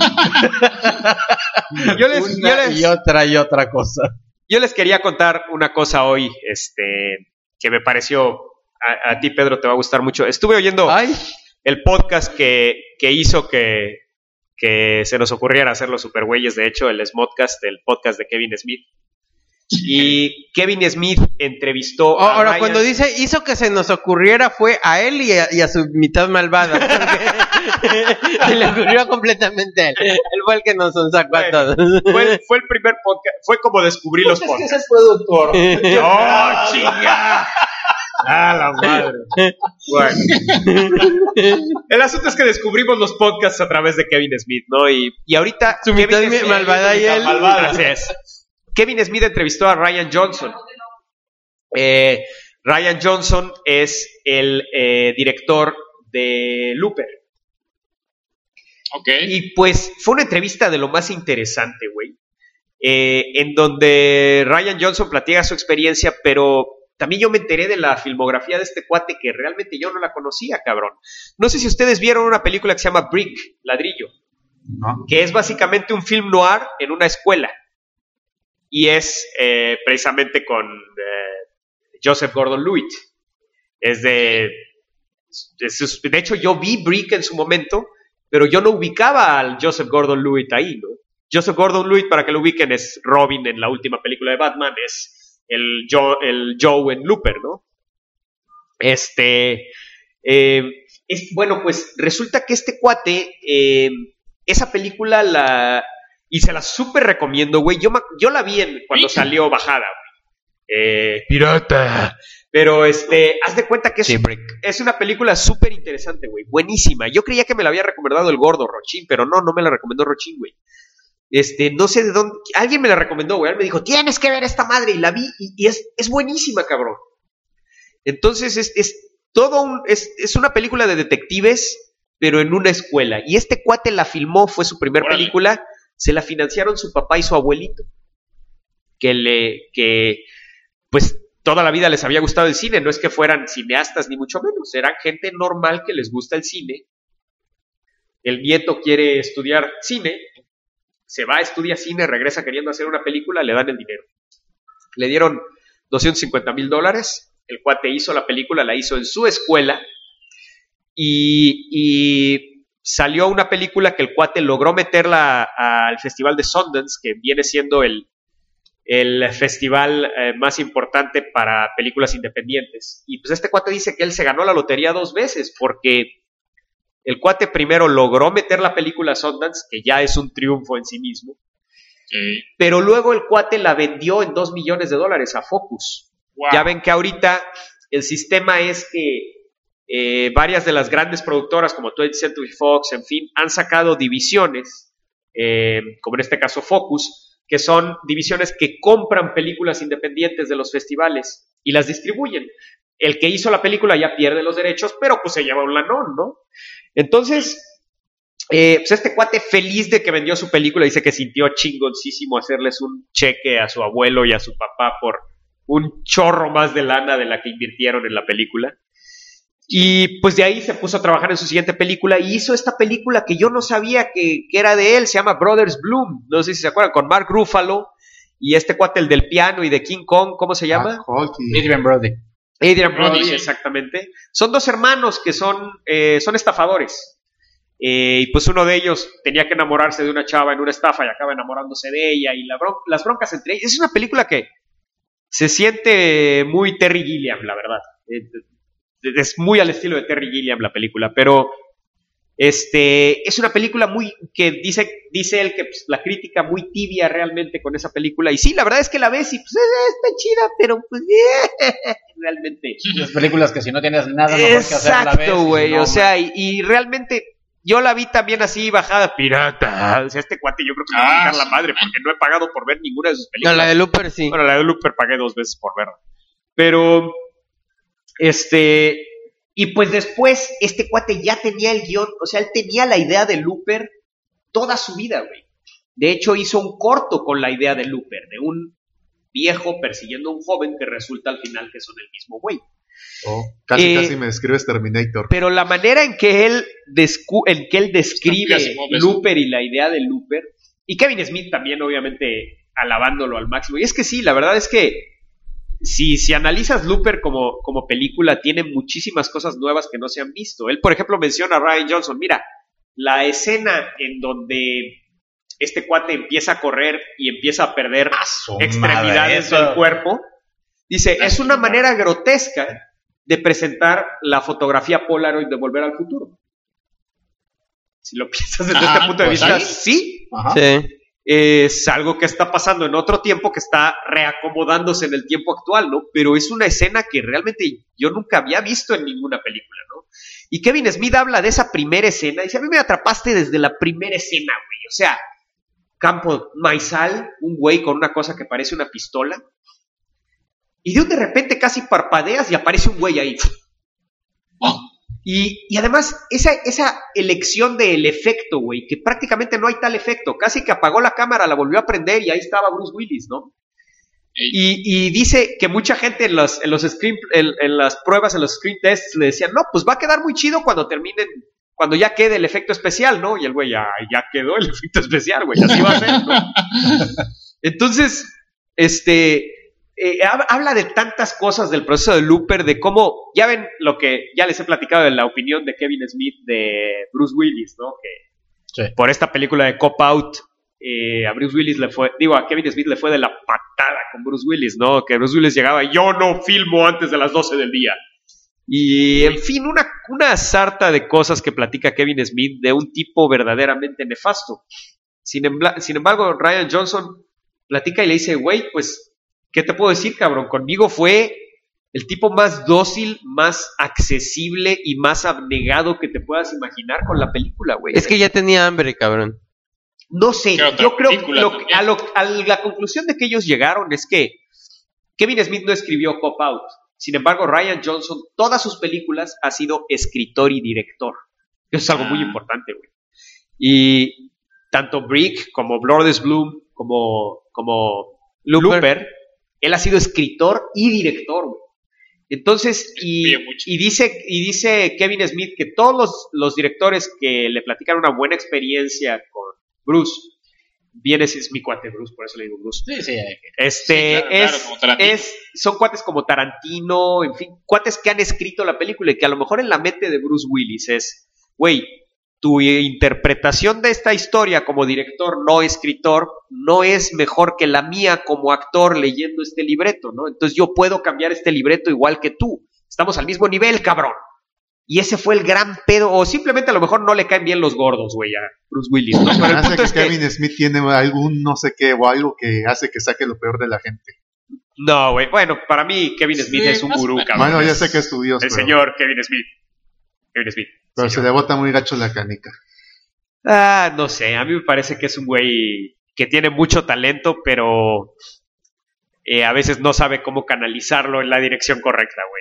Yo les, una yo, les, y otra y otra cosa. yo les quería contar una cosa hoy, este, que me pareció, a, a ti, Pedro, te va a gustar mucho. Estuve oyendo Ay, el podcast que, que hizo que, que se nos ocurriera hacer los supergüeyes, de hecho, el Smodcast, el podcast de Kevin Smith. Y Kevin Smith entrevistó oh, a ahora Ryan- cuando dice hizo que se nos ocurriera fue a él y a, y a su mitad malvada. porque se le ocurrió completamente a él. Él fue el que nos sacó a todos. fue, fue el primer podcast, fue como descubrir los podcasts. el productor. ¡No, chinga! ¡Ah, la madre! Bueno. El asunto es que descubrimos los podcasts a través de Kevin Smith, ¿no? Y, y ahorita... Su mitad Kevin mi- Smith- malvada y él. Malvada. Así es. Kevin Smith entrevistó a Ryan Johnson. Eh, Ryan Johnson es el eh, director de Looper. Ok. Y pues fue una entrevista de lo más interesante, güey. Eh, en donde Ryan Johnson platica su experiencia, pero también yo me enteré de la filmografía de este cuate que realmente yo no la conocía, cabrón. No sé si ustedes vieron una película que se llama Brick, Ladrillo, ¿no? que es básicamente un film noir en una escuela. Y es eh, precisamente con eh, Joseph Gordon-Levitt. Es de... De, sus- de hecho, yo vi Brick en su momento, pero yo no ubicaba al Joseph Gordon-Levitt ahí, ¿no? Joseph Gordon-Levitt, para que lo ubiquen, es Robin en la última película de Batman, es el Joe, el Joe en Looper, ¿no? Este... eh, es, bueno, pues resulta que este cuate, eh, esa película la... Y se la súper recomiendo, güey. Yo, ma- yo la vi en, cuando Sí. salió bajada, güey. Eh, pirata. Pero, este, haz de cuenta que es, Sí, Brick. es una película súper interesante, güey. Buenísima. Yo creía que me la había recomendado el gordo Rochín, pero no, no me la recomendó Rochín, güey. Este, no sé de dónde. Alguien me la recomendó, güey. Él me dijo, tienes que ver esta madre. Y la vi y, y es, es buenísima, cabrón. Entonces, es, es todo un. Es, es una película de detectives, pero en una escuela. Y este cuate la filmó, fue su primer Órale. película. Se la financiaron su papá y su abuelito. Que le. Que. Pues toda la vida les había gustado el cine. No es que fueran cineastas, ni mucho menos. Eran gente normal que les gusta el cine. El nieto quiere estudiar cine. Se va, estudia cine, regresa queriendo hacer una película, le dan el dinero. Le dieron doscientos cincuenta mil dólares. El cuate hizo la película, la hizo en su escuela. Y, y salió una película que el cuate logró meterla al Festival de Sundance, que viene siendo el, el festival eh, más importante para películas independientes. Y pues este cuate dice que él se ganó la lotería dos veces, porque el cuate primero logró meter la película a Sundance, que ya es un triunfo en sí mismo, Sí. pero luego el cuate la vendió en dos millones de dólares a Focus. Wow. Ya ven que ahorita el sistema es que eh, varias de las grandes productoras como twentieth Century Fox, en fin, han sacado divisiones, eh, como en este caso Focus, que son divisiones que compran películas independientes de los festivales y las distribuyen. El que hizo la película ya pierde los derechos, pero pues se lleva un lanón, ¿no? Entonces, eh, pues este cuate feliz de que vendió su película, dice que sintió chingoncísimo hacerles un cheque a su abuelo y a su papá por un chorro más de lana de la que invirtieron en la película. Y pues de ahí se puso a trabajar en su siguiente película y hizo esta película que yo no sabía que, que era de él, se llama Brothers Bloom, no sé si se acuerdan, con Mark Ruffalo y este cuate, el del piano y de King Kong, ¿cómo se llama? Ah, Hulk y- Adrian Brody. Adrian Brody, Brody, sí. exactamente. Son dos hermanos que son, eh, son estafadores. Eh, y pues uno de ellos tenía que enamorarse de una chava en una estafa y acaba enamorándose de ella. Y la bron- las broncas entre ellos. Es una película que se siente muy Terry Gilliam, la verdad. Eh, es muy al estilo de Terry Gilliam la película. Pero este es una película muy que dice, dice él que pues, la crítica muy tibia realmente con esa película. Y sí, la verdad es que la ves y pues eh, está chida, pero pues realmente. Las películas que si no tienes nada mejor que hacer la vez. Exacto, güey. no, O sea, y, y realmente yo la vi también así bajada, pirata. O sea, este cuate yo creo que me va a Ah, quitar la sí. madre porque no he pagado por ver ninguna de sus No, películas. la de Looper sí. Bueno, la de Looper pagué dos veces por verla. Pero, este, y pues después este cuate ya tenía el guión, o sea, él tenía la idea de Looper toda su vida, güey. De hecho, hizo un corto con la idea de Looper, de un viejo persiguiendo a un joven que resulta al final que son el mismo güey. Oh, casi, Eh, casi me describes Terminator. Pero la manera en que él, descu- en que él describe Está muy Asimov eso. Looper y la idea de Looper, y Kevin Smith también obviamente alabándolo al máximo, y es que sí, la verdad es que si, si analizas Looper como, como película, tiene muchísimas cosas nuevas que no se han visto. Él, por ejemplo, menciona a Rian Johnson, mira, la escena en donde este cuate empieza a correr y empieza a perder su extremidades madre, eso. del cuerpo, dice, es una manera grotesca de presentar la fotografía Polaroid de Volver al Futuro. Si lo piensas desde Ajá, este punto de pues vista, sí. sí, Ajá. Sí. es algo que está pasando en otro tiempo que está reacomodándose en el tiempo actual, ¿no? Pero es una escena que realmente yo nunca había visto en ninguna película, ¿no? Y Kevin Smith habla de esa primera escena, dice, a mí me atrapaste desde la primera escena, güey, o sea, campo maizal, un güey con una cosa que parece una pistola, y de un de repente casi parpadeas y aparece un güey ahí. Y, y además, esa, esa elección del efecto, güey, que prácticamente no hay tal efecto. Casi que apagó la cámara, la volvió a prender y ahí estaba Bruce Willis, ¿no? Y, y dice que mucha gente en, los, en, los screen, en, en las pruebas, en los screen tests, le decían, no, pues va a quedar muy chido cuando terminen, cuando ya quede el efecto especial, ¿no? Y el güey, ya, ya quedó el efecto especial, güey, así va a ser, ¿no? Entonces, este... Eh, habla de tantas cosas del proceso de Looper, de cómo, ya ven lo que ya les he platicado de la opinión de Kevin Smith de Bruce Willis, ¿no? Que Sí. por esta película de Cop Out, eh, a Bruce Willis le fue, digo, a Kevin Smith le fue de la patada con Bruce Willis, ¿no? Que Bruce Willis llegaba, yo no filmo antes de las doce del día. Y, en fin, una, una sarta de cosas que platica Kevin Smith de un tipo verdaderamente nefasto. Sin, embla- sin embargo, Rian Johnson platica y le dice, güey, pues ¿qué te puedo decir, cabrón? Conmigo fue el tipo más dócil, más accesible y más abnegado que te puedas imaginar con la película, güey. Es que ya tenía hambre, cabrón. No sé, ¿Qué otra yo creo que película lo- también? a, lo- a la conclusión de que ellos llegaron es que Kevin Smith no escribió Cop Out. Sin embargo, Rian Johnson, todas sus películas ha sido escritor y director. Eso es algo muy Ah. importante, güey. Y tanto Brick como Bloodless Bloom como, como Looper. Looper, él ha sido escritor y director, güey. Entonces, y, Escribe mucho. y dice, y dice Kevin Smith que todos los, los directores que le platican una buena experiencia con Bruce, viene es mi cuate Bruce, por eso le digo Bruce. Sí, sí. Este Sí, claro, claro, es, como Tarantino. es, son cuates como Tarantino, en fin, cuates que han escrito la película y que a lo mejor en la mente de Bruce Willis es, güey, tu interpretación de esta historia como director, no escritor, no es mejor que la mía como actor leyendo este libreto, ¿no? Entonces yo puedo cambiar este libreto igual que tú. Estamos al mismo nivel, cabrón. Y ese fue el gran pedo, o simplemente a lo mejor no le caen bien los gordos, güey, a Bruce Willis, ¿no? Pero el Hace punto que es que Kevin Smith tiene algún no sé qué o algo que hace que saque lo peor de la gente. no, güey, bueno, para mí Kevin Smith Sí, es un más o gurú, menos. cabrón. Bueno, ya Es sé que es tu Dios, el pero, señor Kevin Smith. Kevin Smith. pero se señor. le bota muy gacho la canica. Ah, no sé, a mí me parece que es un güey que tiene mucho talento, pero eh, a veces no sabe cómo canalizarlo en la dirección correcta, güey.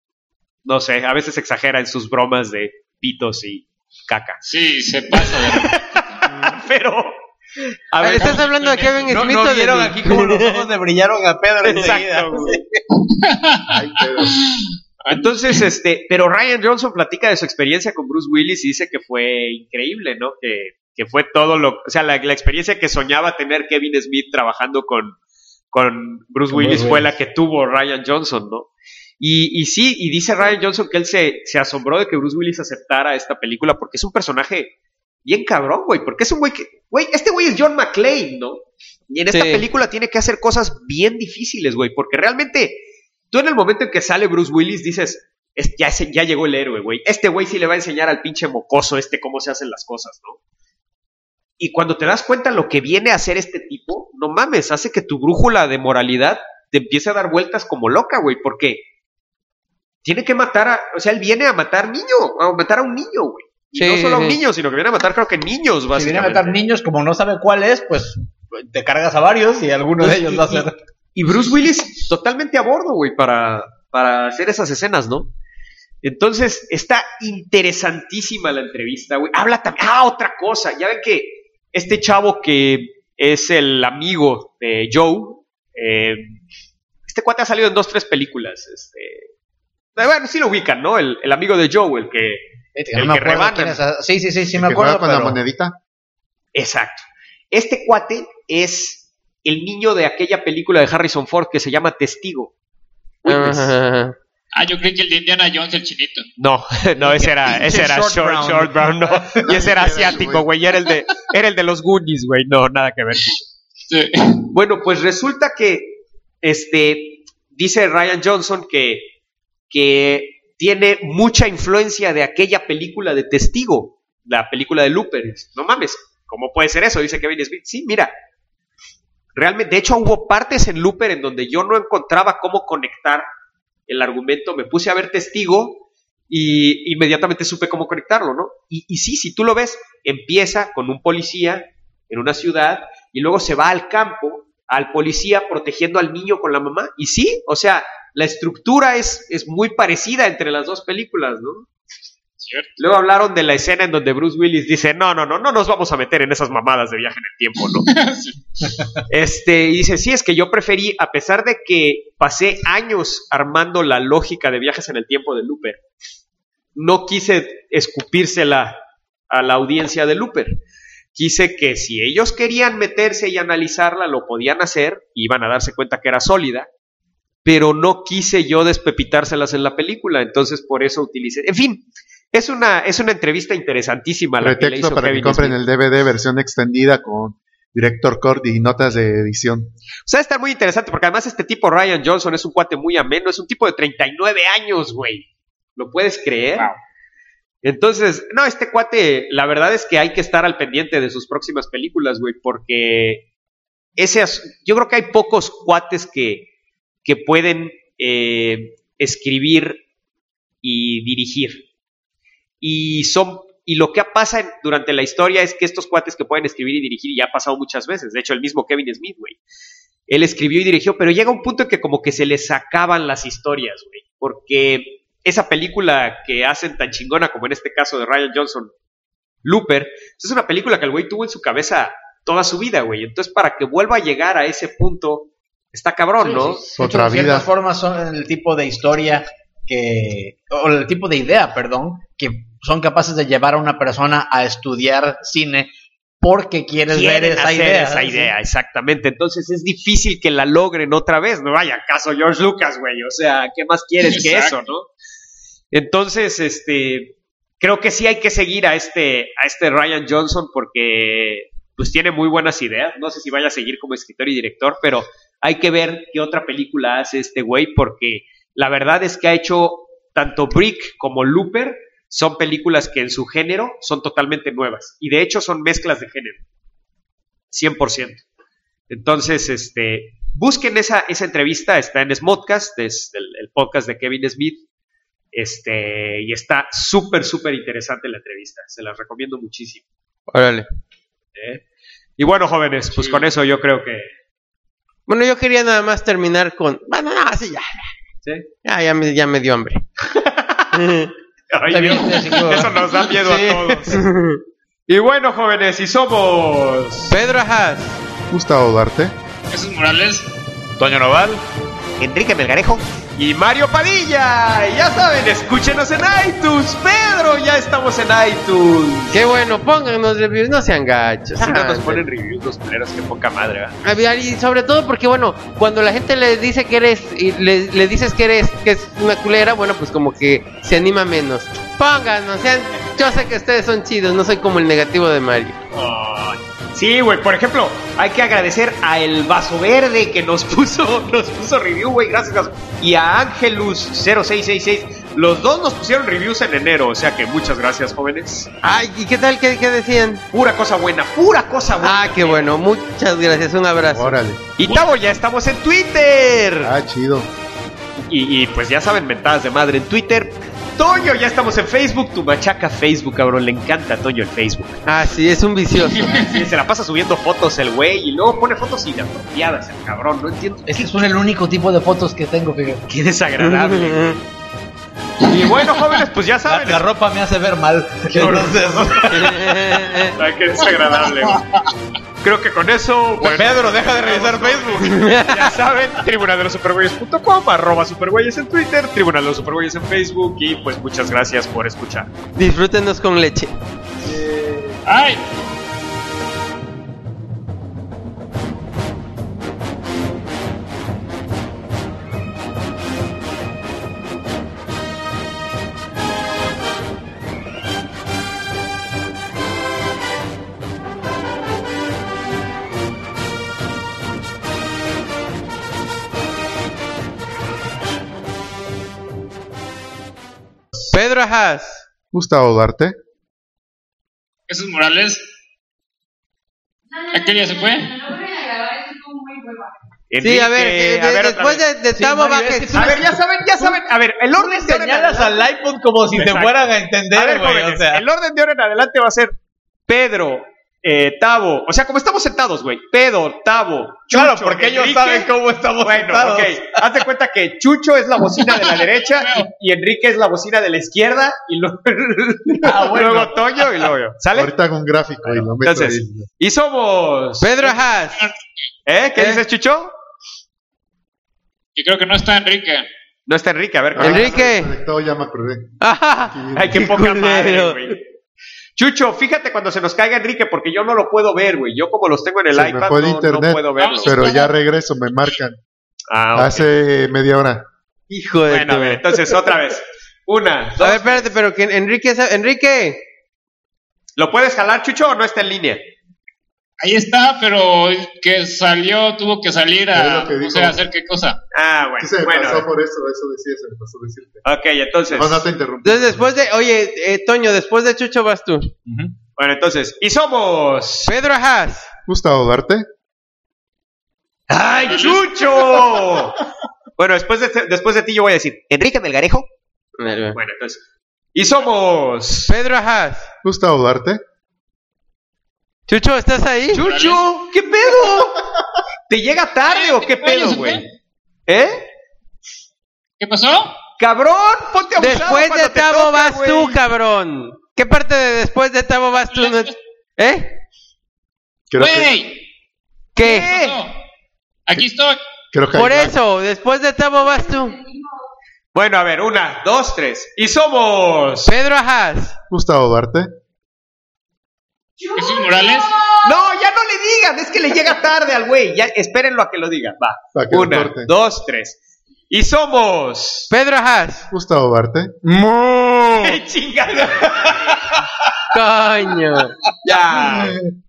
No sé, a veces exagera en sus bromas de pitos y caca. Sí, se pasa de repente. Pero, a A ver, ver, ¿estás hablando de Kevin No, Smith no o de vieron mí? aquí como los ojos le brillaron a Pedro enseguida. exacto, güey. Ay, pero- Entonces, este, pero Rian Johnson platica de su experiencia con Bruce Willis y dice que fue increíble, ¿no? Que, que fue todo lo, o sea, la, la experiencia que soñaba tener Kevin Smith trabajando con, con Bruce Con Willis Bruce fue Willis. la que tuvo Rian Johnson, ¿no? Y, y sí, y dice Rian Johnson que él se, se asombró de que Bruce Willis aceptara esta película porque es un personaje bien cabrón, güey, porque es un güey que, güey, este güey es John McClane, ¿no? Y en esta Sí. película tiene que hacer cosas bien difíciles, güey, porque realmente tú en el momento en que sale Bruce Willis dices, es, ya, ese- ya llegó el héroe, güey. Este güey sí le va a enseñar al pinche mocoso este cómo se hacen las cosas, ¿no? Y cuando te das cuenta lo que viene a hacer este tipo, no mames, hace que tu brújula de moralidad te empiece a dar vueltas como loca, güey, porque tiene que matar a, o sea, él viene a matar niño, a matar a un niño, güey. Y Sí, no solo a un sí. niño, sino que viene a matar creo que niños, Si viene a básicamente. matar niños, como no sabe cuál es, pues te cargas a varios y alguno de ellos va a ser. Y Bruce Willis totalmente a bordo, güey, para, para hacer esas escenas, ¿no? Entonces, está interesantísima la entrevista, güey. Habla también. Ah, otra cosa. Ya ven que este chavo que es el amigo de Joe, eh, este cuate ha salido en dos, tres películas. Este, eh, bueno, sí lo ubican, ¿no? El, el amigo de Joe, el que. Fíjate El no me que acuerdo rebanan. quién es. Ah, Sí, sí, sí, sí El me que juega acuerdo. con la Pero... monedita. Exacto. Este cuate es el niño de aquella película de Harrison Ford que se llama Testigo. Witness. Ajá. Ah, yo creí que el de Indiana Jones, el chinito. No, no, ese era, ese era Short Short, Brown. Short Brown, no. Y ese era Era ese, asiático, güey. y Era el de, era el de los Goonies, güey. No, nada que ver. Sí. Bueno, pues resulta que, este, dice Rian Johnson que, que tiene mucha influencia de aquella película de Testigo, la película de Looper. No mames, ¿cómo puede ser eso? Dice Kevin Smith. Sí, mira. Realmente, de hecho, hubo partes en Looper en donde yo no encontraba cómo conectar el argumento. Me puse a ver Testigo y inmediatamente supe cómo conectarlo, ¿no? Y, y sí, si tú lo ves, empieza con un policía en una ciudad y luego se va al campo, al policía protegiendo al niño con la mamá. Y sí, o sea, la estructura es, es muy parecida entre las dos películas, ¿no? Cierto. Luego hablaron de la escena en donde Bruce Willis dice, no, no, no, no nos vamos a meter en esas mamadas de viaje en el tiempo, ¿no? Sí. Este, y dice, sí, es que yo preferí, a pesar de que pasé años armando la lógica de viajes en el tiempo de Looper, no quise escupírsela a la audiencia de Looper. Quise que si ellos querían meterse y analizarla, lo podían hacer, y iban a darse cuenta que era sólida, pero no quise yo despepitárselas en la película, entonces por eso utilicé. En fin, es una, es una entrevista interesantísima la que le Pretexto hizo para que Kevin compren Smith. el D V D versión extendida con director cord y notas de edición. O sea, está muy interesante porque además este tipo Rian Johnson es un cuate muy ameno, es un tipo de treinta y nueve años, güey. ¿Lo puedes creer? Wow. Entonces, no, este cuate, la verdad es que hay que estar al pendiente de sus próximas películas, güey, porque ese, as- yo creo que hay pocos cuates que, que pueden eh, escribir y dirigir. Y son y lo que pasa en, durante la historia es que estos cuates que pueden escribir y dirigir, y ya ha pasado muchas veces, de hecho el mismo Kevin Smith, güey, él escribió y dirigió, pero llega un punto en que como que se les acaban las historias, güey, porque esa película que hacen tan chingona como en este caso de Rian Johnson, Looper, es una película que el güey tuvo en su cabeza toda su vida, güey, entonces para que vuelva a llegar a ese punto está cabrón, Sí, ¿no? sí, sí. Otra De ciertas vida. formas son el tipo de historia que, o el tipo de idea, perdón, que son capaces de llevar a una persona a estudiar cine porque quieres ver Quieren esa hacer idea. esa ¿sí? idea, exactamente. Entonces es difícil que la logren otra vez. No vaya, acaso George Lucas, güey. O sea, ¿qué más quieres que eso, no? Entonces, este, creo que sí hay que seguir a este, a este Rian Johnson porque pues tiene muy buenas ideas. No sé si vaya a seguir como escritor y director, pero hay que ver qué otra película hace este güey porque la verdad es que ha hecho tanto Brick como Looper. Son películas que en su género son totalmente nuevas. Y de hecho son mezclas de género. cien por ciento. Entonces, este, busquen esa, esa entrevista. Está en Smodcast, es el, el podcast de Kevin Smith. Este, y está súper, súper interesante la entrevista. Se las recomiendo muchísimo. Órale. ¿eh? Y bueno, jóvenes, pues con eso yo creo que... Bueno, yo quería nada más terminar con... Bueno, no, así ya. ¿sí? Ya, ya, me, ya me dio hambre. Ay, Dios, eso nos da miedo Sí. a todos. Y bueno, jóvenes, y somos... Pedro Haas. Gustavo Duarte. Jesús Morales. Toño Noval. Enrique Melgarejo y Mario Padilla. Y ya saben, escúchenos en iTunes. Pedro, ya estamos en iTunes. Qué bueno, pónganos reviews, no sean gachos. Si no nos ándale. ponen reviews los culeros, que poca madre, ¿verdad? A ver, y sobre todo porque, bueno, cuando la gente le dice que eres, y le, le dices que eres, que es una culera, bueno, pues como que se anima menos. Pónganos, sean, yo sé que ustedes son chidos, no soy como el negativo de Mario. Ay. Sí, güey, por ejemplo, hay que agradecer a El Vaso Verde que nos puso, nos puso review, güey, gracias. Vaso- Y a Angelus cero seis seis seis. Los dos nos pusieron reviews en enero, o sea que muchas gracias, jóvenes. Ay, ¿y qué tal? ¿Qué, qué decían? Pura cosa buena, pura cosa buena. Ah, qué bueno, muchas gracias, un abrazo. Órale. Y Tavo, ya estamos en Twitter. Ah, chido. Y, y pues ya saben, mentadas de madre en Twitter. Toño, ya estamos en Facebook. Tu machaca Facebook, cabrón. Le encanta a Toño el Facebook. Ah, sí, es un vicioso. Sí, se la pasa subiendo fotos el güey y luego pone fotos inapropiadas el cabrón. No entiendo. Ese es el único tipo de fotos que tengo, fíjate. Qué desagradable. Y bueno, jóvenes, pues ya La, saben. la ropa me hace ver mal. Entonces, Ay, qué desagradable, güey. Creo que con eso, bueno, Pedro, deja de revisar Facebook. ya saben, tribunal de los supergüeyes punto com, arroba supergüeyes en Twitter, tribunal de los supergüeyes en Facebook y pues muchas gracias por escuchar. Disfrútenos con leche. ¡Ay! Pedro Haas. Gustavo Duarte. Jesús Morales. ¿A qué día se fue? Sí, a ver, Enrique, eh, de- otra después vez. de, de Sí, Tamo Mario, baje. es que tú A ver, ya saben, ya saben. A ver, el orden de orden en señalas al adelante- iPod como si te Exacto. fueran a A entender, ver, güey. jóvenes, O sea, el orden de ahora en adelante va a ser Pedro, eh, Tavo, o sea, como estamos sentados, güey. Pedro, Tavo, Chucho, claro, porque ellos Enrique. saben cómo estamos Bueno, sentados. ok. Haz de cuenta que Chucho es la bocina de la derecha y Enrique es la bocina de la izquierda y luego, Ah, bueno. luego Toño y luego yo. ¿Sale? Ahorita hago un gráfico y lo meto Entonces, ahí. y somos. Pedro Haas. ¿Eh? ¿Qué ¿Eh? dices, Chucho? Y creo que no está Enrique. No está Enrique, a ver. Ah, Enrique. se conectó, ya me acordé. Ajá. Ay, qué Qué poca culero. madre, güey. Chucho, fíjate cuando se nos caiga Enrique, porque yo no lo puedo ver, güey. Yo como los tengo en el Se me iPad, fue de no, internet, no puedo verlo. Pero ya regreso, me marcan. Ah, ok. Hace media hora. Hijo de Bueno, a tu- ver, entonces otra vez. Una, A dos. ver, espérate, pero que Enrique, sa- Enrique. ¿Lo puedes jalar, Chucho, o no está en línea? Ahí está, pero que salió, tuvo que salir Es a lo que no dijo. sé, a hacer qué cosa. Ah, ¿Qué bueno. se me bueno. pasó por eso? Eso decía, se me pasó decirte. Ok, entonces. No, no te interrumpí. Entonces, después de. Oye, eh, Toño, después de Chucho vas tú. Bueno, entonces. Y somos. Pedro Haas. Gustavo Duarte. ¡Ay, Chucho! Bueno, después de, después de ti yo voy a decir, Enrique Melgarejo. Bueno, Bueno, entonces. Y somos. Pedro Ajas. Gustavo Duarte. Chucho, ¿estás ahí? Chucho, ¿qué pedo? ¿Te llega tarde o qué pedo, güey? ¿Eh? ¿Qué pasó? Cabrón, ponte abusado Después cuando de te Tavo toca, vas güey. tú, cabrón. ¿Qué parte de después de Tavo vas tú? No- ¿Eh? Creo que, ¡Güey! ¿Qué? ¿Qué pasó? Aquí estoy. creo que Por hay- eso, después de Tavo vas tú. Bueno, a ver, una, dos, tres. Y somos. Pedro Ajas. Gustavo Duarte. Jesús Morales. No, ya no le digan, es que le llega tarde al güey. Ya, espérenlo a que lo diga. Va. Para que lo Una, corte. dos, tres. Y somos. Pedro Ajas. Gustavo Duarte. ¡Qué chingada! Coño. Ya.